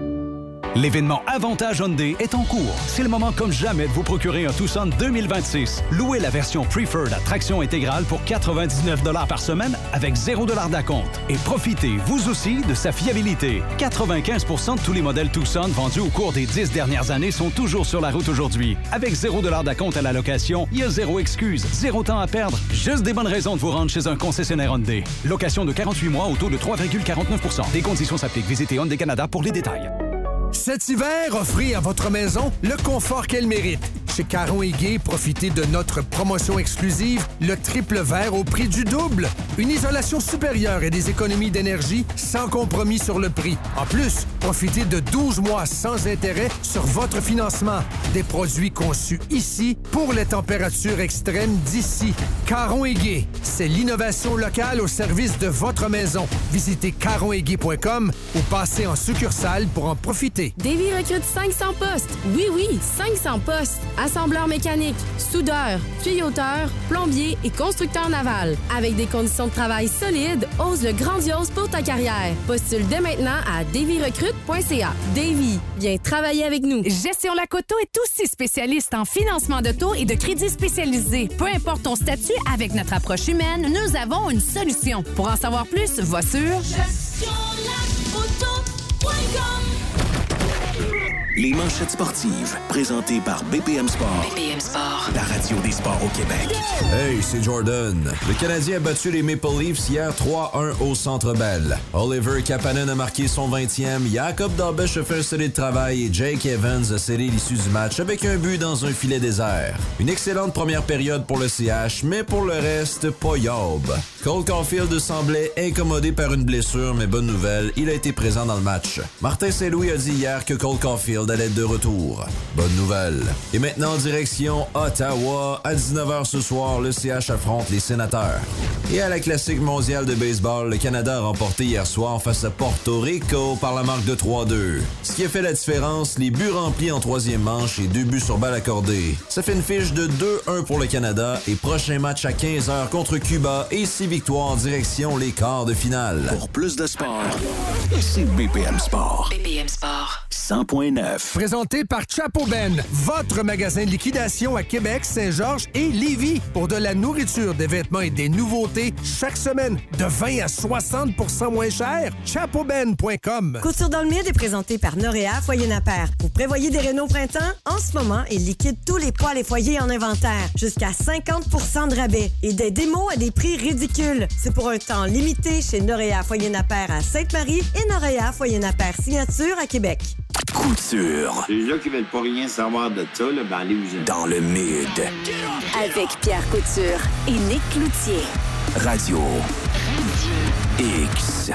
L'événement Avantage Hyundai est en cours. C'est le moment comme jamais de vous procurer un Tucson deux mille vingt-six. Louez la version Preferred à traction intégrale pour quatre-vingt-dix-neuf dollars par semaine avec zéro dollars d'acompte. Et profitez, vous aussi, de sa fiabilité. quatre-vingt-quinze pour cent de tous les modèles Tucson vendus au cours des dix dernières années sont toujours sur la route aujourd'hui. Avec zéro dollars d'acompte à la location, il y a zéro excuse, zéro temps à perdre, juste des bonnes raisons de vous rendre chez un concessionnaire Hyundai. Location de quarante-huit mois au taux de trois virgule quarante-neuf pour cent. Des conditions s'appliquent. Visitez Hyundai Canada pour les détails. Cet hiver, offrez à votre maison le confort qu'elle mérite. Chez Caron et Gay, profitez de notre promotion exclusive, le triple vert au prix du double. Une isolation supérieure et des économies d'énergie sans compromis sur le prix. En plus, Profitez de douze mois sans intérêt sur votre financement. Des produits conçus ici pour les températures extrêmes d'ici. Caron et Guay, c'est l'innovation locale au service de votre maison. Visitez caron et guay point com ou passez en succursale pour en profiter. Davy recrute cinq cents postes. Oui, oui, cinq cents postes. Assembleur mécanique, soudeur, tuyauteur, plombier et constructeur naval. Avec des conditions de travail solides, ose le grandiose pour ta carrière. Postule dès maintenant à davy recrute point c a. Davy, viens travailler avec nous. Gestion Lacoto est aussi spécialiste en financement d'auto et de crédits spécialisés. Peu importe ton statut, avec notre approche humaine, nous avons une solution. Pour en savoir plus, va sur gestion lacoto point com. Les manchettes sportives, présentées par B P M Sport. B P M Sport. La radio des sports au Québec. Hey, c'est Jordan. Le Canadien a battu les Maple Leafs hier trois un au Centre Bell. Oliver Kapanen a marqué son vingtième, Jacob Dabesch a fait un solide travail et Jake Evans a scellé l'issue du match avec un but dans un filet désert. Une excellente première période pour le C H, mais pour le reste, pas yob. Cole Caulfield semblait incommodé par une blessure, mais bonne nouvelle, il a été présent dans le match. Martin Saint-Louis a dit hier que Cole Caulfield allait être de retour. Bonne nouvelle. Et maintenant, direction Ottawa. À dix-neuf heures ce soir, le C H affronte les Sénateurs. Et à la Classique mondiale de baseball, le Canada a remporté hier soir face à Porto Rico par la marque de trois deux. Ce qui a fait la différence, les buts remplis en troisième manche et deux buts sur balle accordée. Ça fait une fiche de deux un pour le Canada et prochain match à quinze heures contre Cuba et six victoires en direction les quarts de finale. Pour plus de sport, c'est B P M Sport. B P M Sport. cent point neuf. Présenté par Chapo Ben, votre magasin de liquidation à Québec, Saint-Georges et Lévis. Pour de la nourriture, des vêtements et des nouveautés chaque semaine, de vingt à soixante pour cent moins cher. chapeau ben point com. Couture dans le Mid est présenté par Noréa Foyer Napper. Vous prévoyez des rénaux printemps? En ce moment, ils liquident tous les poêles et foyers en inventaire. Jusqu'à cinquante pour cent de rabais. Et des démos à des prix ridicules. C'est pour un temps limité chez Noréa Foyer Napper à Sainte-Marie et Noréa Foyer Napper Signature à Québec. Couture. Les gens qui veulent pas rien savoir de ça, là, ben allez-vous. Dans le Mid. Avec Pierre Couture et Nick Cloutier. Radio. X.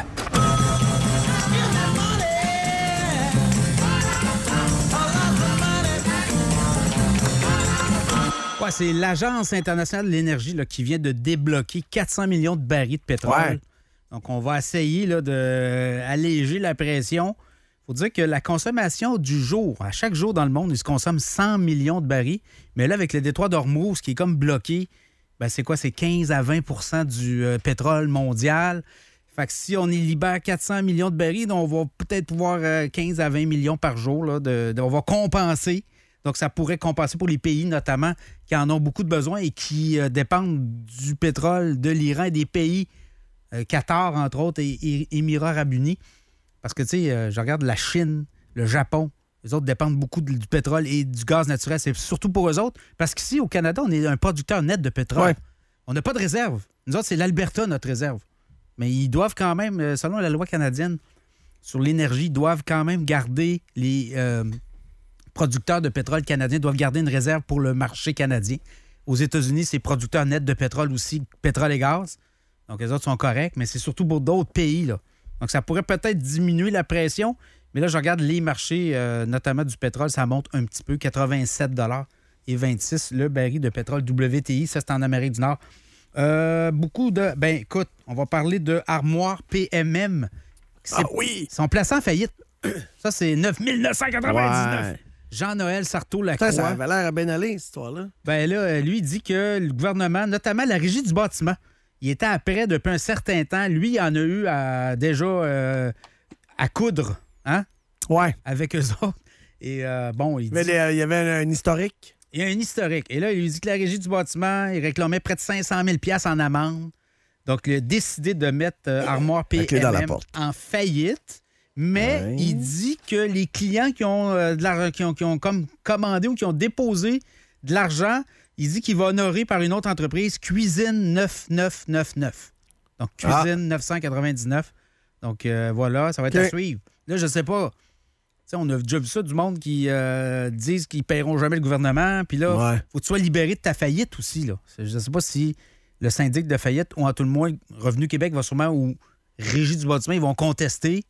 Ouais, c'est l'Agence internationale de l'énergie là, qui vient de débloquer quatre cents millions de barils de pétrole. Ouais. Donc, on va essayer là, d'alléger la pression. Il faut dire que la consommation du jour, à chaque jour dans le monde, il se consomme cent millions de barils. Mais là, avec le détroit d'Ormuz qui est comme bloqué, ben c'est quoi? C'est quinze à vingt pour cent du euh, pétrole mondial. Fait que si on y libère quatre cents millions de barils, donc on va peut-être pouvoir euh, quinze à vingt millions par jour. Là, de, de, on va compenser. Donc, ça pourrait compenser pour les pays, notamment, qui en ont beaucoup de besoins et qui euh, dépendent du pétrole de l'Iran et des pays, euh, Qatar, entre autres, et, et Émirats arabes unis. Parce que, tu sais, euh, je regarde la Chine, le Japon, les autres dépendent beaucoup du pétrole et du gaz naturel. C'est surtout pour eux autres. Parce qu'ici, au Canada, on est un producteur net de pétrole. Ouais. On n'a pas de réserve. Nous autres, c'est l'Alberta, notre réserve. Mais ils doivent quand même, selon la loi canadienne sur l'énergie, ils doivent quand même garder les euh, producteurs de pétrole canadiens doivent garder une réserve pour le marché canadien. Aux États-Unis, c'est producteurs nets de pétrole aussi, pétrole et gaz. Donc, les autres sont corrects, mais c'est surtout pour d'autres pays, là. Donc, ça pourrait peut-être diminuer la pression. Mais là, je regarde les marchés, euh, notamment du pétrole, ça monte un petit peu, quatre-vingt-sept dollars et vingt-six le baril de pétrole W T I. Ça, c'est en Amérique du Nord. Euh, beaucoup de... Ben, écoute, on va parler de Armoire P M M. Ah oui! Ils sont placés en faillite. Ça, c'est neuf mille neuf cent quatre-vingt-dix-neuf. Ouais. Jean-Noël Sartaud-Lacroix. Ça, ça avait l'air à bien aller, cette histoire-là. Ben là, lui, il dit que le gouvernement, notamment la Régie du bâtiment, il était après depuis un certain temps. Lui, il en a eu à, déjà euh, à coudre, hein? Ouais. Avec eux autres. Et euh, bon, il dit... Mais il y avait un, un historique. Il y a un historique. Et là, il lui dit que la Régie du bâtiment, il réclamait près de cinq cent mille dollars en amende. Donc, il a décidé de mettre euh, Armoire P M M en faillite. Mais ouais. Il dit que les clients qui ont, euh, de l'argent, qui ont, qui ont comme commandé ou qui ont déposé de l'argent, il dit qu'il va honorer par une autre entreprise, Cuisine neuf neuf neuf neuf. Donc, Cuisine ah. neuf cent quatre-vingt-dix-neuf. Donc, euh, voilà, ça va être okay. à suivre. Là, je sais pas. T'sais, on a déjà vu ça, du monde qui euh, disent qu'ils ne paieront jamais le gouvernement. Puis là, il ouais. faut que tu sois libéré de ta faillite aussi. Là. Je ne sais pas si le syndic de faillite, ou à tout le moins, Revenu Québec va sûrement, ou Régie du bâtiment, ils vont contester.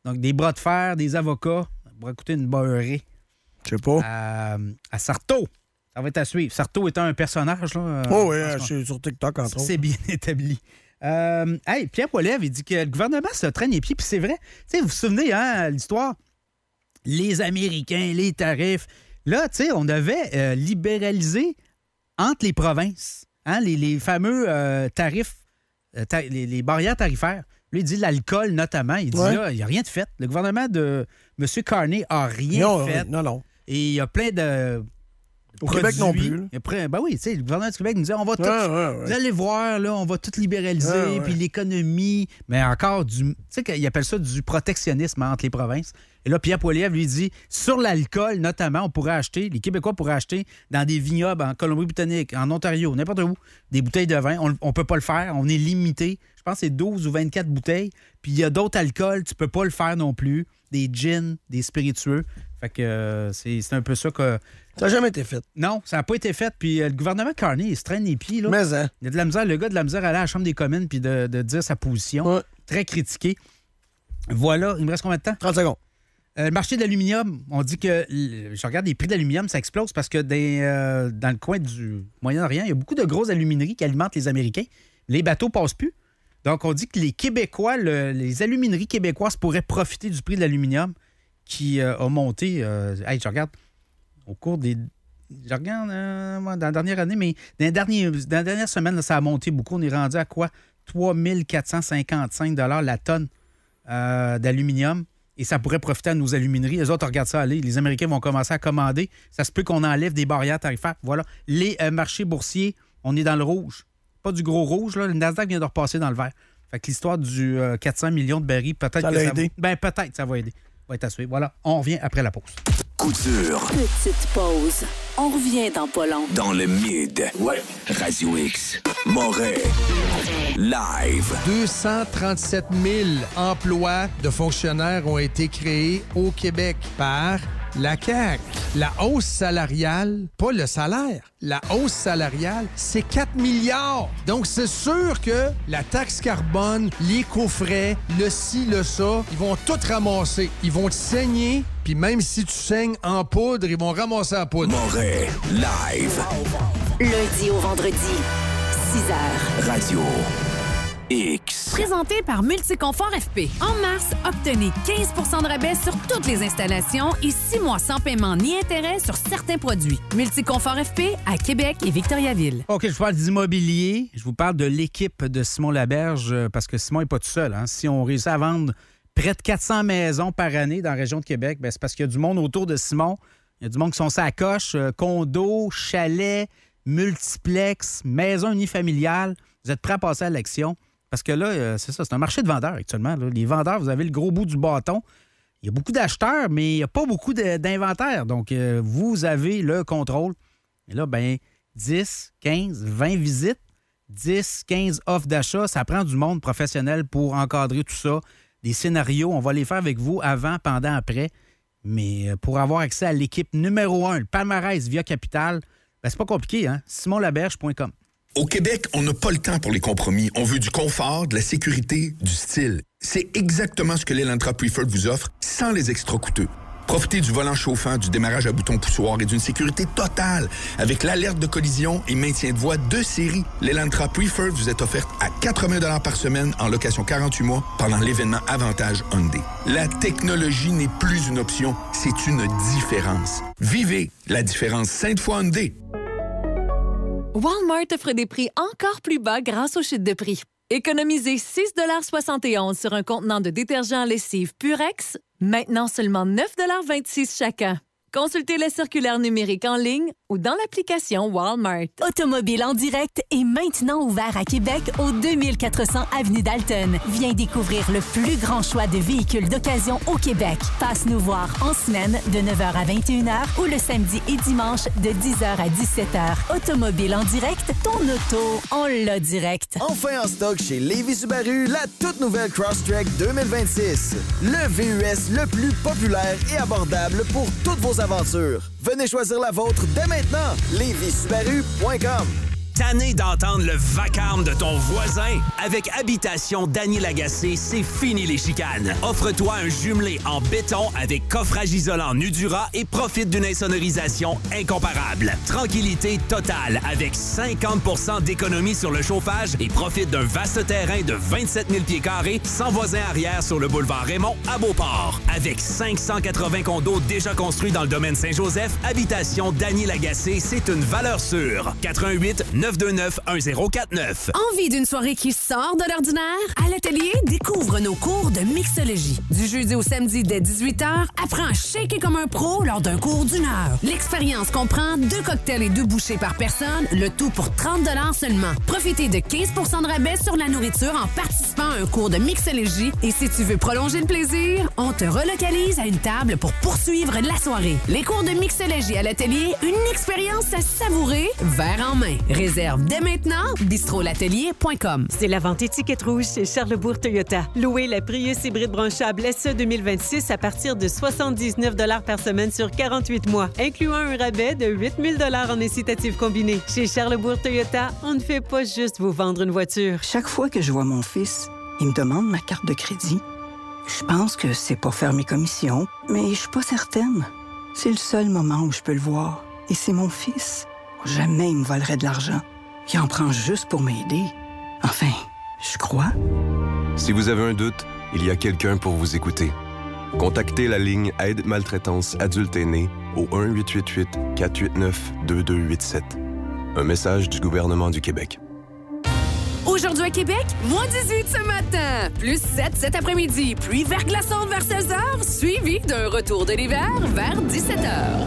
Donc, des bras de fer, des avocats. Ça pourrait coûter une beurrée. Je sais pas. À, à Sarto. Ça va être à suivre. Sarto étant un personnage, là. Oh oui, je suis sur TikTok, entre autres. C'est bien établi. Euh, hey, Pierre Poilievre, il dit que le gouvernement se traîne les pieds, puis c'est vrai. Tu sais, vous vous souvenez, hein, l'histoire? Les Américains, les tarifs. Là, tu sais, on avait euh, libéralisé entre les provinces, hein, les, les fameux euh, tarifs, euh, ta- les, les barrières tarifaires. Là, il dit l'alcool, notamment. Il dit Ouais. là, il n'y a rien de fait. Le gouvernement de M. Carney a rien Non, fait. non, non. Et il y a plein de. Au Québec non plus, là. Il y a plein- ben oui, tu sais, le gouvernement du Québec nous disait on va tout. Ouais, ouais, ouais. Vous allez voir, là, on va tout libéraliser, Ouais, ouais. puis l'économie. Mais encore du. Tu sais qu'ils appellent ça du protectionnisme hein, entre les provinces. Et là, Pierre Poilievre lui dit sur l'alcool, notamment, on pourrait acheter, les Québécois pourraient acheter dans des vignobles en Colombie-Britannique, en Ontario, n'importe où, des bouteilles de vin. On ne peut pas le faire. On est limité. Je pense que c'est douze ou vingt-quatre bouteilles. Puis il y a d'autres alcools, tu peux pas le faire non plus. Des gins, des spiritueux. Fait que euh, c'est c'est un peu ça que. Ça n'a jamais été fait. Non, ça n'a pas été fait. Puis euh, le gouvernement Carney, il se traîne les pieds. Là. Mais, hein. Il y a de la misère, le gars de la misère à aller à la Chambre des communes puis de, de dire sa position. Ouais. Très critiqué. Voilà, il me reste combien de temps? trente secondes. Euh, le marché de l'aluminium, on dit que, je regarde les prix de l'aluminium, ça explose parce que des, euh, dans le coin du Moyen-Orient, il y a beaucoup de grosses alumineries qui alimentent les Américains. Les bateaux passent plus. Donc, on dit que les Québécois, le- les alumineries québécoises pourraient profiter du prix de l'aluminium qui euh, a monté. Euh, hey, je regarde au cours des. Je regarde euh, moi, dans la dernière année, mais dans les, derniers, dans la dernière semaine, là, ça a monté beaucoup. On est rendu à quoi? trois mille quatre cent cinquante-cinq la tonne euh, d'aluminium. Et ça pourrait profiter à nos alumineries. Les autres regardent ça aller. Les Américains vont commencer à commander. Ça se peut qu'on enlève des barrières tarifaires. Voilà. Les euh, marchés boursiers, on est dans le rouge. Pas du gros rouge, là. Le Nasdaq vient de repasser dans le vert. Fait que l'histoire du euh, quatre cents millions de barils, peut-être Ça que l'a ça aidé. va... Ben, peut-être ça va aider. Va être à suivre. Voilà. On revient après la pause. Coup dur. Petite pause. On revient dans pas long. Dans le mid. Ouais. Radio X. Moret. Live. deux cent trente-sept mille emplois de fonctionnaires ont été créés au Québec par la C A Q. La hausse salariale, pas le salaire, la hausse salariale, c'est quatre milliards. Donc, c'est sûr que la taxe carbone, les coffrets, le ci, le ça, ils vont tout ramasser. Ils vont te saigner, puis même si tu saignes en poudre, ils vont ramasser la poudre. Moret. Live. Lundi au vendredi, six heures. Radio X. Présenté par Multiconfort F P. En mars, obtenez quinze de rabais sur toutes les installations et six mois sans paiement ni intérêt sur certains produits. Multiconfort F P à Québec et Victoriaville. OK, je vous parle d'immobilier. Je vous parle de l'équipe de Simon Laberge euh, parce que Simon n'est pas tout seul. Hein. Si on réussit à vendre près de quatre cents maisons par année dans la région de Québec, ben, c'est parce qu'il y a du monde autour de Simon. Il y a du monde qui sont sur la coche, euh, condos, chalets, multiplex, maisons unifamiliales. Vous êtes prêts à passer à l'action? Parce que là, euh, c'est ça, c'est un marché de vendeurs actuellement. Là. Les vendeurs, vous avez le gros bout du bâton. Il y a beaucoup d'acheteurs, mais il n'y a pas beaucoup de- d'inventaire. Donc, euh, vous avez le contrôle. Et là, ben dix, quinze, vingt visites, dix, quinze offres d'achat. Ça prend du monde professionnel pour encadrer tout ça. Des scénarios, on va les faire avec vous avant, pendant, après. Mais euh, pour avoir accès à l'équipe numéro un, le palmarès via Capital, ben, c'est pas compliqué, hein? simon laberge point com. Au Québec, on n'a pas le temps pour les compromis. On veut du confort, de la sécurité, du style. C'est exactement ce que l'Elantra Preferred vous offre sans les extra coûteux. Profitez du volant chauffant, du démarrage à bouton poussoir et d'une sécurité totale avec l'alerte de collision et maintien de voie de série. L'Elantra Preferred vous est offerte à quatre-vingts dollars par semaine en location quarante-huit mois pendant l'événement Avantage Hyundai. La technologie n'est plus une option, c'est une différence. Vivez la différence Sainte-Foy Hyundai. Walmart offre des prix encore plus bas grâce aux chutes de prix. Économisez six virgule soixante et onze sur un contenant de détergent lessive Purex, maintenant seulement neuf virgule vingt-six chacun. Consultez la circulaire numérique en ligne ou dans l'application Walmart. Automobile en direct est maintenant ouvert à Québec au deux mille quatre cents avenue Dalton. Viens découvrir le plus grand choix de véhicules d'occasion au Québec. Passe nous voir en semaine de neuf heures à vingt et une heures ou le samedi et dimanche de dix heures à dix-sept heures. Automobile en direct, ton auto, on l'a direct. Enfin en stock chez Lévis Subaru, la toute nouvelle Crosstrek deux mille vingt-six. Le V U S le plus populaire et abordable pour toutes vos aventures. Venez choisir la vôtre dès maintenant. lévis subaru point com. Tanné d'entendre le vacarme de ton voisin? Avec Habitation Dany Lagacé, c'est fini les chicanes. Offre-toi un jumelé en béton avec coffrage isolant Nudura et profite d'une insonorisation incomparable. Tranquillité totale avec cinquante pour cent d'économie sur le chauffage et profite d'un vaste terrain de vingt-sept mille pieds carrés sans voisin arrière sur le boulevard Raymond à Beauport. Avec cinq cent quatre-vingts condos déjà construits dans le domaine Saint-Joseph, Habitation Dany Lagacé, c'est une valeur sûre. quatre-vingt-huit neuf deux neuf un zéro quatre neuf. Envie d'une soirée qui sort de l'ordinaire? À l'atelier, découvre nos cours de mixologie. Du jeudi au samedi dès dix-huit heures, apprends à shaker comme un pro lors d'un cours d'une heure. L'expérience comprend deux cocktails et deux bouchées par personne, le tout pour trente dollars seulement. Profitez de quinze pour cent de rabais sur la nourriture en participant à un cours de mixologie. Et si tu veux prolonger le plaisir, on te relocalise à une table pour poursuivre la soirée. Les cours de mixologie à l'atelier, une expérience à savourer, verre en main. Réserve dès maintenant, bistro l'atelier point com. C'est la vente étiquette rouge chez Charlesbourg Toyota. Louez la Prius hybride branchable S E deux mille vingt-six à partir de soixante-dix-neuf dollars par semaine sur quarante-huit mois, incluant un rabais de huit mille dollars en incitatif combiné. Chez Charlesbourg Toyota, on ne fait pas juste vous vendre une voiture. Chaque fois que je vois mon fils, il me demande ma carte de crédit. Je pense que c'est pour faire mes commissions, mais je suis pas certaine. C'est le seul moment où je peux le voir. Et c'est mon fils. Jamais il me volerait de l'argent. Il en prend juste pour m'aider. Enfin, je crois. Si vous avez un doute, il y a quelqu'un pour vous écouter. Contactez la ligne Aide maltraitance adulte aîné au un huit huit huit quatre huit neuf deux deux huit sept. Un message du gouvernement du Québec. Aujourd'hui à Québec, moins dix-huit ce matin, plus sept cet après-midi, pluie verglaçante vers seize heures, suivi d'un retour de l'hiver vers dix-sept heures.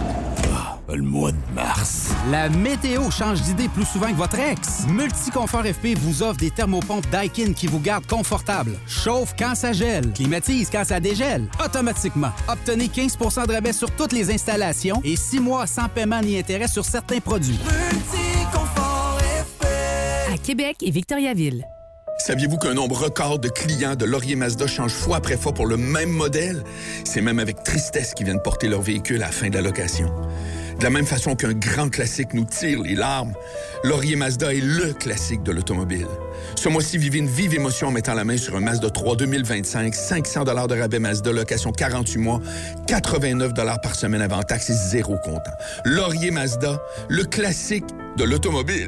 Le mois de mars. La météo change d'idée plus souvent que votre ex. Multiconfort F P vous offre des thermopompes Daikin qui vous gardent confortable. Chauffe quand ça gèle, climatise quand ça dégèle. Automatiquement. Obtenez quinze pour cent de rabais sur toutes les installations et six mois sans paiement ni intérêt sur certains produits. Multiconfort F P. À Québec et Victoriaville. Saviez-vous qu'un nombre record de clients de Laurier Mazda change fois après fois pour le même modèle? C'est même avec tristesse qu'ils viennent porter leur véhicule à la fin de la location. De la même façon qu'un grand classique nous tire les larmes, Laurier Mazda est le classique de l'automobile. Ce mois-ci, vivez une vive émotion en mettant la main sur un Mazda trois deux mille vingt-cinq, cinq cents dollars de rabais Mazda, location quarante-huit mois, quatre-vingt-neuf dollars par semaine avant taxe et zéro comptant. Laurier Mazda, le classique de l'automobile.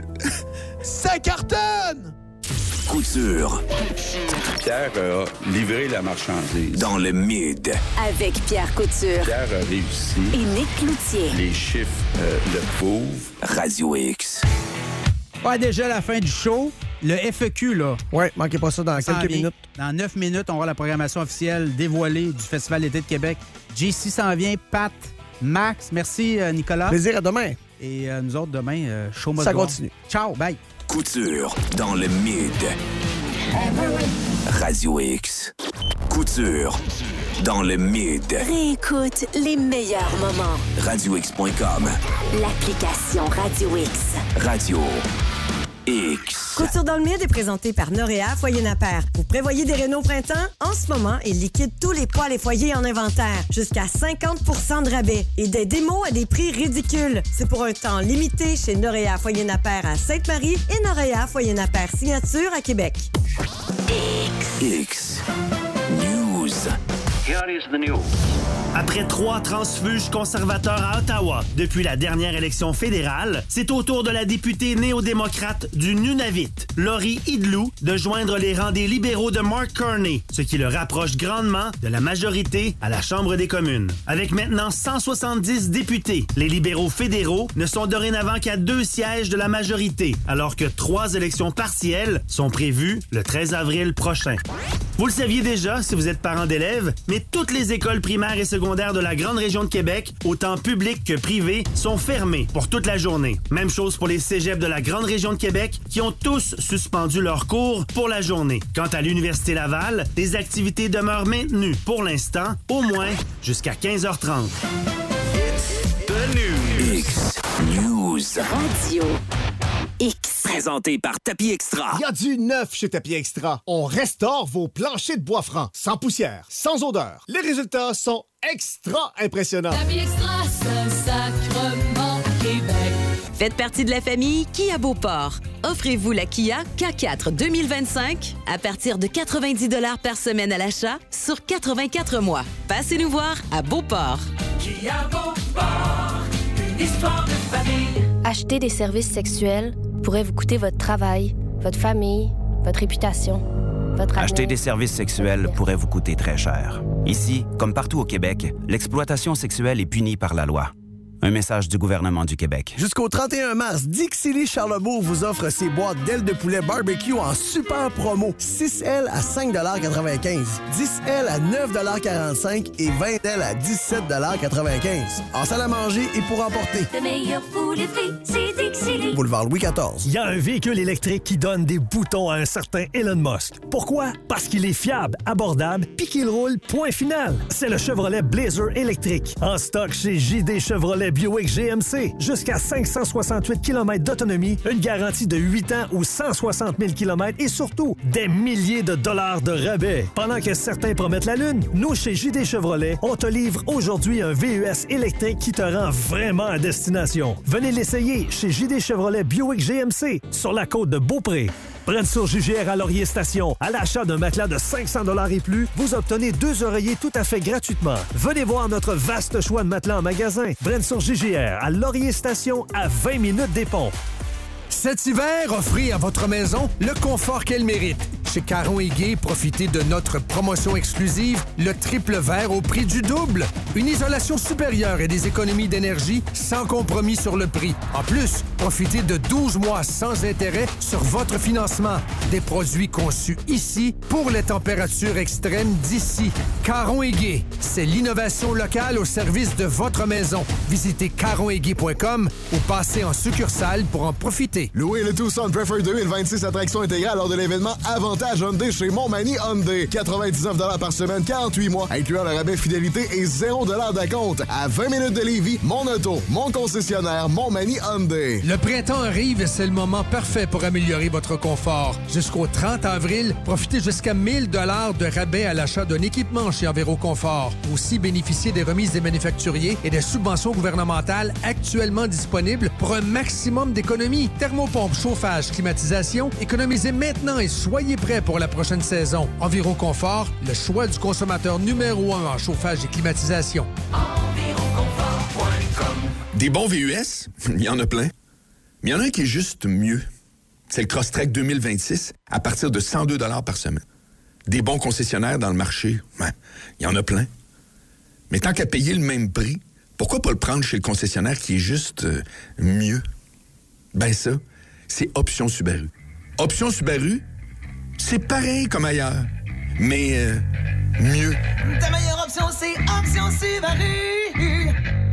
Ça cartonne! Couture. Pierre a livré la marchandise. Dans le mid. Avec Pierre Couture. Pierre a réussi. Et Nick Cloutier. Les chiffres euh, le prouvent. Radio X. Ouais, déjà la fin du show. Le F A Q, là. Ouais, manquez pas ça dans ça quelques minutes. Dans neuf minutes, on aura la programmation officielle dévoilée du Festival d'été de Québec. J C s'en vient, Pat, Max. Merci, euh, Nicolas. Plaisir, à demain. Et euh, nous autres, demain, euh, show mode ça gloire. continue. Ciao, bye. Couture dans le mid. Radio X. Couture dans le mid. Réécoute les meilleurs moments. radio x point com. L'application Radio X. Radio X. Couture dans le mid est présenté par Noréa Foyer Napper. Vous prévoyez des rénaux printemps? En ce moment, ils liquident tous les poêles et foyers en inventaire. Jusqu'à cinquante pour cent de rabais. Et des démos à des prix ridicules. C'est pour un temps limité chez Noréa Foyer Napper à Sainte-Marie et Noréa Foyer Napper Signature à Québec. X. X. News. Here is the news. Après trois transfuges conservateurs à Ottawa depuis la dernière élection fédérale, c'est au tour de la députée néo-démocrate du Nunavut, Laurie Idlou, de joindre les rangs des libéraux de Mark Carney, ce qui le rapproche grandement de la majorité à la Chambre des communes. Avec maintenant cent soixante-dix députés, les libéraux fédéraux ne sont dorénavant qu'à deux sièges de la majorité, alors que trois élections partielles sont prévues le treize avril prochain. Vous le saviez déjà si vous êtes parent d'élèves, mais toutes les écoles primaires et secondaires de la grande région de Québec, autant publiques que privées, sont fermées pour toute la journée. Même chose pour les cégeps de la grande région de Québec qui ont tous suspendu leurs cours pour la journée. Quant à l'Université Laval, les activités demeurent maintenues pour l'instant, au moins jusqu'à quinze heures trente. It's the news. X News. Radio X. Présenté par Tapis Extra. Il y a du neuf chez Tapis Extra. On restaure vos planchers de bois franc, sans poussière, sans odeur. Les résultats sont extra impressionnants. Tapis Extra, Saint-Sacrement, Québec. Faites partie de la famille Kia Beauport. Offrez-vous la Kia K quatre deux mille vingt-cinq à partir de quatre-vingt-dix dollars par semaine à l'achat sur quatre-vingt-quatre mois. Passez nous voir à Beauport. Kia Beauport, une histoire de famille. Acheter des services sexuels pourrait vous coûter votre travail, votre famille, votre réputation, votre avenir. Acheter des services sexuels pourrait vous coûter très cher. Ici, comme partout au Québec, l'exploitation sexuelle est punie par la loi. Un message du gouvernement du Québec. Jusqu'au trente et un mars, Dixili Charlebourg vous offre ses boîtes d'ailes de poulet barbecue en super promo. six ailes à cinq quatre-vingt-quinze, dix ailes à neuf quarante-cinq et vingt ailes à dix-sept quatre-vingt-quinze. En salle à manger et pour emporter. Le meilleur poulet frit, c'est Dixili. Boulevard Louis quatorze. Il y a un véhicule électrique qui donne des boutons à un certain Elon Musk. Pourquoi? Parce qu'il est fiable, abordable, puis qu'il roule, point final. C'est le Chevrolet Blazer électrique. En stock chez J D Chevrolet Buick G M C. Jusqu'à cinq cent soixante-huit kilomètres d'autonomie, une garantie de huit ans ou cent soixante mille kilomètres et surtout des milliers de dollars de rabais. Pendant que certains promettent la lune, nous, chez J D Chevrolet, on te livre aujourd'hui un V U S électrique qui te rend vraiment à destination. Venez l'essayer chez J D Chevrolet Buick G M C sur la côte de Beaupré. Brennes-sur-Jugière à Laurier Station. À l'achat d'un matelas de cinq cents dollars et plus, vous obtenez deux oreillers tout à fait gratuitement. Venez voir notre vaste choix de matelas en magasin. Brennes-sur-Jugière à Laurier Station à vingt minutes des ponts. Cet hiver, offrez à votre maison le confort qu'elle mérite. Chez Caron et Gay, profitez de notre promotion exclusive, le triple vert au prix du double. Une isolation supérieure et des économies d'énergie sans compromis sur le prix. En plus, profitez de douze mois sans intérêt sur votre financement. Des produits conçus ici pour les températures extrêmes d'ici. Caron et Gay, c'est l'innovation locale au service de votre maison. Visitez caron et gay point com ou passez en succursale pour en profiter. Louez le Tucson Prefer deux mille vingt-six à traction intégrale lors de l'événement Avantage Hyundai chez Montmagny Hyundai. quatre-vingt-dix-neuf dollars par semaine, quarante-huit mois, incluant le rabais fidélité et zéro dollar d'acompte. À vingt minutes de Lévis, mon auto, mon concessionnaire, Montmagny Hyundai. Le printemps arrive et c'est le moment parfait pour améliorer votre confort. Jusqu'au trente avril, profitez jusqu'à mille dollars de rabais à l'achat d'un équipement chez Enviro Confort. Aussi, bénéficiez des remises des manufacturiers et des subventions gouvernementales actuellement disponibles pour un maximum d'économies. Thermopompe, chauffage, climatisation, économisez maintenant et soyez prêts pour la prochaine saison. Enviro Confort, le choix du consommateur numéro un en chauffage et climatisation. Enviroconfort point com. Des bons V U S, il y en a plein. Mais il y en a un qui est juste mieux. C'est le Crosstrek deux mille vingt-six à partir de cent deux dollars par semaine. Des bons concessionnaires dans le marché, ben, il y en a plein. Mais tant qu'à payer le même prix, pourquoi pas le prendre chez le concessionnaire qui est juste euh, mieux? Ben ça, c'est Option Subaru. Option Subaru, c'est pareil comme ailleurs, mais euh, mieux. Ta meilleure option, c'est Option Subaru.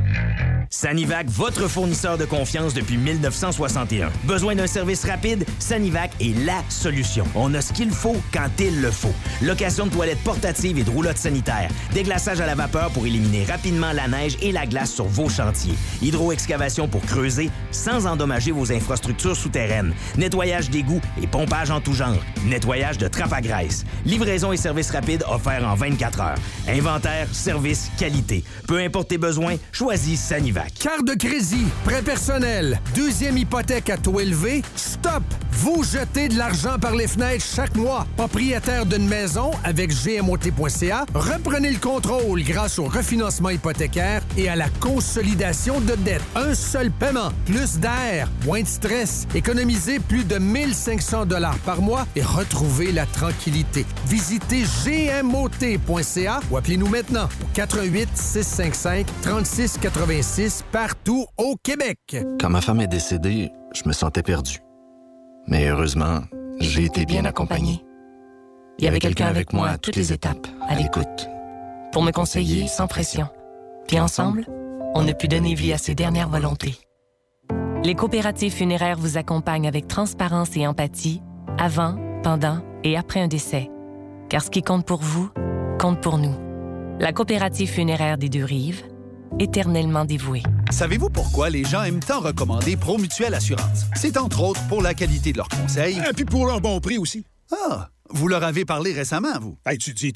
Sanivac, votre fournisseur de confiance depuis mille neuf cent soixante et un. Besoin d'un service rapide? Sanivac est la solution. On a ce qu'il faut quand il le faut. Location de toilettes portatives et de roulottes sanitaires. Déglaçage à la vapeur pour éliminer rapidement la neige et la glace sur vos chantiers. Hydroexcavation pour creuser sans endommager vos infrastructures souterraines. Nettoyage d'égouts et pompage en tout genre. Nettoyage de trappes à graisse. Livraison et service rapide offerts en vingt-quatre heures. Inventaire, service, qualité. Peu importe tes besoins, choisis Sanivac. Carte de crédit, prêt personnel, deuxième hypothèque à taux élevé, stop! Vous jetez de l'argent par les fenêtres chaque mois. Propriétaire d'une maison avec G M O T point C A, reprenez le contrôle grâce au refinancement hypothécaire et à la consolidation de dettes. Un seul paiement, plus d'air, moins de stress. Économisez plus de mille cinq cents dollars par mois et retrouvez la tranquillité. Visitez G M O T point C A ou appelez-nous maintenant au quatre un huit, six cinq cinq, trois six huit six partout au Québec. Quand ma femme est décédée, je me sentais perdu. Mais heureusement, j'ai été bien accompagné. Il y avait quelqu'un avec moi à toutes les étapes, à l'écoute, pour me conseiller sans pression. Puis ensemble, on a pu donner vie à ses dernières volontés. Les coopératives funéraires vous accompagnent avec transparence et empathie, avant, pendant et après un décès. Car ce qui compte pour vous, compte pour nous. La coopérative funéraire des Deux-Rives, éternellement dévouée. Savez-vous pourquoi les gens aiment tant recommander Promutuelle Assurance? C'est entre autres pour la qualité de leurs conseils. Et puis pour leur bon prix aussi. Ah, vous leur avez parlé récemment, vous? Hey, tu dis, toi.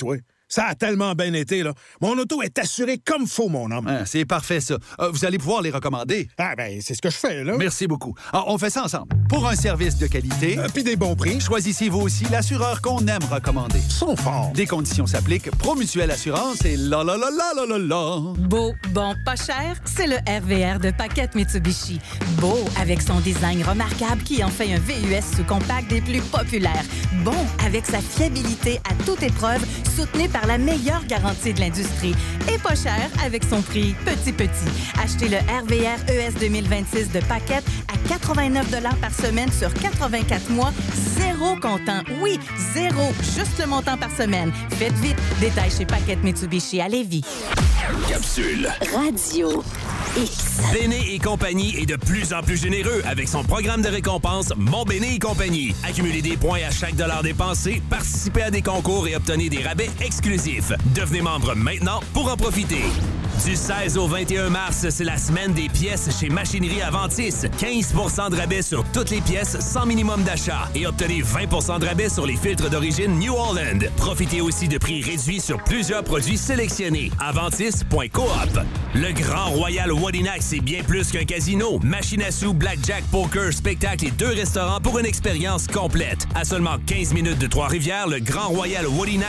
Ça a tellement bien été, là. Mon auto est assurée comme faut, mon homme. Ah, c'est parfait, ça. Euh, vous allez pouvoir les recommander. Ah, ben, c'est ce que je fais, là. Merci beaucoup. Alors, on fait ça ensemble. Pour un service de qualité... Euh, Puis des bons prix. Choisissez vous aussi l'assureur qu'on aime recommander. Ils sont forts. Des conditions s'appliquent. Promutuelle Assurance et la la la la la la la. Beau, bon, pas cher, c'est le R V R de Paquette Mitsubishi. Beau, avec son design remarquable qui en fait un V U S sous-compact des plus populaires. Bon, avec sa fiabilité à toute épreuve, soutenue par la meilleure garantie de l'industrie. Et pas cher, avec son prix petit petit. Achetez le R V R E S deux mille vingt-six de Paquette à quatre-vingt-neuf dollars par semaine sur quatre-vingt-quatre mois, zéro comptant. Oui, zéro, juste le montant par semaine. Faites vite, détail chez Paquette Mitsubishi à Lévis. Capsule. Radio X. Béné et compagnie est de plus en plus généreux avec son programme de récompense Mon Béné et compagnie. Accumulez des points à chaque dollar dépensé, participez à des concours et obtenez des rabais exclusifs. Devenez membre maintenant pour en profiter. Du seize au vingt et un mars, c'est la semaine des pièces chez Machinerie Aventis. quinze pour cent de rabais sur toutes les pièces sans minimum d'achat. Et obtenez vingt pour cent de rabais sur les filtres d'origine New Holland. Profitez aussi de prix réduits sur plusieurs produits sélectionnés. Aventis point coop. Le Grand Royal Wodinac, c'est bien plus qu'un casino. Machine à sous, blackjack, poker, spectacle et deux restaurants pour une expérience complète. À seulement quinze minutes de Trois-Rivières, le Grand Royal Wodinac